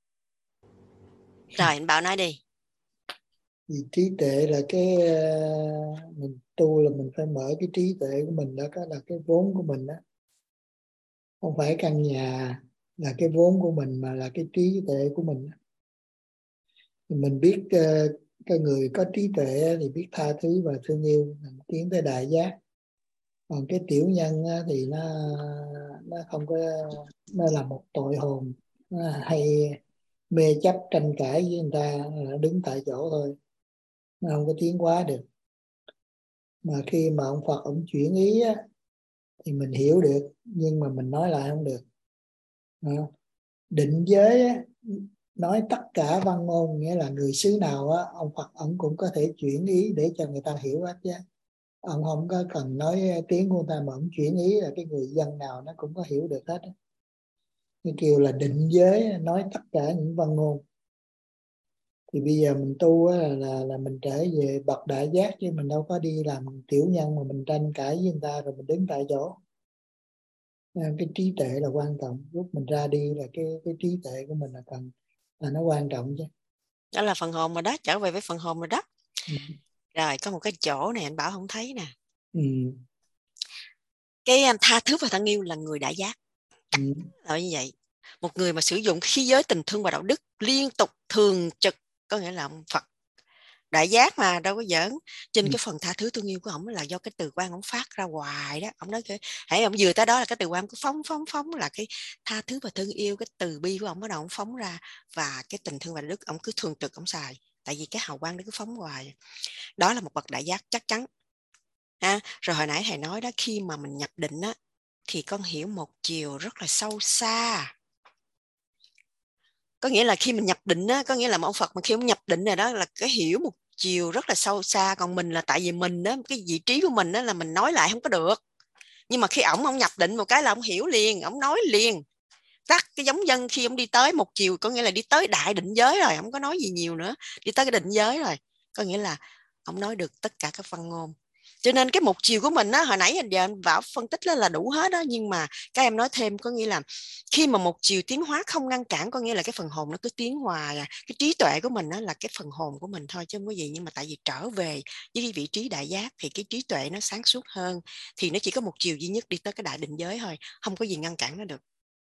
Rồi anh Bảo nói đi. Vì trí tuệ là cái uh, mình tu là mình phải mở cái trí tuệ của mình, đó là cái vốn của mình đó. Không phải căn nhà là cái vốn của mình mà là cái trí tuệ của mình. Mình biết uh, cái người có trí tuệ thì biết tha thứ và thương yêu, mình tiến tới đại giác. Còn cái tiểu nhân thì nó nó không có, nó là một tội hồn, nó hay mê chấp tranh cãi với người ta, nó đứng tại chỗ thôi, nó không có tiến hóa được. Mà khi mà ông Phật ông chuyển ý á, thì mình hiểu được nhưng mà mình nói lại không được. Định giới á, nói tất cả văn ngôn, nghĩa là người xứ nào á, ông Phật ông cũng có thể chuyển ý để cho người ta hiểu hết chứ. ông không có cần nói tiếng của ta mà ông chuyển ý là cái người dân nào nó cũng có hiểu được hết. Như kêu là định giới, nói tất cả những văn ngôn. Thì bây giờ mình tu là, là là mình trở về bậc đại giác, chứ mình đâu có đi làm tiểu nhân mà mình tranh cãi với người ta rồi mình đứng tại chỗ. Cái trí tuệ là quan trọng. Lúc mình ra đi là cái cái trí tuệ của mình là cần, là nó quan trọng chứ. Đó là phần hồn rồi đó, trở về với phần hồn rồi đó. Ừ. Rồi có một cái chỗ này anh Bảo không thấy nè. Ừ. Cái tha thứ và thân yêu là người đại giác. Ừ. Là như vậy. Một người mà sử dụng khí giới tình thương và đạo đức liên tục thường trực, có nghĩa là ông Phật đại giác mà đâu có giỡn. Trên ừ. cái phần tha thứ thương yêu của ổng là do cái từ quan ổng phát ra hoài đó. Ổng nói cái hãy ổng vừa tới đó là cái từ quan cứ phóng phóng phóng là cái tha thứ và thương yêu, cái từ bi của ổng bắt đầu ổng phóng ra, và cái tình thương và đạo đức ổng cứ thường trực ổng xài, tại vì cái hào quang nó cứ phóng hoài. Đó là một bậc đại giác chắc chắn. À, rồi hồi nãy thầy nói đó, khi mà mình nhập định á thì con hiểu một chiều rất là sâu xa. Có nghĩa là khi mình nhập định á, có nghĩa là một ông Phật mà khi ông nhập định này đó là cái hiểu một chiều rất là sâu xa. Còn mình là tại vì mình đó, cái vị trí của mình đó là mình nói lại không có được. Nhưng mà khi ổng ông nhập định một cái là ông hiểu liền, ổng nói liền. Tắt cái giống dân khi ông đi tới một chiều, có nghĩa là đi tới đại định giới rồi, không có nói gì nhiều nữa, đi tới cái định giới rồi, có nghĩa là ông nói được tất cả các văn ngôn. Cho nên cái một chiều của mình á, hồi nãy giờ anh Bảo phân tích là đủ hết đó, nhưng mà các em nói thêm, có nghĩa là khi mà một chiều tiến hóa không ngăn cản, có nghĩa là cái phần hồn nó cứ tiến hoài à. Cái trí tuệ của mình đó là cái phần hồn của mình thôi chứ không có gì, nhưng mà tại vì trở về với cái vị trí đại giác thì cái trí tuệ nó sáng suốt hơn, thì nó chỉ có một chiều duy nhất đi tới cái đại định giới thôi, không có gì ngăn cản nó được.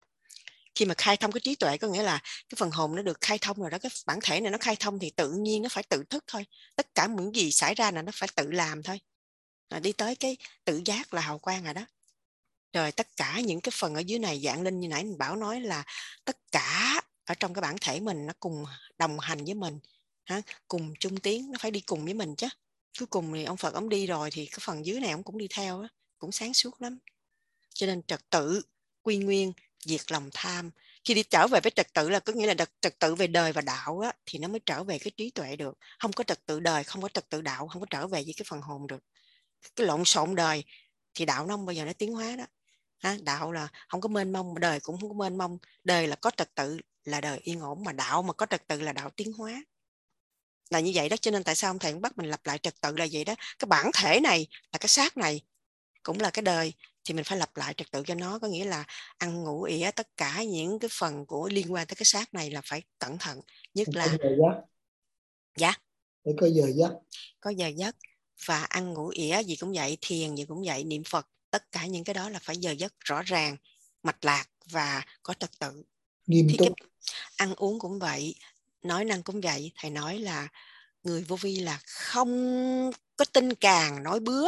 Khi mà khai thông cái trí tuệ, có nghĩa là cái phần hồn nó được khai thông rồi đó, cái bản thể này nó khai thông thì tự nhiên nó phải tự thức thôi. Tất cả những gì xảy ra là nó phải tự làm thôi. À, đi tới cái tự giác là hào quang rồi đó. Rồi tất cả những cái phần ở dưới này dạng linh như nãy mình Bảo nói là tất cả ở trong cái bản thể mình nó cùng đồng hành với mình, ha? Cùng chung tiến, nó phải đi cùng với mình chứ. Cuối cùng thì ông Phật ông đi rồi thì cái phần dưới này ông cũng đi theo đó, cũng sáng suốt lắm. Cho nên trật tự, quy nguyên, diệt lòng tham. Khi đi trở về với trật tự là có nghĩa là trật tự về đời và đạo á, thì nó mới trở về cái trí tuệ được. Không có trật tự đời, không có trật tự đạo, không có trở về với cái phần hồn được. Cái lộn xộn đời thì đạo nó không bao giờ nó tiến hóa đó. Ha? Đạo là không có mênh mông, đời cũng không có mênh mông. Đời là có trật tự là đời yên ổn, mà đạo mà có trật tự là đạo tiến hóa. Là như vậy đó. Cho nên tại sao ông thầy bắt mình lặp lại trật tự là vậy đó. Cái bản thể này là cái xác này cũng là cái đời, thì mình phải lặp lại trật tự cho nó. Có nghĩa là ăn ngủ ỉa tất cả những cái phần của liên quan tới cái xác này là phải cẩn thận. Nhất là có giờ giấc. Dạ. Để có giờ giấc. Có giờ giấc. Và ăn ngủ ỉa gì cũng vậy, thiền gì cũng vậy, niệm Phật, tất cả những cái đó là phải giờ giấc rõ ràng, mạch lạc và có trật tự. Nghiêm thì túc. cái ăn uống cũng vậy, nói năng cũng vậy. Thầy nói là người vô vi là không có tin càng nói bứa.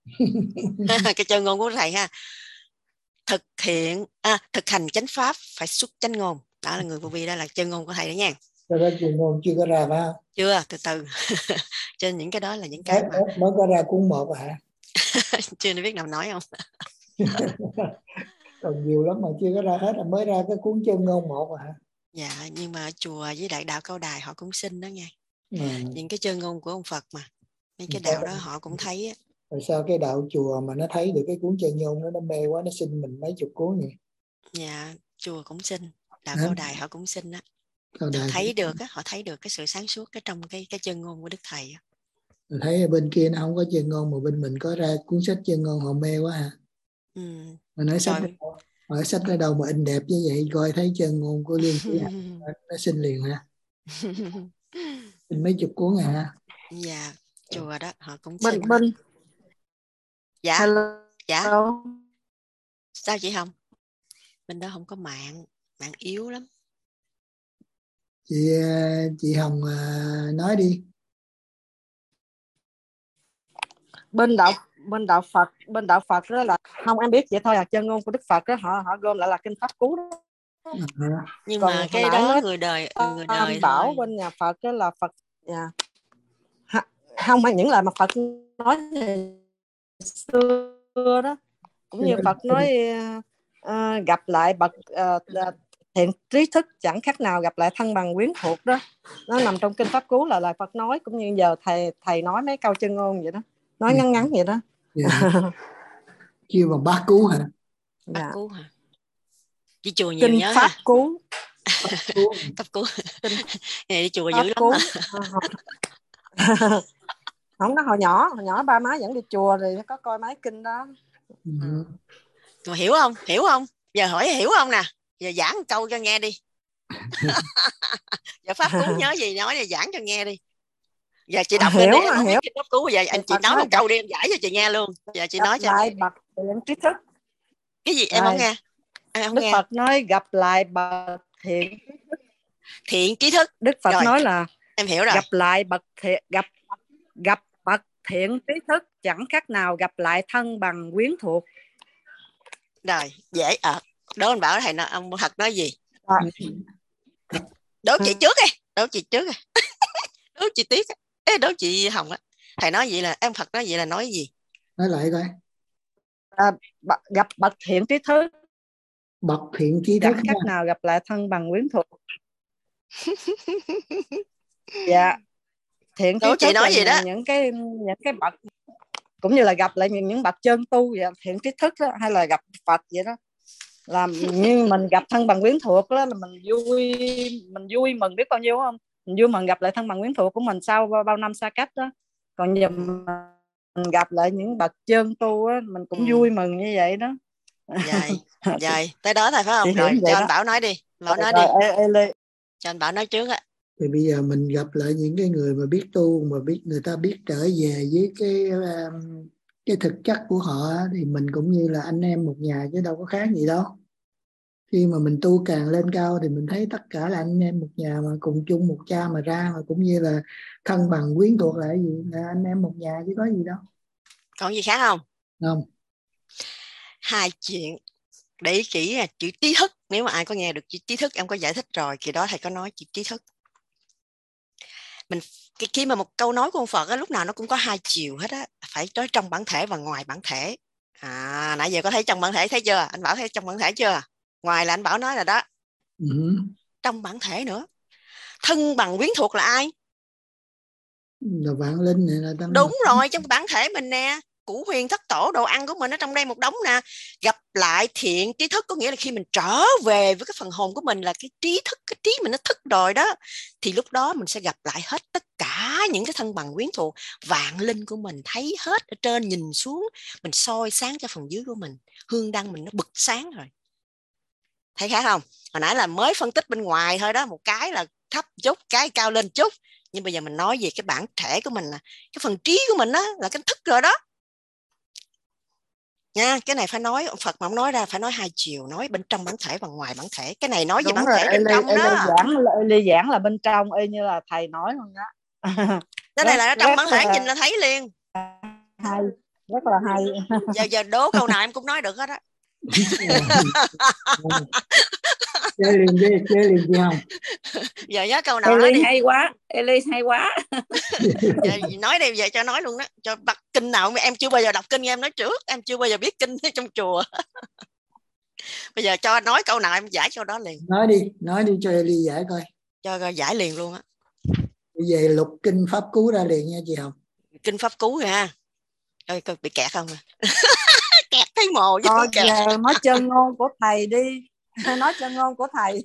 Cái chân ngôn của thầy ha. Thực hiện à, thực hành chánh pháp phải xuất chánh ngôn. Đó là người vô vi, đó là chân ngôn của thầy đó nha. Cái đó chân ngôn chưa có ra phải không? Chưa, từ từ. Cho nên những cái đó là những cái mà mới có ra cuốn một hả? chưa biết nào nói không. Còn nhiều lắm mà chưa có ra hết, là mới ra cái cuốn chân ngôn một hả? Dạ, nhưng mà chùa với đại đạo Cao Đài họ cũng xin đó nha. Ừ. Những cái chân ngôn của ông Phật mà mấy cái đạo đó họ cũng thấy á. Rồi sao cái đạo chùa mà nó thấy được cái cuốn chân ngôn đó nó mê quá, nó xin mình mấy chục cuốn vậy? Dạ, chùa cũng xin, đạo Hả? Cao Đài họ cũng xin á. Họ thấy được á, họ thấy được cái sự sáng suốt cái trong cái cái chân ngôn của Đức Thầy á. Mình thấy bên kia nó không có chân ngôn, mà bên mình có ra cuốn sách chân ngôn, họ mê quá hả? Ừ. Mà nói sách ở sách ở đâu mà in đẹp như vậy, coi thấy chân ngôn của Liên Thủy Hạnh nó xin liền hả? Xin mấy chục cuốn hả? Dạ, chùa đó họ cũng Bên xin. bên. Dạ. Hello. Dạ. Sao chị Hồng? Bên đó không có mạng, mạng yếu lắm. Chị chị Hồng nói đi. Bên đạo bên đạo Phật bên đạo Phật đó là không, em biết vậy thôi à. Chân ngôn của Đức Phật đó họ họ gom lại là kinh pháp cú đó. À. Nhưng Còn mà cái đó người đời người đời bảo thôi. Bên nhà Phật đó là Phật nhà không phải những lời mà Phật nói xưa đó, cũng như Phật nói uh, gặp lại bậc uh, thiện trí thức chẳng khác nào gặp lại thân bằng quyến thuộc đó, nó nằm trong kinh pháp cú là lời Phật nói, cũng như giờ thầy thầy nói mấy câu chân ngôn vậy đó, nói ngắn ngắn vậy đó. Dạ. Kêu bằng bát cú hả? Bát Dạ. cú hả? Đi chùa nhiều Kinh nhớ pháp ha. cú. Pháp cú. Này đi chùa Pháp dữ lắm cú. hả? Không có hồi nhỏ, hồi nhỏ ba má dẫn đi chùa thì có coi mấy kinh đó. Ừ. Mà hiểu không? Hiểu không? Giờ hỏi hiểu không nè. Giờ giảng một câu cho nghe đi. Giờ pháp cú nhớ gì nói thì giảng cho nghe đi. Giờ chị đọc lên đi, em không biết cái pháp cú, giờ anh chị nói một câu đi em giải cho chị nghe luôn. Giờ chị nói cho lại nghe. bậc thiện trí thức. Cái gì em không nghe? Em không Đức nghe. Phật nói gặp lại bậc thiện trí thức. Thiện trí thức. Đức Phật rồi. nói là em hiểu rồi. Gặp lại bậc thiện gặp gặp bậc thiện trí thức chẳng khác nào gặp lại thân bằng quyến thuộc. Rồi, dễ ở. À, đố anh bảo thầy nói, ông Thật nói gì? À. Đố chị trước đi, đố chị trước đi. Đố chị Tiết á. Ê, đố chị Hồng á. Thầy nói vậy là em Phật nói vậy là nói gì? Nói lại coi. À, b- gặp bậc thiện trí thức. Bậc thiện trí thức chẳng khác nào gặp lại thân bằng quyến thuộc. Dạ. Thiện trí Đố chị thức nói là gì đó? những cái những cái bậc cũng như là gặp lại những những bậc chân tu vậy, thiện trí thức đó, hay là gặp Phật vậy đó. Làm như mình gặp thân bằng quyến thuộc đó là mình vui mình vui mừng biết bao nhiêu không? Mình vui mừng gặp lại thân bằng quyến thuộc của mình sau bao, bao năm xa cách đó. Còn giờ mình gặp lại những bậc chân tu á, mình cũng ừ. vui mừng như vậy đó. Vậy, vậy tới đó thôi phải không? Rồi cho anh Bảo nói đi, Bảo nói rồi, đi. ê, ê, ê. Cho anh Bảo nói trước á. Thì bây giờ mình gặp lại những cái người mà biết tu, mà biết người ta biết trở về với cái cái thực chất của họ, thì mình cũng như là anh em một nhà chứ đâu có khác gì đâu. Khi mà mình tu càng lên cao thì mình thấy tất cả là anh em một nhà, mà cùng chung một cha mà ra, mà cũng như là thân bằng quyến thuộc là cái gì, là anh em một nhà chứ có gì đâu. Còn gì khác không? Không. Hai chuyện để ý kỹ là chữ trí thức. Nếu mà ai có nghe được chữ trí thức em có giải thích rồi, kỳ đó thầy có nói chữ trí thức. Mình cái khi mà một câu nói của ông Phật á, lúc nào nó cũng có hai chiều hết á, phải nói trong bản thể và ngoài bản thể. À, nãy giờ có thấy trong bản thể thấy chưa? Anh Bảo thấy trong bản thể chưa? Ngoài là anh Bảo nói là đó. Ừ. Trong bản thể nữa. Thân bằng quyến thuộc là ai? Là vạn linh này là tâm. Đúng rồi, trong bản thể mình nè. Củ huyền thất tổ, đồ ăn của mình ở trong đây một đống nè. Gặp lại thiện trí thức có nghĩa là khi mình trở về với cái phần hồn của mình, là cái trí thức, cái trí mình nó thức rồi đó, thì lúc đó mình sẽ gặp lại hết tất cả những cái thân bằng quyến thuộc, vạn linh của mình, thấy hết ở trên nhìn xuống, mình soi sáng cho phần dưới của mình, hương đăng mình nó bực sáng rồi. Thấy khác không? Hồi nãy là mới phân tích bên ngoài thôi đó, một cái là thấp chút, cái cao lên chút, nhưng bây giờ mình nói về cái bản thể của mình, là cái phần trí của mình đó, là cái thức rồi đó nha. Cái này phải nói, ông Phật mà ông nói ra phải nói hai chiều, nói bên trong bản thể và ngoài bản thể. Cái này nói Đúng về bản rồi, thể bên Ê, trong Ê, đó. giảng, Ê, giảng là bên trong, y như là thầy nói luôn đó. Cái này là nó trong bản thể, là... nhìn là thấy liền. Hay, rất là hay. Giờ giờ đố câu nào em cũng nói được hết á. Chơi liền đi, chơi liền đi không? Giờ nhớ câu nào Eli nói đi. hay quá, Eli hay quá. Giờ nói đi, giờ cho nói luôn đó. Cho bắt kinh nào em chưa bao giờ đọc kinh, em nói trước, em chưa bao giờ biết kinh trong chùa. Bây giờ cho nói câu nào em giải câu đó liền. Nói đi, nói đi cho Eli giải coi. Cho giải liền luôn á. Về lục kinh pháp cú ra liền nha chị Hồng. Kinh pháp cú ha. Ơi coi bị kẹt không à? Kẹt thấy mồ chứ Thôi kẹt. giờ nói chân ngôn của thầy đi. Nói chân ngôn của thầy.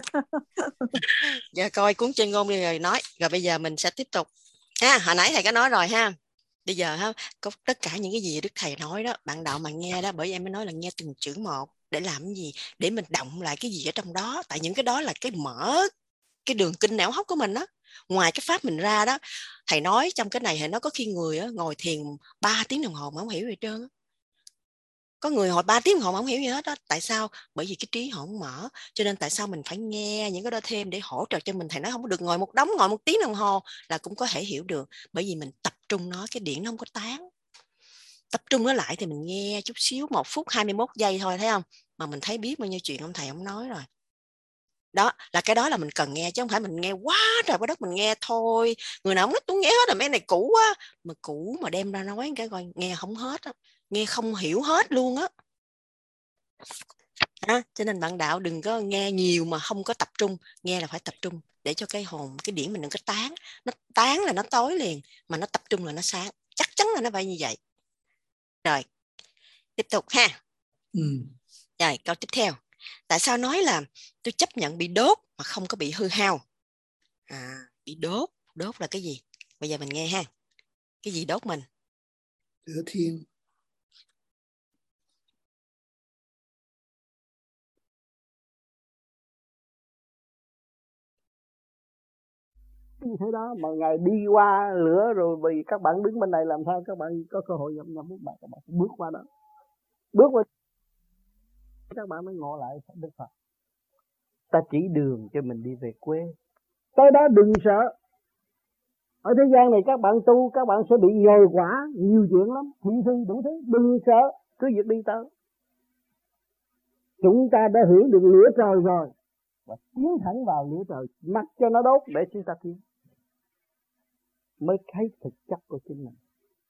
Giờ coi cuốn chân ngôn đi rồi nói. Rồi bây giờ mình sẽ tiếp tục ha. Hồi nãy thầy có nói rồi ha. Bây giờ ha, có tất cả những cái gì Đức Thầy nói đó, bạn đạo mà nghe đó, bởi vì em mới nói là nghe từng chữ một. Để làm cái gì? Để mình động lại cái gì ở trong đó. Tại những cái đó là cái mở cái đường kinh nẻo hốc của mình đó. Ngoài cái pháp mình ra đó, thầy nói trong cái này, thầy nói có khi người á, ngồi thiền ba tiếng đồng hồ mà không hiểu gì trơn á. Có người hồi ba tiếng đồng hồ mà không hiểu gì hết đó. Tại sao? Bởi vì cái trí họ không mở. Cho nên tại sao mình phải nghe những cái đó thêm để hỗ trợ cho mình. Thầy nói không có được ngồi một đống, ngồi một tiếng đồng hồ là cũng có thể hiểu được. Bởi vì mình tập trung nó, cái điển nó không có tán. Tập trung nó lại thì mình nghe chút xíu, một phút hai mươi mốt giây thôi, thấy không? Mà mình thấy biết bao nhiêu chuyện ông thầy ông nói rồi. Đó là cái đó là mình cần nghe, chứ không phải mình nghe quá trời quá đất mình nghe thôi. Người nào cũng nói tôi nghe hết rồi, mấy này cũ quá. Mà cũ mà đem ra nói cái coi nghe không hết á, nghe không hiểu hết luôn á. À, cho nên bạn đạo đừng có nghe nhiều mà không có tập trung. Nghe là phải tập trung để cho cái hồn, cái điển mình đừng có tán. Nó tán là nó tối liền, mà nó tập trung là nó sáng. Chắc chắn là nó phải như vậy. Rồi, tiếp tục ha. Ừ. Rồi, câu tiếp theo. Tại sao nói là tôi chấp nhận bị đốt mà không có bị hư hao? À, bị đốt. Đốt là cái gì? Bây giờ mình nghe ha. Cái gì đốt mình? Lửa thiên. Như thế đó mà ngài đi qua lửa rồi, vì các bạn đứng bên này làm sao các bạn có cơ hội nhập nhập bước bạn, các bạn bước qua đó, bước qua các bạn mới ngộ lại Đức Phật. Ta chỉ đường cho mình đi về quê, tới đó đừng sợ. Ở thế gian này các bạn tu, các bạn sẽ bị nhồi quả nhiều chuyện lắm, thị phi đủ thứ, đừng sợ, cứ việc đi tới. Chúng ta đã hưởng được lửa trời rồi và tiến thẳng vào lửa trời, mặc cho nó đốt để chúng ta tiến, mới thấy thực chất của chính mình.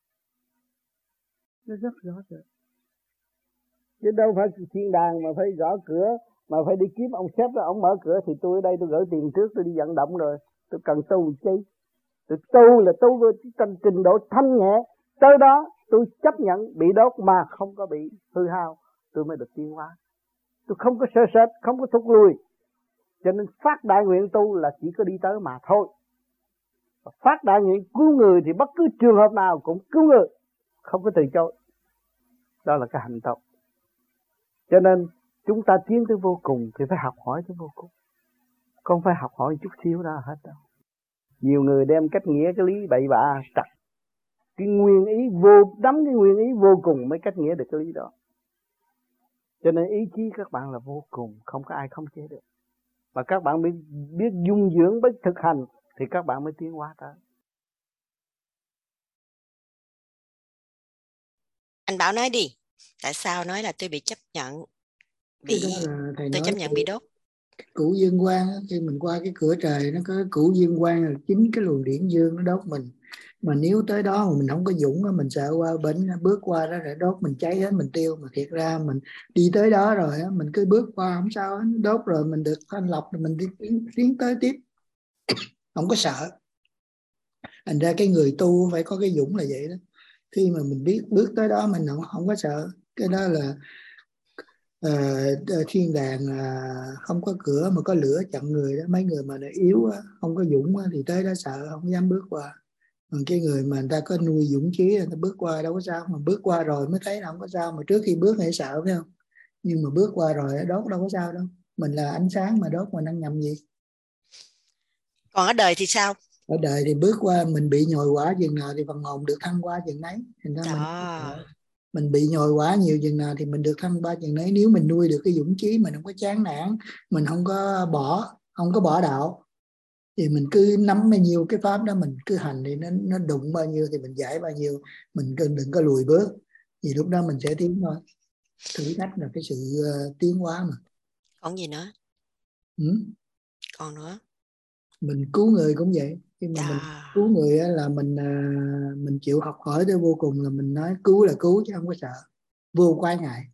Nó rất rõ ràng. Chứ đâu phải thiên đàng mà phải gõ cửa, mà phải đi kiếm ông sếp đó, ông mở cửa thì tôi ở đây tôi gửi tiền trước, tôi đi vận động rồi, tôi cần tu chi. Tôi tu là tu với trình độ thanh nhẹ, tới đó tôi chấp nhận bị đốt mà không có bị hư hao, tôi mới được tiến hóa. Tôi không có sơ sệt, không có thúc lui. Cho nên phát đại nguyện tu là chỉ có đi tới mà thôi. Và phát đại nguyện cứu người thì bất cứ trường hợp nào cũng cứu người, không có từ chối. Đó là cái hành động. Cho nên chúng ta tiến tới vô cùng thì phải học hỏi tới vô cùng, không phải học hỏi chút xíu đó hết đâu. Nhiều người đem cách nghĩa cái lý bậy bạ trật, cái nguyên ý vô, đắm cái nguyên ý vô cùng mới cách nghĩa được cái lý đó. Cho nên ý chí các bạn là vô cùng, không có ai khống chế được. Và các bạn biết, biết dung dưỡng, biết thực hành thì các bạn mới tiến hóa tới. Anh Bảo nói đi. Tại sao nói là tôi bị chấp nhận bị tôi nói chấp nhận bị đốt? Cửu dương quang, khi mình qua cái cửa trời nó có cửu dương quang, là chính cái luồng điển dương nó đốt mình. Mà nếu tới đó mà mình không có dũng, mình sợ qua bển bước qua đó để đốt mình cháy hết, mình tiêu. Mà thiệt ra mình đi tới đó rồi mình cứ bước qua không sao, đốt rồi mình được thanh lọc rồi mình đi tiến, tiến tới tiếp, không có sợ. Thành ra cái người tu phải có cái dũng là vậy đó. Khi mà mình biết bước tới đó mình không, không có sợ. Cái đó là uh, thiên đàng uh, không có cửa mà có lửa chặn người đó. Mấy người mà yếu uh, không có dũng uh, thì tới đó sợ, không dám bước qua. Còn cái người mà người ta có nuôi dũng chí, người ta bước qua đâu có sao. Mà bước qua rồi mới thấy là không có sao. Mà trước khi bước thì sợ phải không? Nhưng mà bước qua rồi đốt đâu có sao đâu. Mình là ánh sáng mà đốt mình đang nhầm gì. Còn ở đời thì sao? Ở đời thì bước qua mình bị nhồi quả chừng nào thì phần hồn được thăng qua chừng nấy. Thành ra mình, mình bị nhồi quả nhiều chừng nào thì mình được thăng qua chừng nấy. Nếu mình nuôi được cái dũng chí, mình không có chán nản, mình không có bỏ, không có bỏ đạo, thì mình cứ nắm bao nhiêu cái pháp đó mình cứ hành, thì nó nó đụng bao nhiêu thì mình giải bao nhiêu, mình đừng, đừng có lùi bước, vì lúc đó mình sẽ tiến thôi. Thử thách là cái sự uh, tiến hóa mà. Còn gì nữa? Ừ? Còn nữa? Mình cứu người cũng vậy. Khi mà à. mình cứu người là mình uh, mình chịu học hỏi tới vô cùng, là mình nói cứu là cứu chứ không có sợ, vô quái ngại.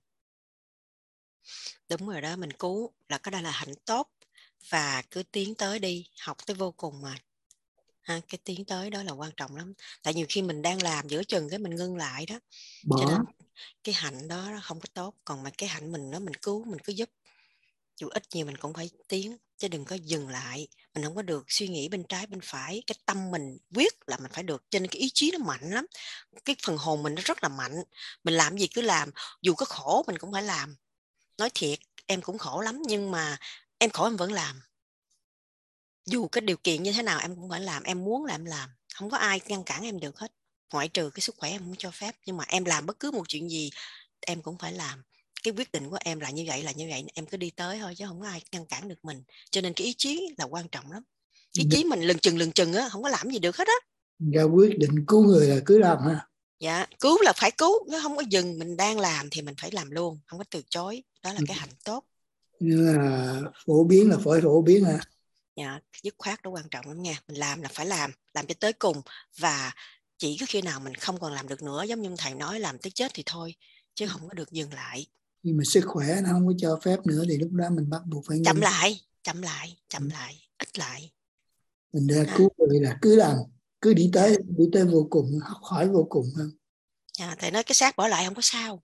Đúng rồi đó, mình cứu là cái đó là hạnh tốt, và cứ tiến tới đi, học tới vô cùng mà. Ha, cái tiến tới đó là quan trọng lắm. Tại nhiều khi mình đang làm giữa chừng cái mình ngưng lại đó. Bỏ. Cho nên cái hạnh đó nó không có tốt. Còn mà cái hạnh mình đó mình cứu, mình cứ giúp, dù ít nhiều mình cũng phải tiến, chứ đừng có dừng lại. Mình không có được suy nghĩ bên trái bên phải. Cái tâm mình quyết là mình phải được. Cho nên cái ý chí nó mạnh lắm. Cái phần hồn mình nó rất là mạnh. Mình làm gì cứ làm, dù có khổ mình cũng phải làm. Nói thiệt, em cũng khổ lắm, nhưng mà em khổ em vẫn làm. Dù cái điều kiện như thế nào em cũng phải làm. Em muốn là em làm, không có ai ngăn cản em được hết, ngoại trừ cái sức khỏe em không cho phép. Nhưng mà em làm bất cứ một chuyện gì em cũng phải làm. Cái quyết định của em là như vậy, là như vậy, em cứ đi tới thôi, chứ không có ai ngăn cản được mình. Cho nên cái ý chí là quan trọng lắm. Ý chí mình lừng chừng lừng chừng á, không có làm gì được hết á. Ra quyết định cứu người là cứ làm ha. Dạ, cứu là phải cứu, nó không có dừng. Mình đang làm thì mình phải làm luôn, không có từ chối. Đó là cái hạnh tốt. Như là phổ biến là phải phổ biến ha. Dạ, dứt khoát đó quan trọng lắm nha. Mình làm là phải làm, làm cho tới cùng. Và chỉ có khi nào mình không còn làm được nữa, giống như thầy nói, làm tới chết thì thôi, chứ không có được dừng lại. Nhưng mà sức khỏe nó không có cho phép nữa thì lúc đó mình bắt buộc phải chậm ngưng. lại, chậm lại, chậm ừ. lại, ít lại. Mình ra à. cứu người là cứ làm, cứ đi tới, đi tới vô cùng, học hỏi vô cùng hơn. À, thầy nói cái xác bỏ lại không có sao.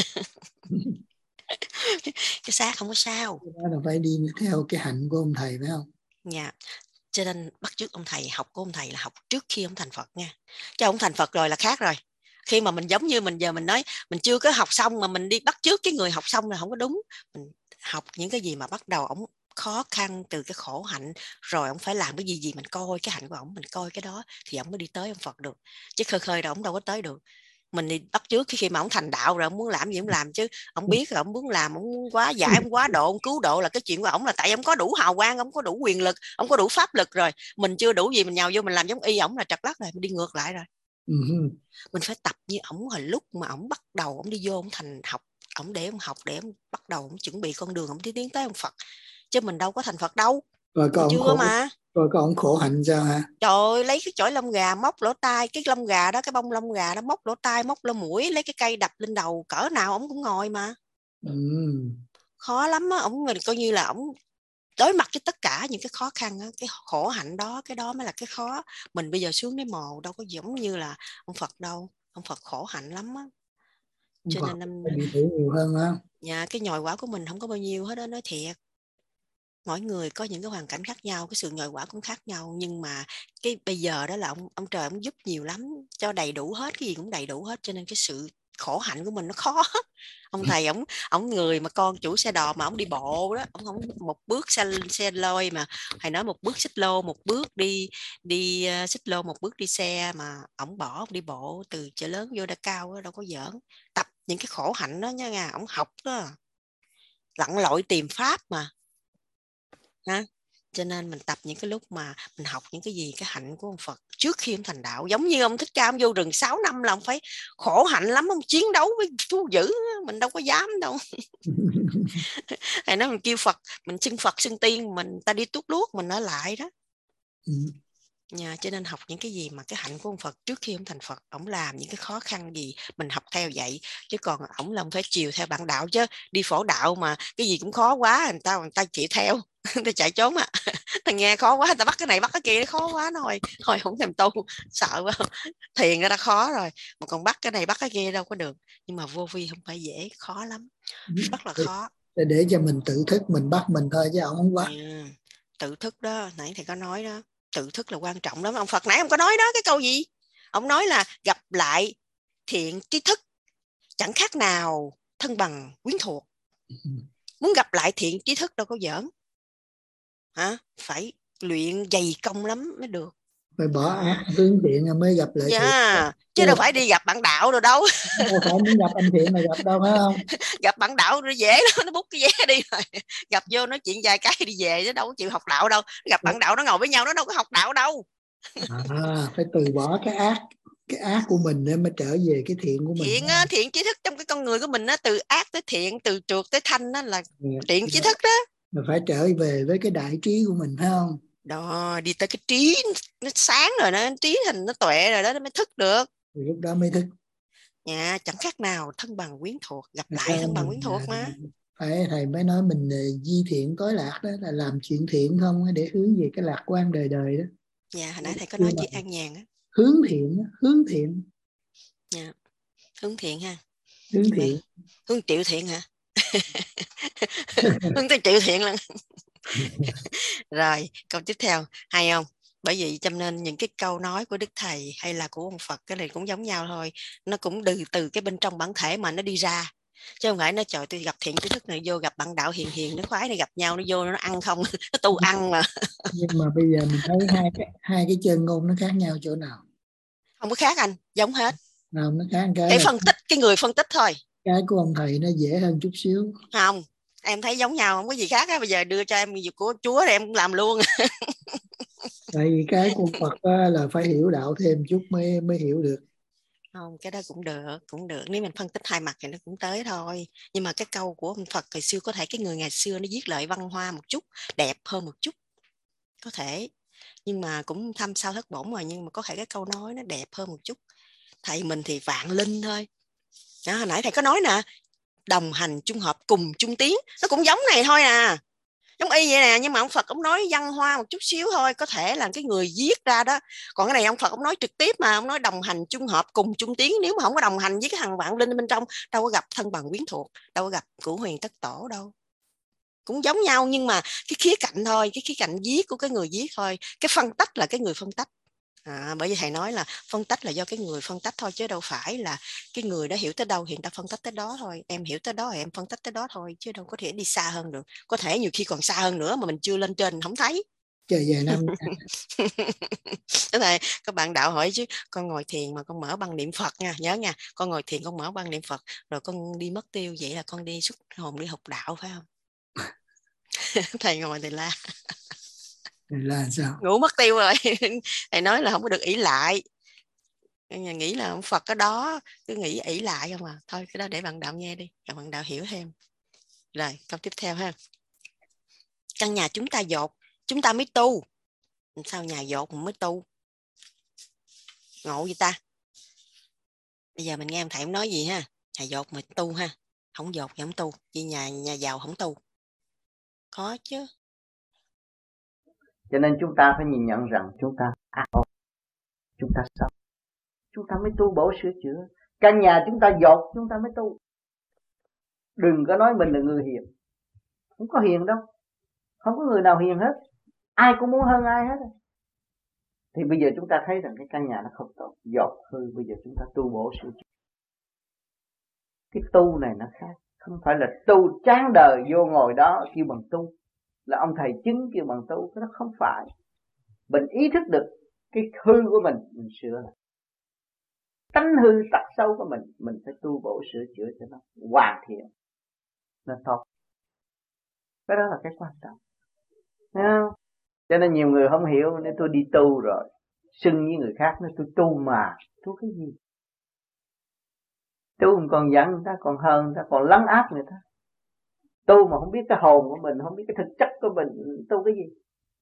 Cái xác không có sao. Đó là phải đi theo cái hạnh của ông thầy phải không? Dạ. Cho nên bắt chước ông thầy, học của ông thầy là học trước khi ông thành Phật nha. Chứ ông thành Phật rồi là khác rồi. Khi mà mình giống như mình giờ mình nói mình chưa có học xong mà mình đi bắt chước cái người học xong là không có đúng. Mình học những cái gì mà bắt đầu ông khó khăn từ cái khổ hạnh, rồi ông phải làm cái gì gì mình coi cái hạnh của ông, mình coi cái đó thì ông mới đi tới ông Phật được. Chứ khơi khơi đâu ông đâu có tới được. Mình đi bắt chước khi mà ông thành đạo rồi ông muốn làm gì ông làm, chứ ông biết rồi ông muốn làm, ông muốn quá giải, ông quá độ, ông cứu độ là cái chuyện của ông, là tại ông có đủ hào quang, ông có đủ quyền lực, ông có đủ pháp lực rồi. Mình chưa đủ gì mình nhào vô mình làm giống y ổng là trật lắc rồi, mình đi ngược lại rồi. Uh-huh. Mình phải tập như ổng hồi lúc mà ổng bắt đầu ổng đi vô ổng thành học, ổng để ổng học để ổng bắt đầu ổng chuẩn bị con đường ổng tiến tới ông Phật, chứ mình đâu có thành Phật đâu. Rồi có chưa khổ, mà rồi có ổng khổ hạnh sao hả? Trời ơi, lấy cái chổi lông gà móc lỗ tai, cái lông gà đó, cái bông lông gà đó móc lỗ tai, móc lỗ mũi, lấy cái cây đập lên đầu, cỡ nào ổng cũng ngồi mà. Ừ. Khó lắm á, ổng coi như là ổng đối mặt với tất cả những cái khó khăn á, cái khổ hạnh đó, cái đó mới là cái khó. Mình bây giờ xuống đến mồ đâu có giống như là ông Phật đâu, ông Phật khổ hạnh lắm á. Cho nên năm bị thử nhiều hơn á. Dạ, cái nhồi quả của mình không có bao nhiêu hết đó, nói thiệt. Mỗi người có những cái hoàn cảnh khác nhau, cái sự nhồi quả cũng khác nhau, nhưng mà cái bây giờ đó là ông ông trời ông giúp nhiều lắm, cho đầy đủ hết, cái gì cũng đầy đủ hết, cho nên cái sự khổ hạnh của mình nó khó. Ông thầy ổng ổng người mà con chủ xe đò mà ổng đi bộ đó, ổng không một bước xe xe lôi mà thầy nói một bước xích lô, một bước đi đi uh, xích lô, một bước đi xe, mà ổng bỏ ổng đi bộ từ chợ lớn vô Đa Cao đó, đâu có giỡn. Tập những cái khổ hạnh đó nha, nha ổng học đó, lặn lội tìm pháp mà. Ha? Cho nên mình tập những cái lúc mà mình học những cái gì, cái hạnh của ông Phật trước khi ông thành đạo. Giống như ông Thích Ca ông vô rừng sáu năm là ông phải khổ hạnh lắm, ông chiến đấu với thú dữ, mình đâu có dám đâu. Thầy nói mình kêu Phật, mình xưng Phật xưng tiên, mình ta đi tuốt luốt mình ở lại đó. Ừ. Nhà, cho nên học những cái gì mà cái hạnh của ông Phật trước khi ông thành Phật, ông làm những cái khó khăn gì mình học theo vậy, chứ còn ông là ông phải chiều theo bạn đạo, chứ đi phổ đạo mà cái gì cũng khó quá người ta người ta chịu theo. Ta chạy trốn à. Ta nghe khó quá, ta bắt cái này bắt cái kia khó quá thôi thôi không thèm tu, sợ quá. Thiền ra đã khó rồi mà còn bắt cái này bắt cái kia đâu có được. Nhưng mà vô vi không phải dễ, khó lắm, rất là khó. Để, để cho mình tự thức mình bắt mình thôi chứ ông không bắt. À, tự thức đó, nãy thầy có nói đó, tự thức là quan trọng lắm. Ông Phật nãy ông có nói đó, cái câu gì ông nói là gặp lại thiện trí thức chẳng khác nào thân bằng quyến thuộc. Muốn gặp lại thiện trí thức đâu có giỡn hả, phải luyện dày công lắm mới được, phải bỏ ác hướng thiện mới gặp lại. Yeah. Chứ đâu phải đi gặp bạn đạo rồi đâu. Đâu phải muốn gặp anh thiện là gặp đâu phải không? Gặp bạn đạo nó dễ lắm, nó bút cái vé đi rồi gặp vô nói chuyện vài cái đi về, chứ đâu có chịu học đạo đâu. Gặp bạn đạo nó ngồi với nhau nó đâu có học đạo đâu. À, phải từ bỏ cái ác cái ác của mình để mới trở về cái thiện của mình. Thiện á, thiện trí thức trong cái con người của mình á, từ ác tới thiện, từ trượt tới thanh đó là yeah, thiện trí thức đó. Mình phải trở về với cái đại trí của mình phải không? Đó, đi tới cái trí nó sáng rồi, nó trí thành nó tuệ rồi đó, nó mới thức được. Thì lúc đó mới thức. Dạ, chẳng khác nào thân bằng quyến thuộc, gặp lại thân bằng quyến thuộc mà. Phải, thầy mới nói mình di thiện tối lạc đó, là làm chuyện thiện không để hướng về cái lạc quan đời đời đó. Dạ, hồi nãy thầy có nói chị An Nhàn á. Hướng thiện, hướng thiện. Dạ, hướng thiện ha. Hướng thiện. Hướng triệu thiện hả? Hướng tới triệu thiện lần. Rồi, câu tiếp theo, hay không? Bởi vì cho nên những cái câu nói của Đức Thầy hay là của ông Phật cái này cũng giống nhau thôi. Nó cũng từ từ cái bên trong bản thể mà nó đi ra. Chứ không phải nó trời tôi gặp thiện trí thức này vô gặp bạn đạo hiền hiền nó khoái này gặp nhau nó vô nó ăn không, nó tu ăn mà. Nhưng mà bây giờ mình thấy hai cái hai cái chân ngôn nó khác nhau chỗ nào? Không có khác anh, giống hết. Không, nó khác cái để phân tích cái người phân tích thôi. Cái của ông thầy nó dễ hơn chút xíu. Không, em thấy giống nhau không có gì khác á. Bây giờ đưa cho em việc của Chúa thì em cũng làm luôn. Tại vì cái của Phật là phải hiểu đạo thêm chút mới mới hiểu được. Không, cái đó cũng được, cũng được. Nếu mình phân tích hai mặt thì nó cũng tới thôi. Nhưng mà cái câu của ông Phật ngày xưa có thể cái người ngày xưa nó viết lại văn hoa một chút, đẹp hơn một chút. Có thể. Nhưng mà cũng thăm sao thất bổng rồi, nhưng mà có thể cái câu nói nó đẹp hơn một chút. Thầy mình thì vạn linh thôi. Đó, hồi nãy thầy có nói nè, đồng hành chung hợp cùng chung tiến, nó cũng giống này thôi à. Giống y vậy nè, nhưng mà ông Phật ông nói văn hoa một chút xíu thôi, có thể là cái người viết ra đó. Còn cái này ông Phật ông nói trực tiếp mà, ông nói đồng hành chung hợp cùng chung tiếng. Nếu mà không có đồng hành với cái thằng vạn linh bên trong, đâu có gặp thân bằng quyến thuộc, đâu có gặp cửu huyền tất tổ đâu. Cũng giống nhau, nhưng mà cái khía cạnh thôi, cái khía cạnh viết của cái người viết thôi. Cái phân tách là cái người phân tách. À, bởi vì thầy nói là phân tách là do cái người phân tách thôi, chứ đâu phải là cái người đó hiểu tới đâu thì người ta phân tách tới đó thôi. Em hiểu tới đó thì em phân tách tới đó thôi, chứ đâu có thể đi xa hơn được. Có thể nhiều khi còn xa hơn nữa mà mình chưa lên trên không thấy. Trời vài năm. Thế này các bạn đạo hỏi chứ con ngồi thiền mà con mở băng niệm Phật nha, nhớ nha, con ngồi thiền con mở băng niệm Phật rồi con đi mất tiêu, vậy là con đi xuất hồn đi học đạo phải không? Thầy ngồi thầy la. Là sao? Ngủ mất tiêu rồi. Thầy nói là không có được ỷ lại, nghĩ là ông Phật cái đó cứ nghĩ ỷ lại không à. Thôi cái đó để bạn đạo nghe đi, cho bạn đạo hiểu thêm. Rồi câu tiếp theo ha. Căn nhà chúng ta dột chúng ta mới tu. Sao nhà dột mà mới tu? Ngộ gì ta? Bây giờ mình nghe ông thầy ông nói gì ha. Nhà dột mà tu ha. Không dột thì không tu. Vì nhà nhà giàu không tu. Có chứ. Cho nên chúng ta phải nhìn nhận rằng chúng ta ác ôn, chúng ta xấu, chúng ta mới tu bổ sửa chữa. Căn nhà chúng ta dột chúng ta mới tu. Đừng có nói mình là người hiền, không có hiền đâu, không có người nào hiền hết, ai cũng muốn hơn ai hết. Thì bây giờ chúng ta thấy rằng cái căn nhà nó không tốt, dột hư, bây giờ chúng ta tu bổ sửa chữa. Cái tu này nó khác, không phải là tu chán đời vô ngồi đó kêu bằng tu, là ông thầy chứng kêu bằng tu, cái đó không phải. Mình ý thức được cái hư của mình, mình sửa lại. Tánh hư tật xấu của mình, mình phải tu bổ sửa chữa cho nó hoàn thiện, nó tốt. Cái đó là cái quan trọng. Thấy không? Cho nên nhiều người không hiểu, nên tôi đi tu rồi, xưng với người khác nói tôi tu mà, tu cái gì? Tu còn giận người ta, còn hơn người ta, còn lấn áp người ta. Tu mà không biết cái hồn của mình, không biết cái thực chất của mình, tu cái gì?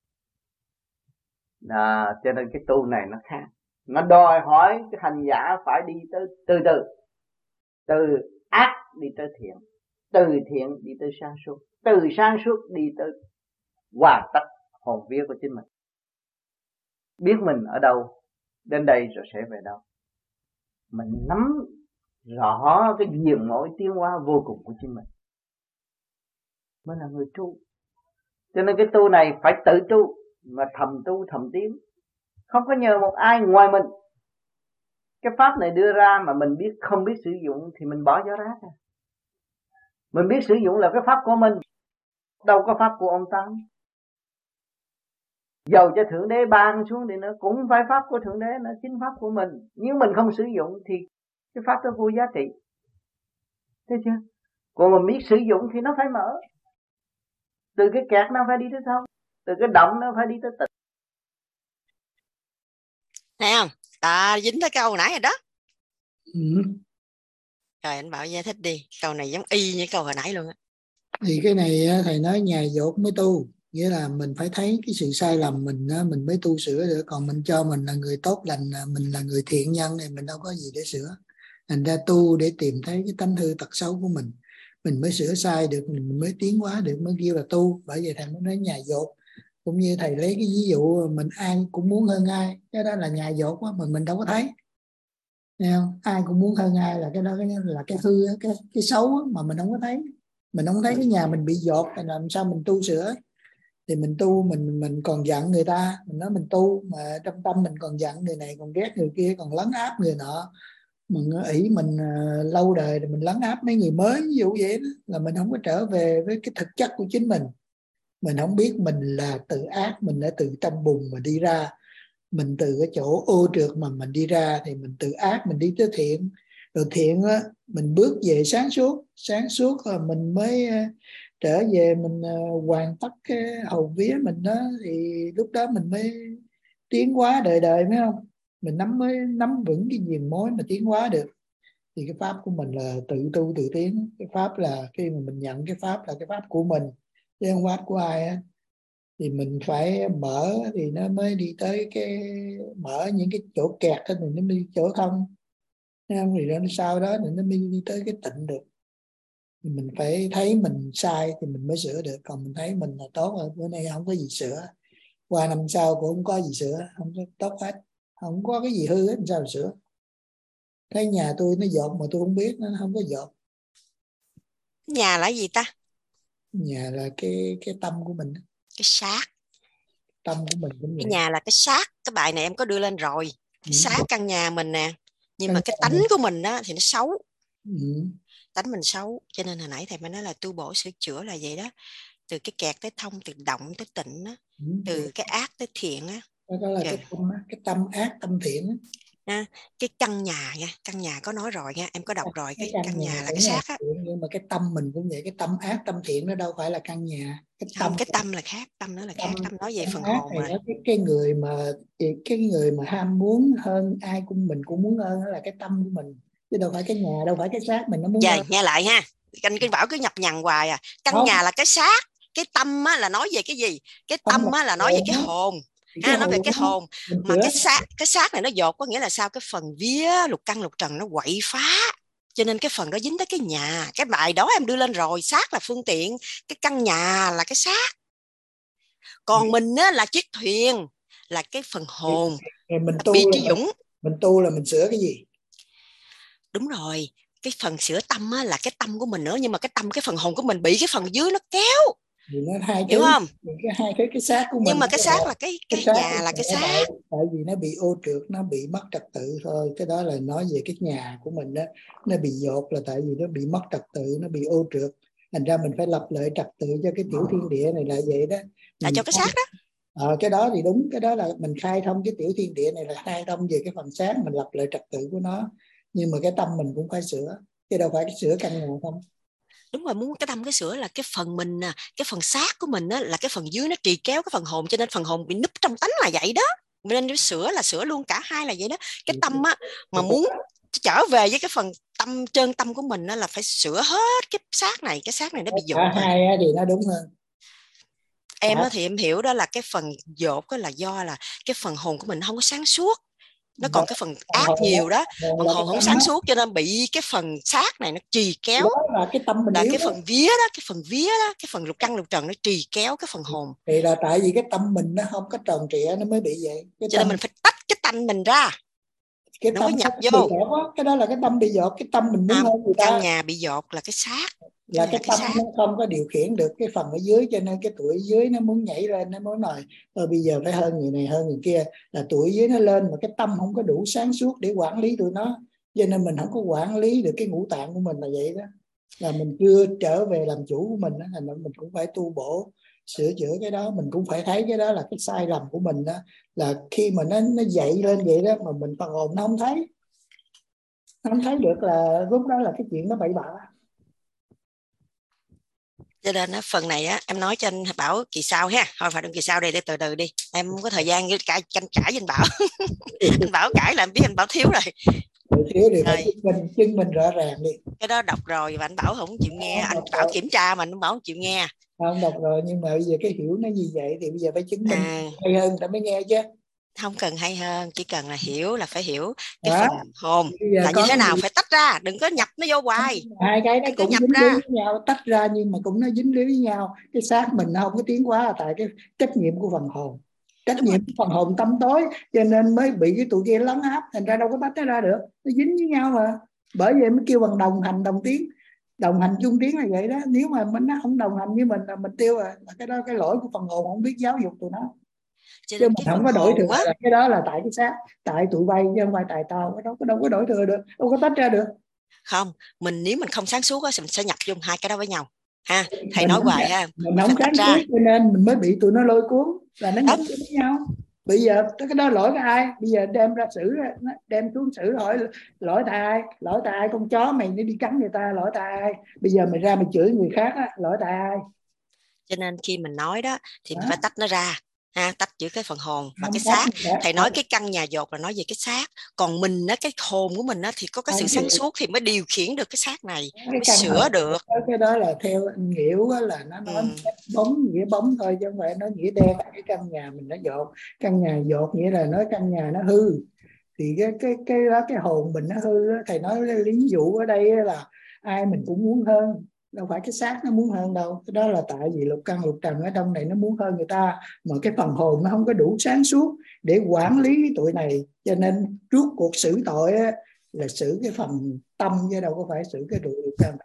Đó, cho nên cái tu này nó khác. Nó đòi hỏi cái hành giả phải đi tới từ từ. Từ ác đi tới thiện, từ thiện đi tới sáng suốt, từ sáng suốt đi tới hoàn tất hồn vía của chính mình. Biết mình ở đâu, đến đây rồi sẽ về đâu. Mình nắm rõ cái diện mối tiến hóa vô cùng của chính mình mới là người tu. Cho nên cái tu này phải tự tu, mà thầm tu thầm tiến, không có nhờ một ai ngoài mình. Cái pháp này đưa ra mà mình biết không biết sử dụng thì mình bỏ gió rác. Mình biết sử dụng là cái pháp của mình, đâu có pháp của ông Tám. Dầu cho Thượng Đế ban xuống thì nó cũng phải pháp của Thượng Đế, nó chính pháp của mình. Nhưng mình không sử dụng thì cái pháp đó vô giá trị. Thấy chưa? Còn mình biết sử dụng thì nó phải mở. Từ cái kẹt nó phải đi tới thông, từ cái động nó phải đi tới tịch. Thấy không? À, dính tới câu nãy rồi đó. Ừ. Rồi anh Bảo giải thích đi. Câu này giống y như câu hồi nãy luôn á. Thì cái này thầy nói nhà dột mới tu, nghĩa là mình phải thấy cái sự sai lầm mình, mình mới tu sửa được. Còn mình cho mình là người tốt lành, mình là người thiện nhân thì mình đâu có gì để sửa. Thành ra tu để tìm thấy cái tánh hư tật xấu của mình, mình mới sửa sai được, mình mới tiến hóa được, mới kêu là tu. Bởi vậy thầy mới nói nhà dột. Cũng như thầy lấy cái ví dụ mình ai cũng muốn hơn ai, cái đó là nhà dột mà mình đâu có thấy. Thấy không? Ai cũng muốn hơn ai là cái đó là cái hư, cái cái xấu mà mình không có thấy. Mình không thấy cái nhà mình bị dột thì làm sao mình tu sửa? Thì mình tu mình mình còn giận người ta, mình nói mình tu mà trong tâm mình còn giận người này, còn ghét người kia, còn lấn áp người nọ. Mình ỷ mình uh, lâu đời thì mình lấn áp mấy người mới, ví dụ vậy đó, là mình không có trở về với cái thực chất của chính mình. Mình không biết mình là từ ác, mình đã từ trong bùn mà đi ra. Mình từ cái chỗ ô trượt mà mình đi ra, thì mình từ ác mình đi tới thiện. Rồi thiện á, mình bước về sáng suốt. Sáng suốt rồi mình mới uh, trở về mình uh, hoàn tất cái hầu vía mình đó. Thì lúc đó mình mới tiến hóa đời đời, phải không? Mình nắm mới nắm vững cái diền mối mà tiến hóa được. Thì cái pháp của mình là tự tu tự tiến. Cái pháp là khi mà mình nhận cái pháp là cái pháp của mình, chứ không pháp của ai á. Thì mình phải mở thì nó mới đi tới cái mở những cái chỗ kẹt thì nó mới đi chỗ thông. Thì rồi sau đó thì nó mới đi tới cái tịnh được. thì mình phải thấy mình sai thì mình mới sửa được, còn mình thấy mình là tốt rồi, bữa nay không có gì sửa, qua năm sau cũng không có gì sửa, không có tốt hết, không có cái gì hư hết, sao mà sửa. Thấy nhà tôi nó dột mà tôi không biết, nó không có dột. Nhà là gì ta? Nhà là cái cái tâm của mình, cái xác. Tâm của mình cũng vậy. Cái nhà là cái xác. Cái bài này em có đưa lên rồi. Cái ừ. xác căn nhà mình nè. Nhưng căn mà cái tánh mình. của mình á thì nó xấu. ừ. Tánh mình xấu, cho nên hồi nãy thầy mới nói là tu bổ sửa chữa là vậy đó. Từ cái kẹt tới thông, từ động tới tịnh á, ừ. từ cái ác tới thiện á. Đó là cái tâm, cái tâm ác tâm thiện á. À, cái căn nhà nha, căn nhà có nói rồi nha, em có đọc rồi. Cái, cái căn, căn nhà, nhà là cái xác á. Nhưng mà cái tâm mình cũng vậy, cái tâm ác tâm thiện nó đâu phải là căn nhà. Cái không, tâm cái tâm là khác, tâm nó là tâm, khác, tâm nói về tâm phần ác hồn này mà. đó, cái, cái người mà cái người mà ham muốn hơn ai cũng mình cũng muốn hơn, đó là cái tâm của mình, chứ đâu phải cái nhà, đâu phải cái xác mình nó muốn Về hơn. nghe lại ha, Kinh Kinh Bảo cứ nhập nhằng hoài à. Căn Không. nhà là cái xác, cái tâm á là nói về cái gì? Cái tâm, tâm á là nói về cái hồn. Cái ha, nói về cái hồn. Mà sửa. cái xác, cái xác này nó dột có nghĩa là sao? Cái phần vía lục căn lục trần nó quậy phá, cho nên cái phần đó dính tới cái nhà. Cái bài đó em đưa lên rồi. Xác là phương tiện, cái căn nhà là cái xác, còn mình á là chiếc thuyền, là cái phần hồn. Mình tu bị là trí mình, dũng. mình tu là mình sửa cái gì? Đúng rồi, cái phần sửa tâm á, là cái tâm của mình nữa, nhưng mà cái tâm, cái phần hồn của mình bị cái phần dưới nó kéo. Thì nó hai hiểu thứ, không? cái hai cái cái xác của mình. Nhưng mà cái xác là cái cái, cái nhà là cái xác. Tại, tại vì nó bị ô trượt, nó bị mất trật tự thôi. Cái đó là nói về cái nhà của mình đó, nó bị dột là tại vì nó bị mất trật tự, nó bị ô trượt. Thành ra mình phải lập lại trật tự cho cái tiểu thiên địa này là vậy đó. Là cho cái xác đó. Ờ, cái đó thì đúng, cái đó là mình khai thông cái tiểu thiên địa này, là khai thông về cái phần xác, mình lập lại trật tự của nó. Nhưng mà cái tâm mình cũng phải sửa, chứ đâu phải cái sửa căn nhà không. Đúng rồi, muốn cái tâm cái sửa là cái phần mình nè, cái phần xác của mình á, là cái phần dưới nó trì kéo cái phần hồn, cho nên phần hồn bị núp trong tánh là vậy đó. Nên sửa là sửa luôn cả hai là vậy đó. Cái tâm á mà muốn trở về với cái phần tâm trơn tâm của mình á, là phải sửa hết cái xác này. Cái xác này nó bị dột. Cả hai thì nó đúng hơn. Em á thì em hiểu đó là cái phần dột á là do là cái phần hồn của mình không có sáng suốt, nó còn cái phần ác nhiều đó, phần hồn không sáng suốt, cho nên bị cái phần xác này nó trì kéo. Đó là cái tâm mình là yếu cái đó. phần vía đó, cái phần vía đó, cái phần lục căn lục trần nó trì kéo cái phần hồn. Thì là tại vì cái tâm mình nó không có tròn trịa nó mới bị vậy. Cái cho tâm... nên mình phải tách cái tánh mình ra, cái nó tâm mới nhập bị vô. Dột, cái đó là cái tâm bị dột, cái tâm mình muốn à, hơn người ta. căn nhà bị dột là cái xác, là cái, cái tâm xác. nó không có điều khiển được cái phần ở dưới, cho nên cái tuổi dưới nó muốn nhảy lên, nó muốn nói ờ, bây giờ phải hơn người này hơn người kia, là tuổi dưới nó lên, mà cái tâm không có đủ sáng suốt để quản lý tụi nó, cho nên mình không có quản lý được cái ngũ tạng của mình, là vậy đó, là mình chưa trở về làm chủ của mình đó. Thành ra mình cũng phải tu bổ sửa chữa cái đó. Mình cũng phải thấy cái đó là cái sai lầm của mình đó, là khi mà nó nó dậy lên vậy đó mà mình phần hồn nó không thấy, nó không thấy được, là lúc đó là cái chuyện nó bậy bạ. Cho nên á, phần này á, em nói cho anh Bảo kỳ sau ha, thôi phải đừng kỳ sau đây để từ từ đi, em không có thời gian với cãi tranh cãi với anh Bảo. Anh Bảo cãi là em biết anh Bảo thiếu rồi. Thiếu thì phải chứng minh, chứng minh rõ ràng đi. Cái đó đọc rồi và anh Bảo không chịu nghe, anh Bảo rồi. Kiểm tra mà anh Bảo không chịu nghe. Không đọc rồi, nhưng mà bây giờ cái hiểu nó như vậy thì bây giờ phải chứng minh à. hay hơn người ta mới nghe chứ. Không cần hay hơn, chỉ cần là hiểu, là phải hiểu cái đó. Phần hồn là như thế nào, gì? Phải tách ra, đừng có nhập nó vô hoài. Hai cái nó đừng cũng nhập dính ra. líu với nhau, tách ra nhưng mà cũng nó dính líu với nhau. Cái xác mình nó không có tiến hóa là tại cái trách nhiệm của phần hồn, trách nhiệm của phần hồn tâm tối, cho nên mới bị cái tụi kia lấn áp, thành ra đâu có tách nó ra được, nó dính với nhau mà. Bởi vậy mới kêu bằng đồng hành đồng tiến, đồng hành chung tiến là vậy đó. Nếu mà mình nó không đồng hành với mình là mình tiêu rồi, là cái đó cái lỗi của phần hồn không biết giáo dục tụi nó. Chứ mình không có đổi thừa là cái đó là tại cái xác, tại tụi bay chứ không phải tại tao, cái đó đâu có đổi thừa được, đâu có tách ra được. Không, mình nếu mình không sáng suốt á, mình sẽ nhập chung hai cái đó với nhau ha. Thầy mình nói hoài ha, mình, mình không sáng suốt cho nên mình mới bị tụi nó lôi cuốn, là nó nhập với nhau. Bây giờ cái đó lỗi của ai? Bây giờ đem ra xử, đem xuống xử hỏi lỗi tại ai? Lỗi tại ai? Con chó mày nó đi cắn người ta, lỗi tại ai? Bây giờ mày ra mày chửi người khác á, lỗi tại ai? Cho nên khi mình nói đó thì mình à. phải tách nó ra. Ha, tách giữa cái phần hồn và cái xác. Thầy nói cái căn nhà dột là nói về cái xác, còn mình á, cái hồn của mình á, thì có cái sự sáng suốt thì mới điều khiển được cái xác này, cái mới sửa hồn, được. Cái đó là theo anh Nghĩa là nó nói ừ. bóng, nghĩa bóng thôi chứ không phải nói nghĩa đen. Cái căn nhà mình nó dột, căn nhà dột nghĩa là nói căn nhà nó hư, thì cái cái cái đó cái hồn mình nó hư. Thầy nói ví dụ ở đây là ai mình cũng muốn hơn, đâu phải cái xác nó muốn hơn đâu. Cái đó là tại vì lục căn lục trần ở trong này nó muốn hơn người ta, mà cái phần hồn nó không có đủ sáng suốt để quản lý tụi này, cho nên trước cuộc xử tội á, là xử cái phần tâm chứ đâu có phải xử cái tụi lục căn.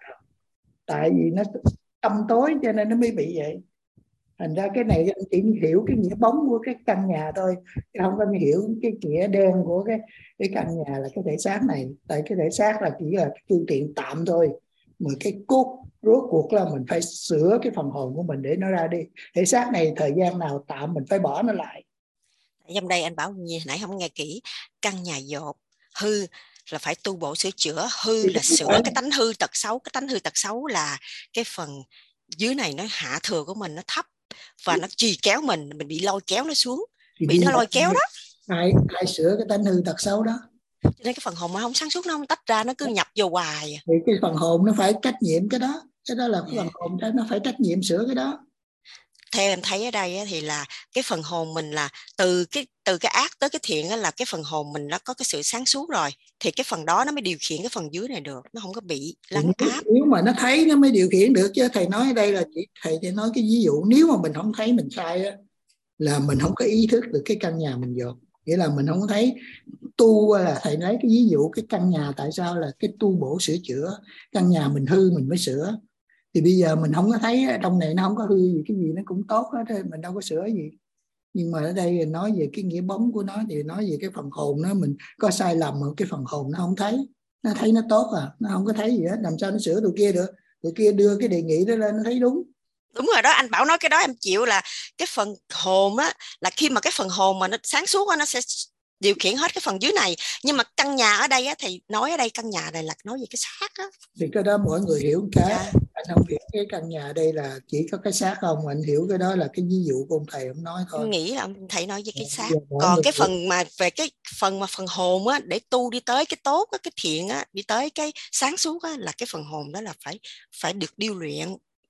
Tại vì nó tâm tối cho nên nó mới bị vậy. Thành ra cái này anh chỉ hiểu cái nghĩa bóng của cái căn nhà thôi, chứ không có hiểu cái nghĩa đen của cái cái căn nhà là cái thể xác này. Tại cái thể xác là chỉ là phương tiện tạm thôi, mà cái cốt rốt cuộc là mình phải sửa cái phần hồn của mình để nó ra đi. Thể xác này thời gian nào tạm mình phải bỏ nó lại. Trong đây anh bảo như nãy không nghe kỹ, căn nhà dột hư là phải tu bổ sửa chữa, hư là sửa cái tánh hư tật xấu. Cái tánh hư tật xấu là cái phần dưới này nó hạ thừa của mình nó thấp và nó trì kéo mình, mình bị lôi kéo nó xuống, thì bị nó lôi kéo đó. Ai ai sửa cái tánh hư tật xấu đó? Cho nên cái phần hồn nó không sáng suốt, nó không tách ra, nó cứ nhập vô hoài. Thì cái phần hồn nó phải trách nhiệm cái đó, cái đó là cái phần hồn đó, nó phải trách nhiệm sửa cái đó. Theo em thấy ở đây thì là cái phần hồn mình là từ cái từ cái ác tới cái thiện là cái phần hồn mình nó có cái sự sáng suốt rồi, thì cái phần đó nó mới điều khiển cái phần dưới này được, nó không có bị lắng nếu, áp. Nếu mà nó thấy nó mới điều khiển được, chứ thầy nói ở đây là chỉ thầy chỉ nói cái ví dụ, nếu mà mình không thấy mình sai á, là mình không có ý thức được cái căn nhà mình dột, nghĩa là mình không thấy tu. Là thầy lấy cái ví dụ cái căn nhà, tại sao là cái tu bổ sửa chữa, căn nhà mình hư mình mới sửa. Thì bây giờ mình không có thấy trong này nó không có hư gì, cái gì nó cũng tốt hết, mình đâu có sửa gì. Nhưng mà ở đây nói về cái nghĩa bóng của nó, thì nói về cái phần hồn nó, mình có sai lầm mà cái phần hồn nó không thấy, nó thấy nó tốt à, nó không có thấy gì hết, làm sao nó sửa tụi kia được. Tụi kia đưa cái đề nghị đó lên nó thấy đúng. Đúng rồi đó, anh Bảo nói cái đó em chịu, là cái phần hồn á, là khi mà cái phần hồn mà nó sáng suốt á, nó sẽ điều khiển hết cái phần dưới này. Nhưng mà căn nhà ở đây á, thì nói ở đây căn nhà này là nói về cái xác á. Thì cái đó mọi người hiểu cái, yeah. Anh không hiểu cái căn nhà ở đây là chỉ có cái xác không, anh hiểu cái đó là cái ví dụ của ông thầy ông nói thôi. Em nghĩ là ông thầy nói về cái xác. Còn cái phần hiểu. mà về cái phần mà phần hồn á, để tu đi tới cái tốt á, cái thiện á, đi tới cái sáng suốt á, là cái phần hồn đó là phải phải được điêu luyện.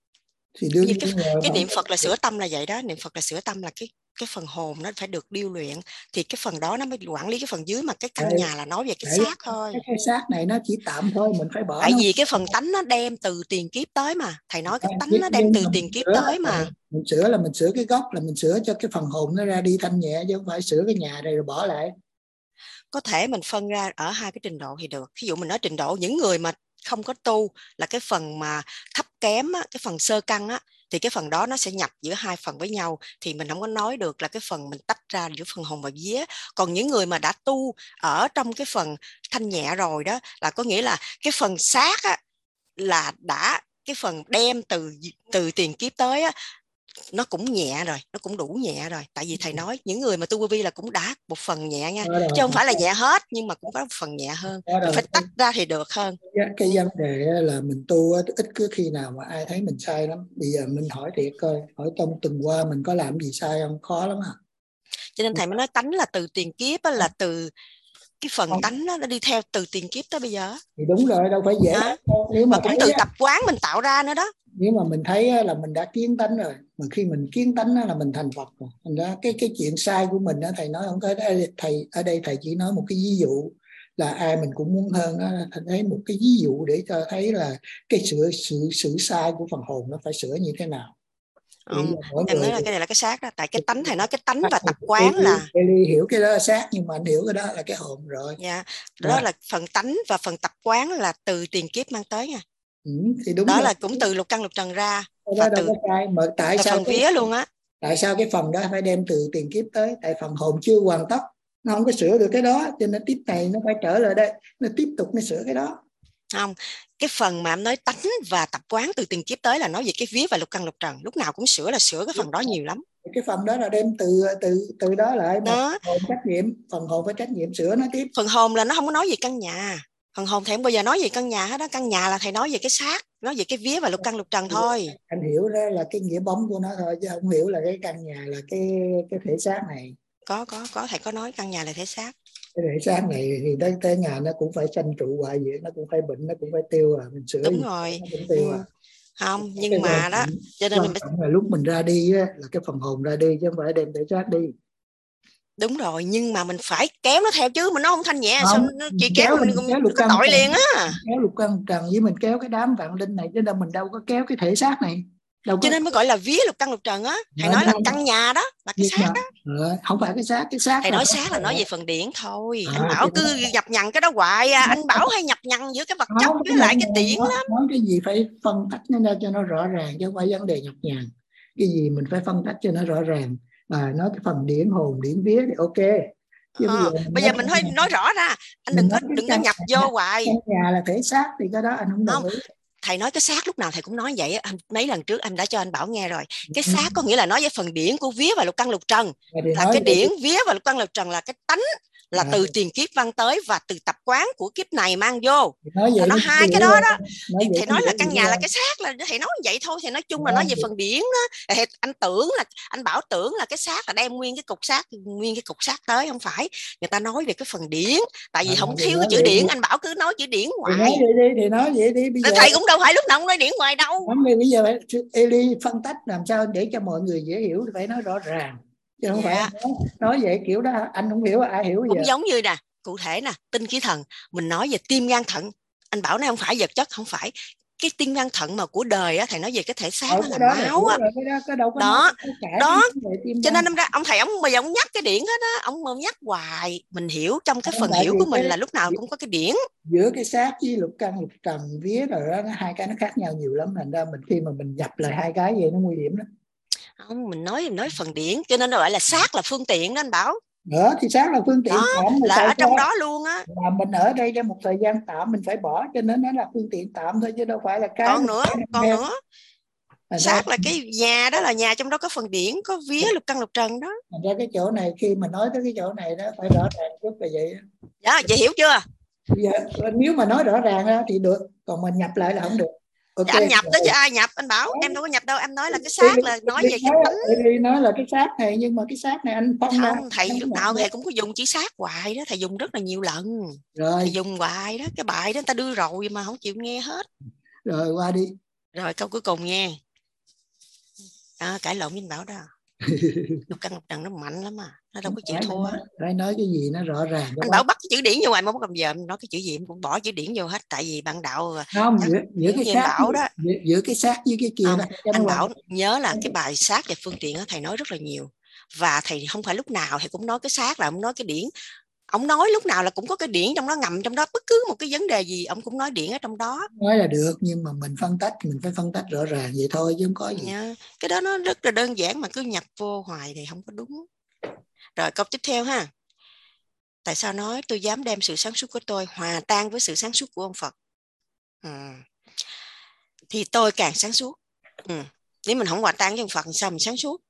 Thì đương như cái, cái niệm Phật là sửa tâm là vậy đó, niệm Phật là sửa tâm, là cái cái phần hồn nó phải được điêu luyện, thì cái phần đó nó mới quản lý cái phần dưới, mà cái căn đấy, nhà là nói về cái xác thôi. Cái, cái xác này nó chỉ tạm thôi, mình phải bỏ. Tại nó. vì cái phần tánh nó đem từ tiền kiếp tới mà, thầy nói cái tánh nó đem từ tiền kiếp sửa, tới mà. Mình sửa là mình sửa cái gốc, là mình sửa cho cái phần hồn nó ra đi thanh nhẹ, chứ không phải sửa cái nhà này rồi bỏ lại. Có thể mình phân ra ở hai cái trình độ thì được. Ví dụ mình nói trình độ những người mà không có tu, là cái phần mà thấp kém á, cái phần sơ căn á, thì cái phần đó nó sẽ nhập giữa hai phần với nhau, thì mình không có nói được là cái phần mình tách ra giữa phần hồn và vía. Còn những người mà đã tu ở trong cái phần thanh nhẹ rồi đó, là có nghĩa là cái phần xác á, là đã cái phần đem từ từ tiền kiếp tới á, nó cũng nhẹ rồi, nó cũng đủ nhẹ rồi. Tại vì thầy nói những người mà tu vô vi là cũng đã một phần nhẹ nha, rồi, chứ không phải là nhẹ hết, nhưng mà cũng có một phần nhẹ hơn. Mình phải tách ra thì được hơn. Cái vấn đề là mình tu ít cứ khi nào mà ai thấy mình sai lắm. Bây giờ mình hỏi thiệt coi, hỏi trong tuần qua mình có làm gì sai không? Khó lắm à. Cho nên thầy mới nói tánh là từ tiền kiếp á, là từ cái phần không. Tánh đó, nó đi theo từ tiền kiếp tới bây giờ. Thì đúng rồi, đâu phải dễ. À, nếu mà, mà cũng từ á, tập quán mình tạo ra nữa đó. Nếu mà mình thấy là mình đã kiến tánh rồi, mà khi mình kiến tánh là mình thành Phật rồi. Thành ra cái cái chuyện sai của mình đó, thầy nói không có, thầy ở đây thầy chỉ nói một cái ví dụ là ai mình cũng muốn hơn đó, thầy thấy một cái ví dụ để cho thấy là cái sửa sự sự sai của phần hồn nó phải sửa như thế nào. Không, em nói là cái này là cái xác đó, tại cái tánh thầy nói cái tánh và tập quán là Eli hiểu cái đó là xác, nhưng mà anh hiểu cái đó là cái hồn rồi. Dạ, đó, đó là phần tánh và phần tập quán là từ tiền kiếp mang tới nha. Ừ, thì đúng đó rồi. Là cũng từ lục căn lục trần ra, và từ mà tại sao phần vía luôn á. Tại sao cái phần đó phải đem từ tiền kiếp tới? Tại phần hồn chưa hoàn tất, nó không có sửa được cái đó, cho nên tiếp này nó phải trở lại đây, nó tiếp tục nó sửa cái đó. Không, cái phần mà em nói tánh và tập quán từ tiền kiếp tới là nói về cái vía và lục căn lục trần, lúc nào cũng sửa là sửa cái phần đó nhiều lắm. Cái phần đó là đem từ từ từ đó lại, đó. Hồn trách nhiệm, phần hồn phải trách nhiệm sửa nó tiếp. Phần hồn là nó không có nói về căn nhà, phần hồn thầy không bao giờ nói về căn nhà hết đó. Căn nhà là thầy nói về cái xác, nói về cái vía và lục căn lục trần thôi. Anh hiểu đó là cái nghĩa bóng của nó thôi, chứ không hiểu là cái căn nhà là cái cái thể xác này. Có có có thầy có nói căn nhà là thể xác. Cái thể xác này thì tới tới nhà nó cũng phải sanh trụ hoại diệt, nó cũng phải bệnh, nó cũng phải tiêu à, mình sửa. Đúng gì, rồi. Nó cũng tiêu ừ. à. Không, nhưng cái mà đó cho nên mình là lúc mình ra đi á, là cái phần hồn ra đi chứ không phải đem thể xác đi. Đúng rồi, nhưng mà mình phải kéo nó theo chứ, mình nó không thanh nhẹ không, sao nó chỉ kéo mình, mình kéo lục có căn tội trần, liền á. kéo lục căn trần với mình kéo cái đám vạn linh này, chứ đâu mình đâu có kéo cái thể xác này đâu có. Cho nên mới gọi là vía lục căn lục trần á. Thầy nói là căn nhà đó là cái xác đó. Rồi, không phải cái xác, cái xác thầy là nói xác là nói về phần điển thôi. À, Anh Bảo cứ đó. nhập nhằng cái đó hoài à. Anh Bảo hay nhập nhằng giữa cái vật chất với lại cái điển nói, lắm. Nói cái gì phải phân tách nó ra cho nó rõ ràng, chứ không phải vấn đề nhập nhằng. Cái gì mình phải phân tách cho nó rõ ràng. À, nói cái phần điển hồn, điển vía thì ok. Chứ à, bây giờ mình bây giờ mình hơi nói rõ ra. Anh đừng có đừng có nhập vô hoài. Căn nhà là thể xác thì cái đó anh không đồng không. ý. Thầy nói cái xác lúc nào thầy cũng nói vậy á. Mấy lần trước anh đã cho anh Bảo nghe rồi. Cái xác có nghĩa là nói về phần điển của vía và lục căn lục trần. Là cái điển vía và lục căn lục trần là cái tánh, là từ tiền kiếp văn tới và từ tập quán của kiếp này mang vô. Nói, vậy nó hai cái đó đó. Nói thầy nói là căn nhà là cái xác, là thầy nói vậy thôi. Thầy nói chung là nói về phần điển đó. Anh tưởng là anh Bảo tưởng là cái xác là đem nguyên cái cục xác, nguyên cái cục xác tới, không phải. Người ta nói về cái phần điển. Tại vì à, không thiếu cái chữ điển, anh Bảo cứ nói chữ điển hoài. Thì nói vậy đi, thì nói vậy đi. Bây giờ thầy cũng đâu phải lúc nào cũng nói điển hoài đâu. Không, bây giờ Eli phân tách làm sao để cho mọi người dễ hiểu thì phải nói rõ ràng. Chứ không dạ. phải nói, nói vậy kiểu đó anh không hiểu, ai hiểu cũng giờ. Giống như nè, cụ thể nè, tinh khí thần, mình nói về tim gan thận, anh Bảo nói không phải vật chất, không phải cái tim gan thận mà của đời á, thầy nói về cái thể xác nó là máu á. Đó, đó, đó. Cho nên ra ông thầy ông bây giờ ông nhắc cái điển hết á, ông nhắc hoài. Mình hiểu trong cái phần hiểu của mình là lúc nào cũng có cái điển. Giữa cái xác với lục căn lục trần vía rồi đó, hai cái nó khác nhau nhiều lắm, thành ra mình khi mà mình nhập lại hai cái vậy nó nguy hiểm đó. Không, mình nói mình nói phần điển, cho nên nó gọi là xác là phương tiện đó anh Bảo. Đó thì xác là phương tiện, đó, tạm là ở trong đó luôn á. Là mình ở đây trong một thời gian tạm mình phải bỏ, cho nên nó là phương tiện tạm thôi, chứ đâu phải là cái. Còn nữa, còn nữa. Xác là cái nhà đó, là nhà trong đó có phần điển, có vía lục căn lục trần đó. Thành ra cái chỗ này khi mà nói tới cái chỗ này đó phải rõ ràng chút là vậy. Đó, chị hiểu chưa? Bây giờ nếu mà nói rõ ràng đó thì được, còn mình nhập lại là không được. Okay. Anh nhập đó chứ ai nhập, anh Bảo. Em đâu có nhập đâu, em nói là cái xác là nói về cái tánh. Đi nói là cái xác này, nhưng mà cái xác này anh phân không ra, thầy lúc nào thầy cũng có dùng chữ xác hoài đó, thầy dùng rất là nhiều lần rồi. Thầy dùng hoài đó, cái bài đó người ta đưa rồi mà không chịu nghe hết. Rồi qua đi. Rồi câu cuối cùng nha. À, cãi lộn với anh Bảo đó. Lục căn lục trần nó mạnh lắm mà, nó đâu có chịu thua. Phải nói cái gì nó rõ ràng. Anh Bảo bắt cái chữ điển vô ngoài, mà không cầm giờ nói cái chữ gì em cũng bỏ chữ điển vô hết, tại vì bạn đạo không giữa, giữa cái xác Bảo đó, giữa, giữa cái xác với cái kia không, đó, anh Bảo nhớ là cái bài xác và phương tiện đó, thầy nói rất là nhiều, và thầy không phải lúc nào thầy cũng nói cái xác là ông nói cái điển. Ông nói lúc nào là cũng có cái điển trong đó, ngầm trong đó, bất cứ một cái vấn đề gì ông cũng nói điển ở trong đó. Nói là được, nhưng mà mình phân tách, mình phải phân tách rõ ràng vậy thôi chứ không có gì. Yeah. Cái đó nó rất là đơn giản mà cứ nhập vô hoài thì không có đúng. Rồi câu tiếp theo ha. Tại sao nói tôi dám đem sự sáng suốt của tôi hòa tan với sự sáng suốt của ông Phật? Ừ. Thì tôi càng sáng suốt. Ừ. Nếu mình không hòa tan với ông Phật thì sao mình sáng suốt?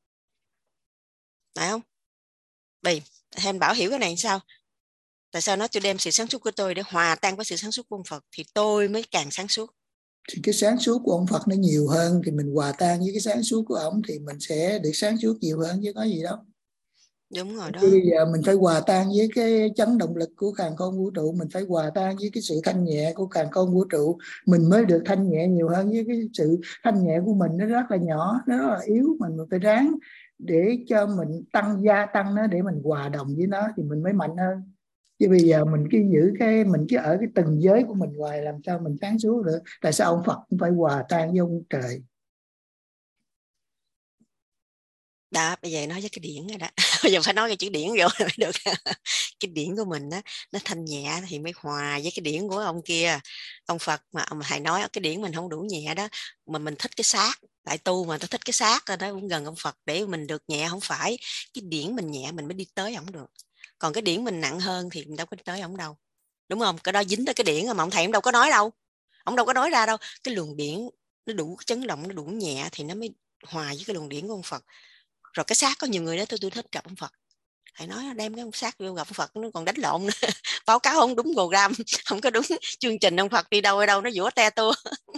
Phải không? Vì em Bảo hiểu cái này sao? Tại sao nói tôi đem sự sáng suốt của tôi để hòa tan với sự sáng suốt của ông Phật thì tôi mới càng sáng suốt? Thì cái sáng suốt của ông Phật nó nhiều hơn, thì mình hòa tan với cái sáng suốt của ông thì mình sẽ được sáng suốt nhiều hơn chứ có gì đâu. Đúng rồi đó. Thì bây giờ mình phải hòa tan với cái chấn động lực của càn khôn vũ trụ, mình phải hòa tan với cái sự thanh nhẹ của càn khôn vũ trụ, mình mới được thanh nhẹ nhiều hơn. Với cái sự thanh nhẹ của mình nó rất là nhỏ, nó rất là yếu, mình phải ráng để cho mình tăng gia tăng nó, để mình hòa đồng với nó thì mình mới mạnh hơn. Chứ bây giờ mình cứ giữ cái mình cứ ở cái từng giới của mình hoài, làm sao mình sáng suốt được? Tại sao ông Phật cũng phải hòa tan với ông trời? Đó, bây giờ nói với cái điển rồi đó. Bây giờ phải nói cái chữ điển rồi mới được. Cái điển của mình á, nó thanh nhẹ thì mới hòa với cái điển của ông kia, ông Phật. Mà ông thầy nói cái điển mình không đủ nhẹ đó, mà mình thích cái xác, đại tu mà tôi thích cái xác đó, cũng gần ông Phật để mình được nhẹ. Không phải cái điển mình nhẹ mình mới đi tới ổng được, còn cái điển mình nặng hơn thì mình đâu có đi tới ổng đâu, đúng không? Cái đó dính tới cái điển mà ông thầy ông đâu có nói đâu, ông đâu có nói ra đâu. Cái luồng điển nó đủ chấn động, nó đủ nhẹ thì nó mới hòa với cái luồng điển của ông Phật. Rồi cái xác có nhiều người đó tôi tôi thích gặp ông Phật, thầy nói đem cái ông xác vô gặp ông Phật nó còn đánh lộn nữa. Báo cáo không đúng program, không có đúng chương trình, ông Phật đi đâu ở đâu nó vỗ te tua.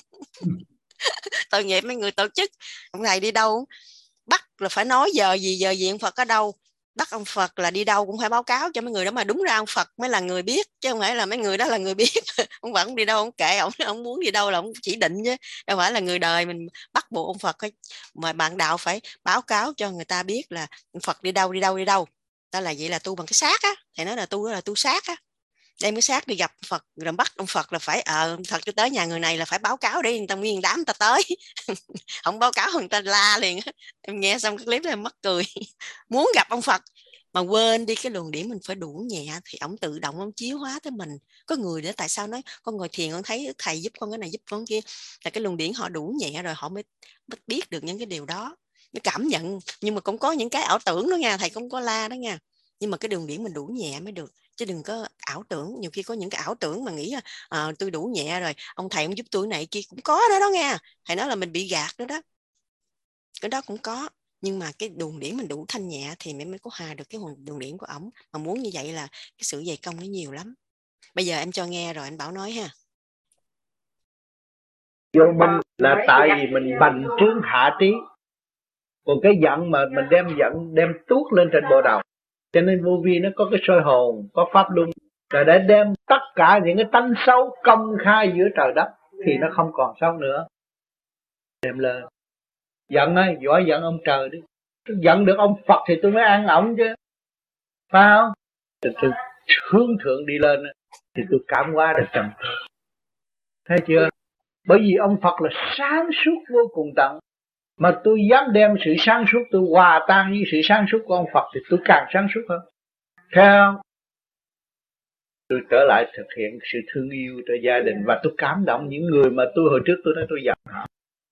Tội nghiệp mấy người tổ chức. Ông thầy đi đâu bắt là phải nói giờ gì giờ gì ông Phật ở đâu, bắt ông Phật là đi đâu cũng phải báo cáo cho mấy người đó, mà đúng ra ông Phật mới là người biết chứ không phải là mấy người đó là người biết. Ông Phật không đi đâu ông kệ ông, ông muốn đi đâu là ông chỉ định chứ đâu phải là người đời mình bắt buộc ông Phật. Mà bạn đạo phải báo cáo cho người ta biết là ông Phật đi đâu đi đâu đi đâu ta là vậy là tu bằng cái xác á, thầy nói là tu đó là tu xác á, đem cái xác đi gặp Phật rồi bắt ông Phật là phải ờ Phật cho tới nhà người này là phải báo cáo để người ta nguyên đám người ta tới. Không báo cáo người ta la liền á. Em nghe xong cái clip này em mắc cười. Muốn gặp ông Phật mà quên đi cái luồng điểm mình phải đủ nhẹ thì ông tự động ông chiếu hóa tới mình. Có người để tại sao nói con ngồi thiền con thấy thầy giúp con cái này giúp con kia, là cái luồng điển họ đủ nhẹ rồi họ mới biết được những cái điều đó, mới cảm nhận. Nhưng mà cũng có những cái ảo tưởng đó nha, thầy không có la đó nha, nhưng mà cái đường điển mình đủ nhẹ mới được, chứ đừng có ảo tưởng. Nhiều khi có những cái ảo tưởng mà nghĩ là à, tôi đủ nhẹ rồi ông thầy ông giúp tôi này kia, cũng có đó đó nha. Thầy nói là mình bị gạt đó đó, cái đó cũng có. Nhưng mà cái đường điển mình đủ thanh nhẹ thì mới mới có hòa được cái đường điển của ổng. Mà muốn như vậy là cái sự dày công nó nhiều lắm. Bây giờ em cho nghe rồi anh Bảo nói ha. Vô minh là tại vì mình bành trướng hạ trí, còn cái giận mà mình đem giận đem tuốt lên trên bộ đầu, cho nên vô vi nó có cái soi hồn, có pháp luân, rồi để đem tất cả những cái tánh xấu công khai giữa trời đất thì nó không còn xấu nữa. Đem lên giận ấy, giỏi giận ông trời đi, tôi giận được ông Phật thì tôi mới ăn ổng chứ, phải không? Tôi, tôi hướng thượng đi lên thì tôi cảm hóa được trầm thượng, thấy chưa? Bởi vì ông Phật là sáng suốt vô cùng tận, mà tôi dám đem sự sáng suốt tôi hòa tan với sự sáng suốt của ông Phật thì tôi càng sáng suốt hơn, thấy không? Tôi trở lại thực hiện sự thương yêu cho gia đình, và tôi cảm động những người mà tôi hồi trước tôi nói tôi giận họ,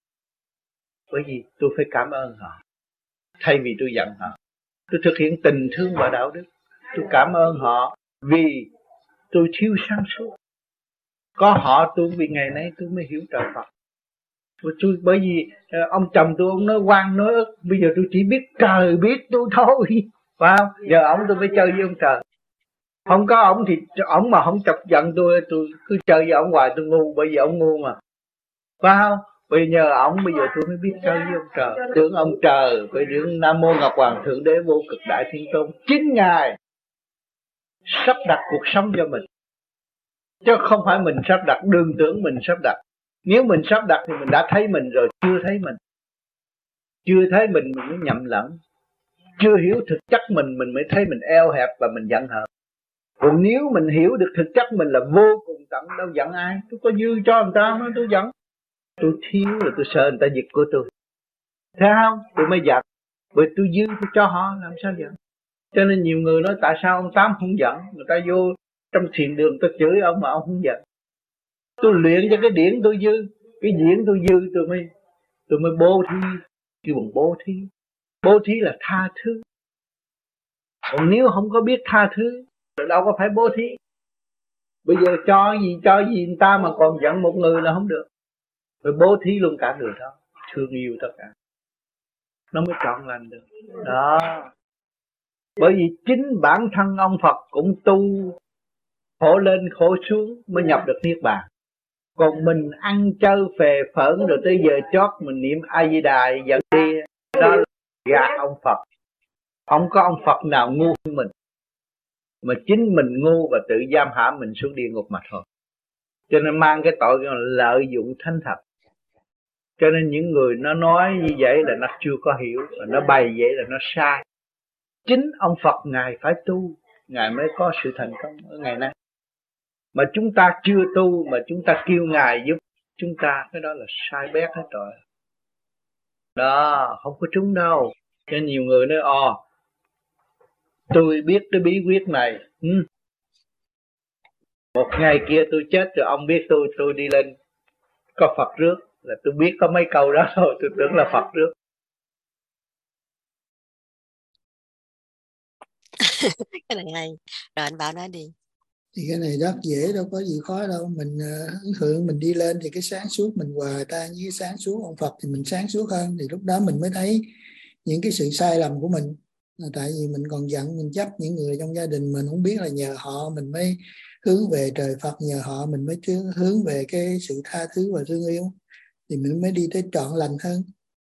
bởi vì tôi phải cảm ơn họ thay vì tôi giận họ. Tôi thực hiện tình thương và đạo đức, tôi cảm ơn họ vì tôi thiếu sáng suốt. Có họ tôi vì ngày nay tôi mới hiểu trời Phật. Tôi, bởi vì ông chồng tôi ông nói quan nói ức, bây giờ tôi chỉ biết trời biết tôi thôi, phải không? Giờ ổng tôi phải chơi với ông trời. Không có ổng thì ổng mà không chọc giận tôi, tôi cứ chơi với ổng hoài tôi ngu, bởi vì ổng ngu mà, phải không? Bây giờ ổng bây giờ tôi mới biết chơi với ông trời, tưởng ông trời, phải tưởng Nam Mô Ngọc Hoàng Thượng Đế Vô Cực Đại Thiên Tôn, chính Ngài sắp đặt cuộc sống cho mình, chứ không phải mình sắp đặt. Đừng tưởng mình sắp đặt, nếu mình sắp đặt thì mình đã thấy mình rồi, chưa thấy mình. Chưa thấy mình mình mới nhầm lẫn, chưa hiểu thực chất mình mình mới thấy mình eo hẹp và mình giận hờn. Còn nếu mình hiểu được thực chất mình là vô cùng tận, đâu giận ai. Tôi có dư cho người ta nói tôi giận, tôi thiếu là tôi sợ người ta giật của tôi, thấy không? Tôi mới giận, bởi tôi dư tôi cho họ làm sao giận. Cho nên nhiều người nói tại sao ông Tám không giận, người ta vô trong thiền đường tôi chửi ông mà ông không giận. Tôi luyện cho cái điển tôi dư, cái điển tôi dư tôi mới tôi mới bố thí. Kêu bằng bố thí. Bố thí là tha thứ. Còn nếu không có biết tha thứ rồi đâu có phải bố thí. Bây giờ cho gì cho gì người ta mà còn giận một người là không được. Rồi bố thí luôn cả người đó, thương yêu tất cả, nó mới trọn lành được đó. Bởi vì chính bản thân ông Phật cũng tu khổ lên khổ xuống mới nhập được niết bàn. Còn mình ăn chơi phè phỡn rồi tới giờ chót mình niệm A Di Đà dẫn đi, đó là gạt ông Phật. Không có ông Phật nào ngu hơn mình, mà chính mình ngu và tự giam hãm mình xuống địa ngục mà thôi. Cho nên mang cái tội là lợi dụng thánh thật. Cho nên những người nó nói như vậy là nó chưa có hiểu, và nó bày vậy là nó sai. Chính ông Phật Ngài phải tu, Ngài mới có sự thành công ở ngày nay. Mà chúng ta chưa tu mà chúng ta kêu Ngài giúp chúng ta, cái đó là sai bét hết rồi. Đó, không có trúng đâu. Cho nên nhiều người nói, ồ, tôi biết cái bí quyết này. Ừ. Một ngày kia tôi chết rồi ông biết tôi, tôi đi lên có Phật rước. Là tôi biết có mấy câu đó thôi, tôi tưởng là Phật rước. Cái này hay. Rồi anh Bảo nói đi. Thì cái này rất dễ, đâu có gì khó đâu. Mình uh, hưởng mình đi lên thì cái sáng suốt mình hòa tan với cái sáng suốt ông Phật thì mình sáng suốt hơn. Thì lúc đó mình mới thấy những cái sự sai lầm của mình. Là tại vì mình còn giận, mình chấp những người trong gia đình mình, không biết là nhờ họ mình mới hướng về trời Phật, nhờ họ mình mới hướng về cái sự tha thứ và thương yêu, thì mình mới đi tới trọn lành hơn.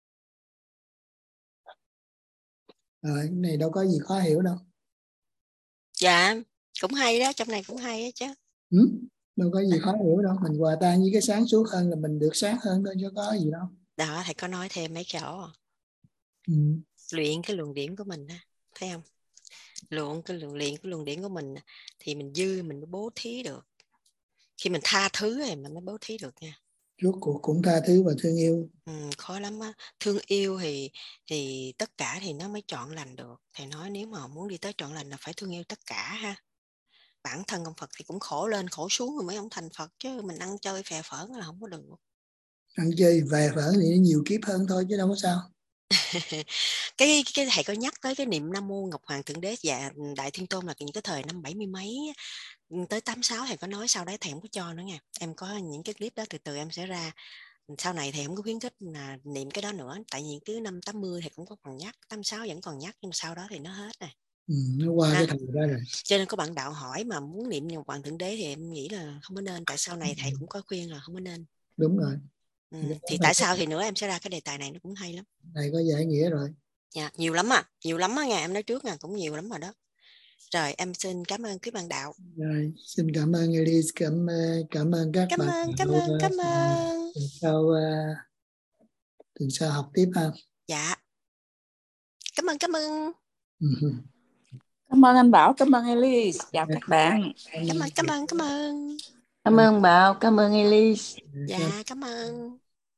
Rồi, cái này đâu có gì khó hiểu đâu. Dạ, cũng hay đó, trong này cũng hay đó chứ. Ừ, đâu có gì khó hiểu đâu. Mình hòa tan với cái sáng suốt hơn là mình được sáng hơn thôi, chứ có gì đâu. Đó, thầy có nói thêm mấy chỗ. Ừ. Luyện cái luồng điểm của mình đó, thấy không? luận cái luận luyện cái luận điển của mình thì mình dư mình mới bố thí được. Khi mình tha thứ thì mình mới bố thí được nha. Rốt cuộc cũng tha thứ và thương yêu. Ừ, khó lắm á. Thương yêu thì thì tất cả thì nó mới trọn lành được. Thầy nói nếu mà muốn đi tới trọn lành là phải thương yêu tất cả ha. Bản thân ông Phật thì cũng khổ lên khổ xuống rồi mới ông thành Phật, chứ mình ăn chơi phè phỡn là không có được. Ăn chơi về phở thì nhiều kiếp hơn thôi chứ đâu có sao. cái cái thầy có nhắc tới cái niệm Nam Mô Ngọc Hoàng Thượng Đế và Đại Thiên Tôn là những cái thời năm bảy mươi mấy tới tám sáu, thầy có nói, sau đấy thầy không có cho nữa nha. Em có những cái clip đó từ từ em sẽ ra. Sau này thầy không có khuyến khích là niệm cái đó nữa, tại vì cứ năm tám mươi thì cũng có còn nhắc, tám sáu vẫn còn nhắc, nhưng mà sau đó thì nó hết rồi. Ừ, nó qua à, cái thời đó rồi. Cho nên có bạn đạo hỏi mà muốn niệm Ngọc Hoàng Thượng Đế thì em nghĩ là không có nên, tại sau này thầy cũng có khuyên là không có nên. Đúng rồi. Ừ, thì tại sao thì nữa em sẽ ra cái đề tài này, nó cũng hay lắm. Này có giải nghĩa rồi. Dạ, nhiều lắm à, nhiều lắm á, nghe em nói trước nha, cũng nhiều lắm rồi đó. Rồi em xin cảm ơn quý bạn đạo. Rồi, xin cảm ơn Elise, cảm cảm ơn các cảm bạn. Ơn, cảm ơn, cảm ơn. Tuần sau tuần sau học tiếp ha. Dạ. Cảm ơn, cảm ơn. Cảm ơn anh Bảo, cảm ơn Elise, chào các bạn. Cảm ơn, cảm ơn, cảm ơn. Cảm ơn Bảo, cảm ơn Elise. Dạ, cảm ơn.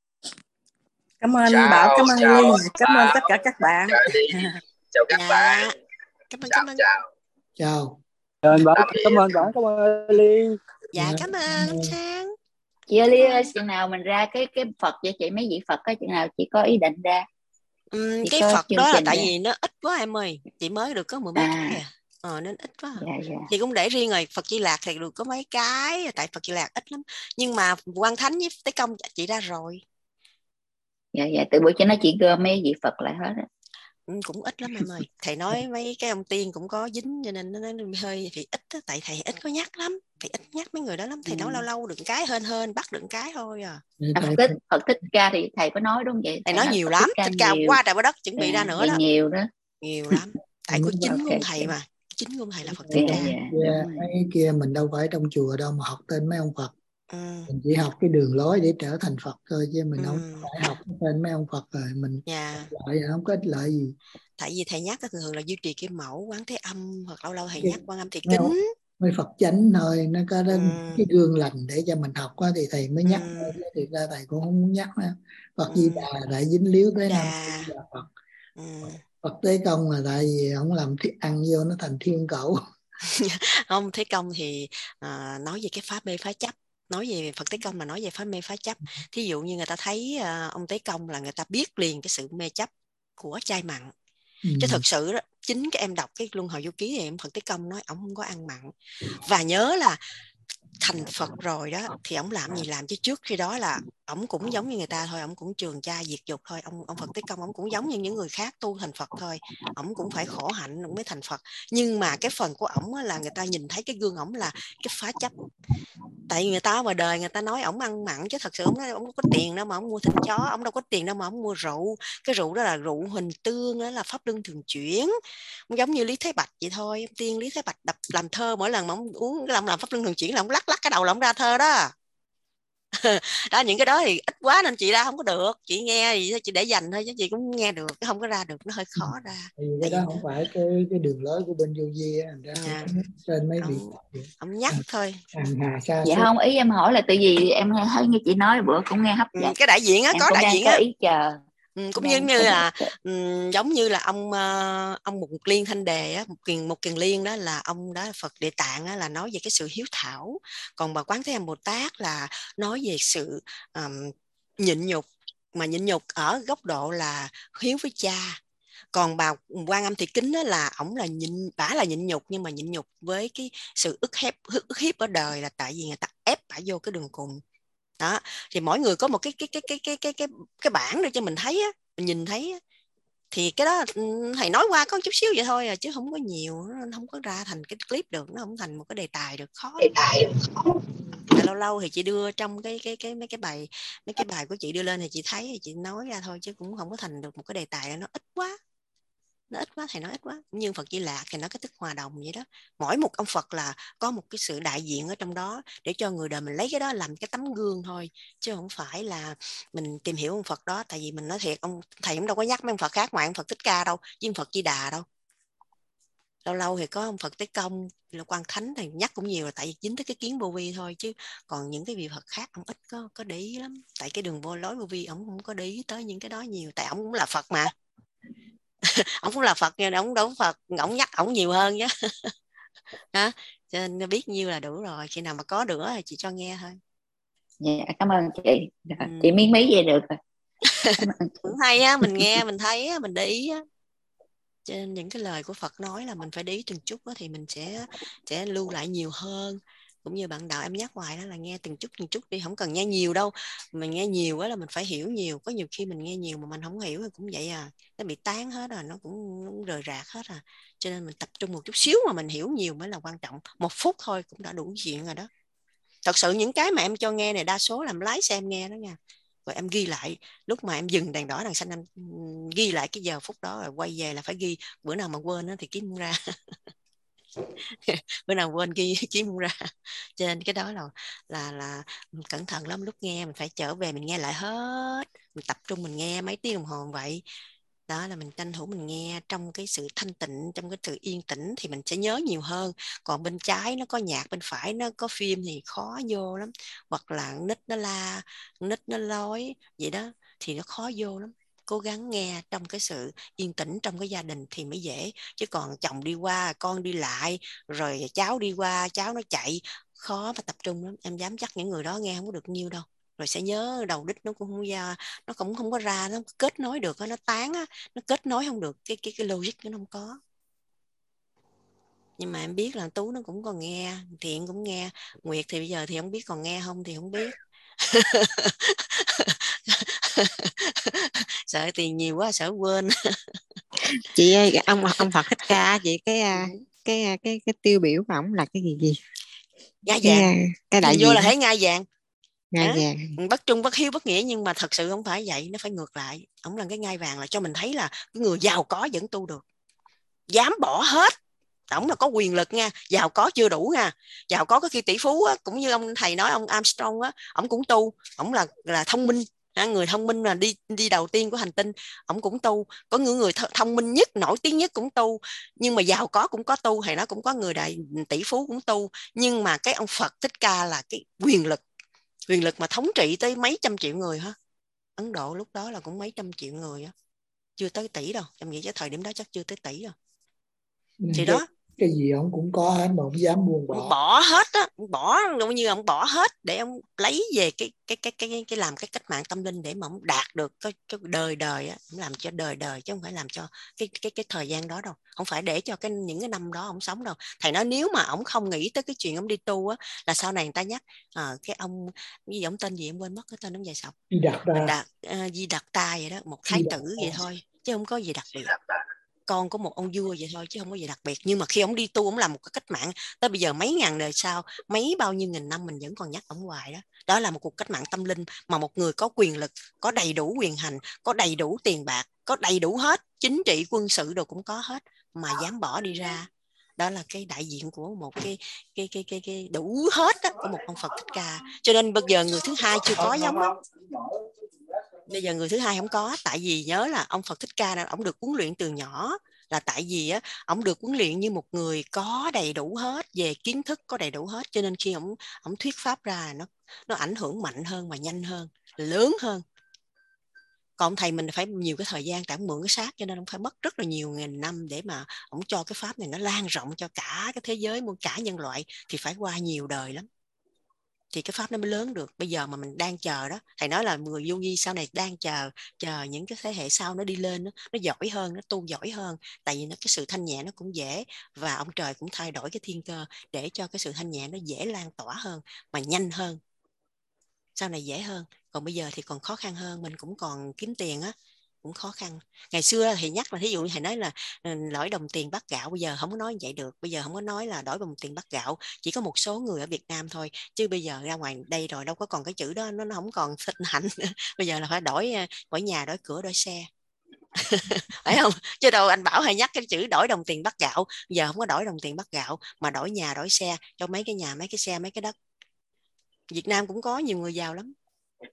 Cảm ơn anh Chào, Bảo, cảm ơn chào Elise, cảm ơn Bảo. tất cả các bạn. Chào đi. Chào các Dạ. bạn. Cảm ơn, Chào, cảm ơn. chào. Chào. Rồi Bảo, Tạm cảm biệt. ơn Bảo, cảm ơn Elise. Dạ, cảm ơn anh Sang. Chị Elise, chừng nào mình ra cái cái Phật cho chị, mấy vị Phật có chừng nào chị có ý định ra? Uhm, chị cái có Phật chương đó là trình tại ra. vì nó ít quá em ơi, chị mới được có mười mấy À. cái à. Ờ, nên ít quá. Dạ, dạ. Chị cũng để riêng rồi, Phật Di Lạc thì được có mấy cái, tại Phật Di Lạc ít lắm. Nhưng mà Quan Thánh với Tế Công chị ra rồi. Dạ, dạ, từ bữa cho nó chị gom mấy vị Phật lại hết á. Ừ, cũng ít lắm em ơi. Thầy nói mấy cái ông tiên cũng có dính, cho nên nó, nó hơi thì ít á, tại thầy ít có nhắc lắm, thầy ít nhắc mấy người đó lắm. Thầy Ừ. nói lâu lâu được cái hên hên bắt được cái thôi à. À, Phật thích Phật thích ca thì thầy có nói đúng vậy? Thầy nói nhiều Phật lắm, thích thích ca nhiều. qua trời qua đất chuẩn bị À, ra nữa vậy đó. nhiều đó. Nhiều lắm. Tại có chính Ok, ngôn thầy ok. mà. Chính ngôn thầy là Phật Dạ, thích ca. dạ, Kia, mấy kia mình đâu phải trong chùa đâu mà học tên mấy ông Phật. Ừ. Mình chỉ học cái đường lối để trở thành Phật thôi, chứ mình Ừ. không phải học cái tên mấy ông Phật rồi mình Dạ. lợi không có ích lợi gì. Tại vì thầy nhắc thường thường là duy trì cái mẫu Quán Thế Âm, hoặc lâu lâu thầy Cái- nhắc Quan Âm Thị mấy ông- Kính. mấy Phật chánh thôi, nó có đến Ừ. cái gương lành để cho mình học á, thì thầy mới nhắc thôi, chứ thực ra thầy cũng không muốn nhắc nữa. Phật Di Đà là tại dính líu tới năm Đà. Phật. Ừ. Phật Tế Công là tại vì không làm thiết ăn vô nó thành thiên cẩu. Không, Thế Công thì à, nói về cái phá mê phá chấp. Nói về Phật Tế Công là nói về phá mê phá chấp. Thí dụ như người ta thấy à, ông Tế Công là người ta biết liền cái sự mê chấp của chay mặn. Ừ. Chứ thật sự đó, chính cái em đọc cái Luân Hồi Vô Ký thì em Phật Tế Công nói ông không có ăn mặn. Và nhớ là thành Phật rồi đó thì ông làm gì làm, chứ trước khi đó là ông cũng giống như người ta thôi, ông cũng trường trai diệt dục thôi. Ông ông Phật Tế Công ông cũng giống như những người khác tu thành Phật thôi, ông cũng phải khổ hạnh ông mới thành Phật. Nhưng mà cái phần của ổng là người ta nhìn thấy cái gương ổng là cái phá chấp. Tại vì người ta ở ngoài đời người ta nói ổng ăn mặn, chứ thật sự ổng ổng có tiền đâu mà ổng mua thịt chó, ổng đâu có tiền đâu mà ổng mua rượu. Cái rượu đó là rượu huỳnh tương, đó là pháp luân thường chuyển. Ông giống như Lý Thế Bạch vậy thôi. Tiên Lý Thế Bạch đập làm thơ, mỗi lần mà ông uống cái làm làm pháp luân thường chuyển là ông lắc lắc cái đầu là ông ra thơ đó. Đó, những cái đó thì ít quá nên chị ra không có được. Chị nghe gì chị để dành thôi, chứ chị cũng nghe được, không có ra được, nó hơi khó ra. Tại vì cái đó không phải cái cái đường lối của bên vô vi á, ra À, trên mấy vị ông nhắc thôi. hàng hà xa Dạ số. không, ý em hỏi là tại vì em thấy như chị nói bữa cũng nghe hấp Ừ, dẫn. cái đại diện á, Em có cũng đại đang diện có á. ý chờ. Ừ, cũng Đang giống như có- là um, giống như là ông uh, ông Mục Liên Thanh Đề á, một kiền một kiền liên đó là ông đó Phật Địa Tạng á, là nói về cái sự hiếu thảo. Còn bà Quán Thế Âm Bồ Tát là nói về sự um, nhịn nhục, mà nhịn nhục ở góc độ là hiếu với cha. Còn bà Quan Âm Thị Kính đó là ổng là nhịn, bả là nhịn nhục, nhưng mà nhịn nhục với cái sự ức hiếp ức hiếp ở đời, là tại vì người ta ép bả vô cái đường cùng. Đó, thì mỗi người có một cái cái cái cái cái cái cái cái bảng để cho mình thấy á, mình nhìn thấy á. Thì cái đó thầy nói qua có chút xíu vậy thôi à, chứ không có nhiều, nó không có ra thành cái clip được, nó không thành một cái đề tài được, khó lắm. Tại lâu lâu thì chị đưa trong cái cái cái mấy cái bài mấy cái bài của chị đưa lên thì chị thấy thì chị nói ra thôi, chứ cũng không có thành được một cái đề tài, nó ít quá. Nó ít quá, thầy nói ít quá. Như Phật Di Lạc thì nó cái tức hòa đồng vậy đó. Mỗi một ông Phật là có một cái sự đại diện ở trong đó, để cho người đời mình lấy cái đó làm cái tấm gương thôi, chứ không phải là mình tìm hiểu ông Phật đó. Tại vì mình nói thiệt, ông thầy cũng đâu có nhắc mấy ông Phật khác ngoài ông Phật Thích Ca đâu, với ông Phật Di Đà đâu. lâu lâu thì có ông Phật Tế Công là Quan Thánh thì nhắc cũng nhiều, là tại vì dính tới cái kiến vô vi thôi, chứ còn những cái vị Phật khác ông ít có có để ý lắm, tại cái đường vô lối vô vi ông không có để ý tới những cái đó nhiều, tại ông cũng là Phật mà. Ông cũng là Phật nhưng ông đâu Phật, ông nhắc ông nhiều hơn chứ. Đó, cho nên biết nhiêu là đủ rồi, khi nào mà có nữa thì chị cho nghe thôi. Dạ, cảm ơn chị. Dạ, ừ. Chị miếng mấy về được rồi. Cũng hay á, mình nghe mình thấy á, mình để ý á. Cho nên những cái lời của Phật nói là mình phải để ý từng chút á, thì mình sẽ sẽ lưu lại nhiều hơn. Cũng như bạn đạo em nhắc hoài đó là nghe từng chút từng chút đi, không cần nghe nhiều đâu. Mình nghe nhiều á là mình phải hiểu nhiều. Có nhiều khi mình nghe nhiều mà mình không hiểu thì cũng vậy à, nó bị tán hết rồi, nó cũng, cũng rời rạc hết à. Cho nên mình tập trung một chút xíu mà mình hiểu nhiều mới là quan trọng. Một phút thôi cũng đã đủ chuyện rồi đó. Thật sự những cái mà em cho nghe này đa số làm lái xe em nghe đó nha. Rồi em ghi lại, lúc mà em dừng đèn đỏ đèn xanh em ghi lại cái giờ phút đó, rồi quay về là phải ghi. Bữa nào mà quên thì kiếm không ra. Bữa nào quên ghi kiếm không ra. Cho nên cái đó là là là cẩn thận lắm, lúc nghe mình phải trở về mình nghe lại hết, mình tập trung mình nghe mấy tiếng đồng hồ vậy. Đó là mình tranh thủ mình nghe trong cái sự thanh tịnh, trong cái sự yên tĩnh thì mình sẽ nhớ nhiều hơn. Còn bên trái nó có nhạc, bên phải nó có phim thì khó vô lắm. Hoặc là nít nó la, nít nó lối vậy đó thì nó khó vô lắm. Cố gắng nghe trong cái sự yên tĩnh trong cái gia đình thì mới dễ. Chứ còn chồng đi qua, con đi lại, rồi cháu đi qua, cháu nó chạy, khó mà tập trung lắm. Em dám chắc những người đó nghe không có được nhiêu đâu. Rồi sẽ nhớ đầu đích nó cũng không ra, nó cũng không có ra, nó kết nối được, nó tán, nó kết nối không được, cái cái cái logic nó không có. Nhưng mà em biết là Tú nó cũng còn nghe, Thiện cũng nghe, Nguyệt thì bây giờ thì không biết còn nghe không thì không biết. Sợ tiền nhiều quá sợ quên. Chị ơi, ông ông Phật Thích Ca chị, cái cái cái cái tiêu biểu của ổng là cái gì gì? Ngai cái, vàng. Cái đại nhìn diện vô là thấy ngai vàng. Ngai vàng. Bất trung bất hiếu bất nghĩa, nhưng mà thật sự không phải vậy, nó phải ngược lại. Ổng là cái ngai vàng là cho mình thấy là cái người giàu có vẫn tu được, dám bỏ hết. Ổng là có quyền lực nha, giàu có chưa đủ nha, giàu có có khi tỷ phú á, cũng như ông thầy nói ông Armstrong á, ổng cũng tu, ổng là là thông minh, người thông minh là đi đi đầu tiên của hành tinh, ổng cũng tu. Có những người thông minh nhất, nổi tiếng nhất cũng tu, nhưng mà giàu có cũng có tu, hay nó cũng có người đại tỷ phú cũng tu. Nhưng mà cái ông Phật Thích Ca là cái quyền lực, quyền lực mà thống trị tới mấy trăm triệu người ha. Ấn Độ lúc đó là cũng mấy trăm triệu người á, chưa tới tỷ đâu, em nghĩ cái thời điểm đó chắc chưa tới tỷ đâu. Thì cái, đó, cái gì ông cũng có hết mà ông dám buông bỏ. Ông bỏ hết á, bỏ giống như ông bỏ hết để ông lấy về cái cái cái cái cái làm cái cách mạng tâm linh để mà ông đạt được cái, cái đời đời á, ông làm cho đời đời chứ không phải làm cho cái cái cái thời gian đó đâu, không phải để cho cái những cái năm đó ông sống đâu. Thầy nói nếu mà ông không nghĩ tới cái chuyện ông đi tu á, là sau này người ta nhắc à, cái ông cái gì ông tên gì em quên mất cái tên ông dài sọc, Di Đạt Ta, Đạt, uh, Di Đạt Ta vậy đó, một thái tử vậy thôi chứ không có gì đặc biệt, con của một ông vua vậy thôi chứ không có gì đặc biệt. Nhưng mà khi ông đi tu, ông làm một cái cách mạng, tới bây giờ mấy ngàn đời sau, mấy bao nhiêu nghìn năm mình vẫn còn nhắc ông hoài đó. Đó là một cuộc cách mạng tâm linh mà một người có quyền lực, có đầy đủ quyền hành, có đầy đủ tiền bạc, có đầy đủ hết, chính trị quân sự đồ cũng có hết, mà dám bỏ đi ra. Đó là cái đại diện của một cái cái cái cái, cái đủ hết đó, của một ông Phật Thích Ca. Cho nên bây giờ người thứ hai chưa có giống đó. Bây giờ người thứ hai không có, tại vì nhớ là ông Phật Thích Ca, ông được huấn luyện từ nhỏ, là tại vì á, ông được huấn luyện như một người có đầy đủ hết về kiến thức, có đầy đủ hết, cho nên khi ông ông thuyết pháp ra nó nó ảnh hưởng mạnh hơn và nhanh hơn, lớn hơn. Còn thầy mình phải nhiều cái thời gian, tại ông mượn cái xác cho nên ông phải mất rất là nhiều nghìn năm để mà ông cho cái pháp này nó lan rộng cho cả cái thế giới, cả nhân loại, thì phải qua nhiều đời lắm thì cái pháp nó mới lớn được. Bây giờ mà mình đang chờ đó, thầy nói là người vô vi sau này đang chờ chờ những cái thế hệ sau nó đi lên, nó, nó giỏi hơn, nó tu giỏi hơn, tại vì nó cái sự thanh nhẹ nó cũng dễ, và ông trời cũng thay đổi cái thiên cơ để cho cái sự thanh nhẹ nó dễ lan tỏa hơn mà nhanh hơn, sau này dễ hơn. Còn bây giờ thì còn khó khăn hơn, mình cũng còn kiếm tiền á, cũng khó khăn. Ngày xưa thì nhắc là thí dụ thầy nói là đổi đồng tiền bát gạo, bây giờ không có nói vậy được. Bây giờ không có nói là đổi đồng tiền bát gạo, chỉ có một số người ở Việt Nam thôi, chứ bây giờ ra ngoài đây rồi đâu có còn cái chữ đó, nó, nó không còn thịnh hành. Bây giờ là phải đổi đổi nhà, đổi cửa, đổi xe. Phải không? Chứ đâu anh Bảo hay nhắc cái chữ đổi đồng tiền bát gạo, giờ không có đổi đồng tiền bát gạo mà đổi nhà, đổi xe, cho mấy cái nhà, mấy cái xe, mấy cái đất. Việt Nam cũng có nhiều người giàu lắm.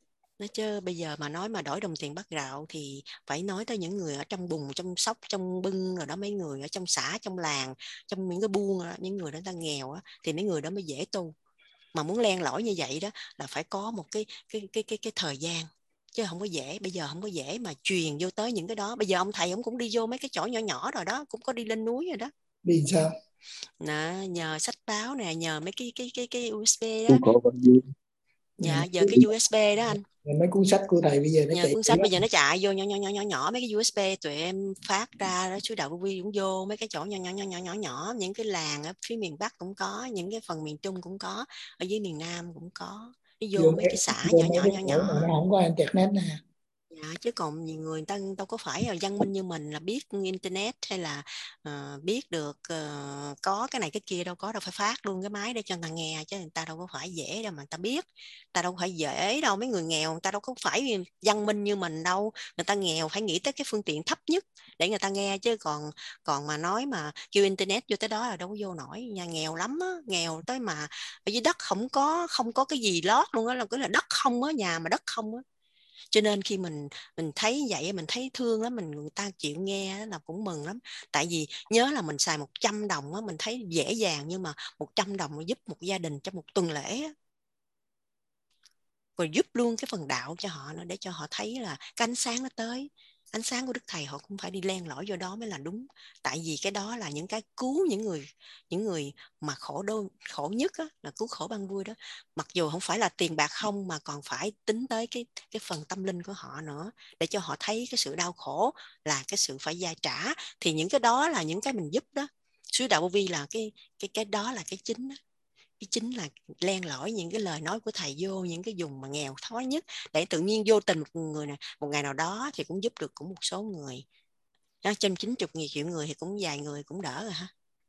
Nói chứ bây giờ mà nói mà đổi đồng tiền bắt gạo thì phải nói tới những người ở trong bùn, trong sóc, trong bưng rồi đó, mấy người ở trong xã, trong làng, trong những cái buôn đó, những người đó ta nghèo á, thì mấy người đó mới dễ tu. Mà muốn len lỏi như vậy đó là phải có một cái cái cái cái cái thời gian, chứ không có dễ. Bây giờ không có dễ mà truyền vô tới những cái đó. Bây giờ ông thầy ông cũng đi vô mấy cái chỗ nhỏ nhỏ rồi đó, cũng có đi lên núi rồi đó. Đi sao? Nè, nhờ sách báo nè, nhờ mấy cái cái cái cái u ét bê đó. Dạ, giờ cái u ét bê đó anh. Mấy cuốn sách của thầy bây giờ nó Nhờ chạy cuốn sách bây giờ nó chạy vô nhỏ nhỏ nhỏ nhỏ nhỏ mấy cái u ét bê tụi em phát ra đó, chú Đạo Vô Vi cũng vô mấy cái chỗ nhỏ nhỏ nhỏ nhỏ nhỏ nhỏ, những cái làng ở phía miền Bắc cũng có, những cái phần miền Trung cũng có, ở dưới miền Nam cũng có. Đi vô, vô mấy mấy, cái xã vô nhỏ mấy nhỏ cái nhỏ chỗ mà nhỏ. nó không có internet nè. Dạ, chứ còn nhiều người ta đâu có phải là văn minh như mình là biết internet hay là uh, biết được uh, có cái này cái kia, đâu có, đâu phải phát luôn cái máy để cho người ta nghe, chứ người ta đâu có phải dễ đâu mà người ta biết, người ta đâu phải dễ đâu. Mấy người nghèo người ta đâu có phải văn minh như mình đâu, người ta nghèo phải nghĩ tới cái phương tiện thấp nhất để người ta nghe, chứ còn còn mà nói mà kêu internet vô tới đó là đâu có vô nổi. Nhà nghèo lắm á, nghèo tới mà ở dưới đất không có không có cái gì lót luôn á, là cứ là đất không á, nhà mà đất không á. Cho nên khi mình mình thấy vậy mình thấy thương lắm, mình người ta chịu nghe là cũng mừng lắm. Tại vì nhớ là mình xài một trăm đồng á, mình thấy dễ dàng, nhưng mà một trăm đồng giúp một gia đình trong một tuần lễ á, rồi giúp luôn cái phần đạo cho họ nữa, để cho họ thấy là cái ánh sáng nó tới. Ánh sáng của Đức Thầy họ cũng phải đi len lỏi vô đó mới là đúng. Tại vì cái đó là những cái cứu những người những người mà khổ đau khổ nhất á, là cứu khổ ban vui đó. Mặc dù không phải là tiền bạc không, mà còn phải tính tới cái cái phần tâm linh của họ nữa, để cho họ thấy cái sự đau khổ là cái sự phải gia trả. Thì những cái đó là những cái mình giúp đó. Sứ Đạo Vô Vi là cái cái cái đó là cái chính đó. Cái chính là len lỏi những cái lời nói của thầy vô những cái vùng mà nghèo thói nhất, để tự nhiên vô tình một người này một ngày nào đó thì cũng giúp được cũng một số người đó. Trên chín chục nghìn triệu người thì cũng vài người cũng đỡ rồi ha.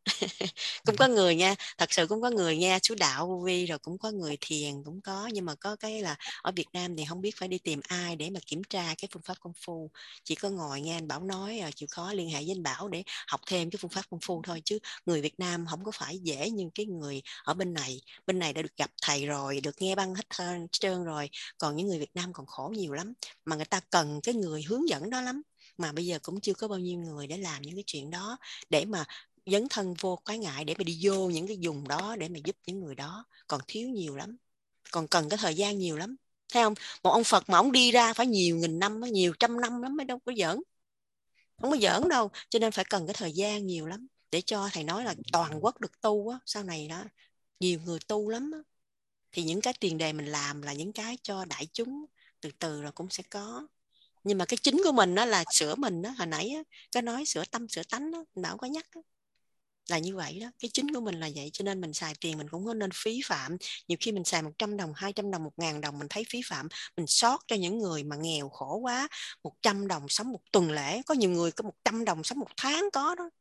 Cũng có người nha, thật sự cũng có người nghe chú Đạo Vô Vi, rồi cũng có người thiền cũng có, nhưng mà có cái là ở Việt Nam thì không biết phải đi tìm ai để mà kiểm tra cái phương pháp công phu, chỉ có ngồi nghe anh Bảo nói rồi chịu khó liên hệ với anh Bảo để học thêm cái phương pháp công phu thôi. Chứ người Việt Nam không có phải dễ như cái người ở bên này. Bên này đã được gặp thầy rồi, được nghe băng hết trơn rồi, còn những người Việt Nam còn khổ nhiều lắm, mà người ta cần cái người hướng dẫn đó lắm, mà bây giờ cũng chưa có bao nhiêu người để làm những cái chuyện đó, để mà dấn thân vô cái ngại để mà đi vô những cái vùng đó để mà giúp những người đó. Còn thiếu nhiều lắm, còn cần cái thời gian nhiều lắm, thấy không? Một ông Phật mà ông đi ra phải nhiều nghìn năm, nhiều trăm năm lắm, mới đâu có giỡn, không có giỡn đâu. Cho nên phải cần cái thời gian nhiều lắm, để cho thầy nói là toàn quốc được tu á, sau này đó nhiều người tu lắm á. Thì những cái tiền đề mình làm là những cái cho đại chúng, từ từ rồi cũng sẽ có. Nhưng mà cái chính của mình đó là sửa mình đó, hồi nãy á, cái nói sửa tâm sửa tánh đó, Bảo có nhắc đó, là như vậy đó. Cái chính của mình là vậy, cho nên mình xài tiền mình cũng có nên phí phạm. Nhiều khi mình xài một trăm đồng, hai trăm đồng, một ngàn đồng mình thấy phí phạm, mình xót cho những người mà nghèo khổ quá. Một trăm đồng sống một tuần lễ, có nhiều người có một trăm đồng sống một tháng có đó.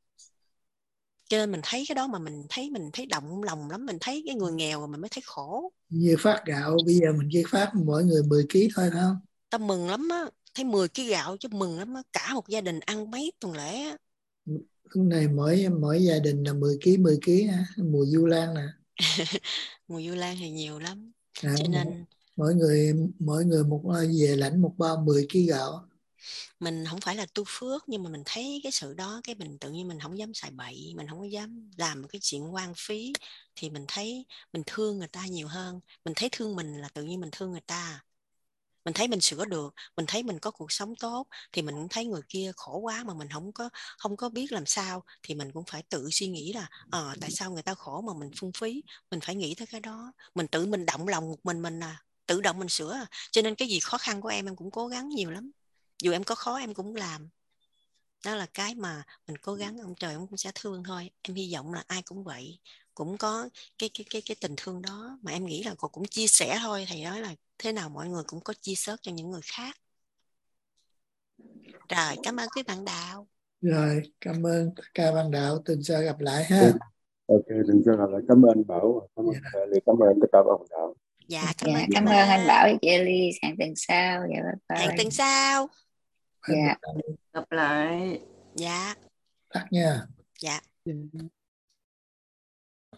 Cho nên mình thấy cái đó mà mình thấy mình thấy động lòng lắm, mình thấy cái người nghèo mà mình mới thấy khổ. Như phát gạo bây giờ mình chỉ phát mỗi người mười ký thôi phải không? Ta mừng lắm á, thấy mười ký gạo chứ mừng lắm á, cả một gia đình ăn mấy tuần lễ á. Cái này mỗi mỗi gia đình là mười ký mười ký ha. Mùa Vu Lan nè. Mùa Vu Lan thì nhiều lắm. À, cho nên mỗi người mỗi người một về lãnh một bao mười ký gạo. Mình không phải là tu phước, nhưng mà mình thấy cái sự đó, cái mình tự nhiên mình không dám xài bậy, mình không có dám làm một cái chuyện hoang phí. Thì mình thấy mình thương người ta nhiều hơn. Mình thấy thương mình là tự nhiên mình thương người ta. Mình thấy mình sửa được, mình thấy mình có cuộc sống tốt, thì mình cũng thấy người kia khổ quá mà mình không có không có biết làm sao, thì mình cũng phải tự suy nghĩ là ờ, tại sao người ta khổ mà mình phung phí. Mình phải nghĩ tới cái đó, mình tự mình động lòng một mình mình à, tự động mình sửa à. Cho nên cái gì khó khăn của em em cũng cố gắng nhiều lắm, dù em có khó em cũng làm. Đó là cái mà mình cố gắng, ông trời ông cũng sẽ thương thôi. Em hy vọng là ai cũng vậy, cũng có cái cái cái cái tình thương đó, mà em nghĩ là cô cũng chia sẻ thôi. Thầy nói là thế nào mọi người cũng có chia sớt cho những người khác. Rồi, cảm ơn quý bạn đạo. Rồi, cảm ơn ca ban đạo, tuần sau gặp lại ha. Ok, tuần sau gặp lại. Cảm ơn Bảo, cảm ơn yeah. Ly, cảm ơn tất cả các bạn đạo. Dạ, cảm dạ, ơn cảm ơn anh Bảo với chị Ly. Hẹn tuần sau. Dạ, bye bye. Hẹn tuần sau. Dạ. Gặp lại. Dạ. Tắt nha. Dạ.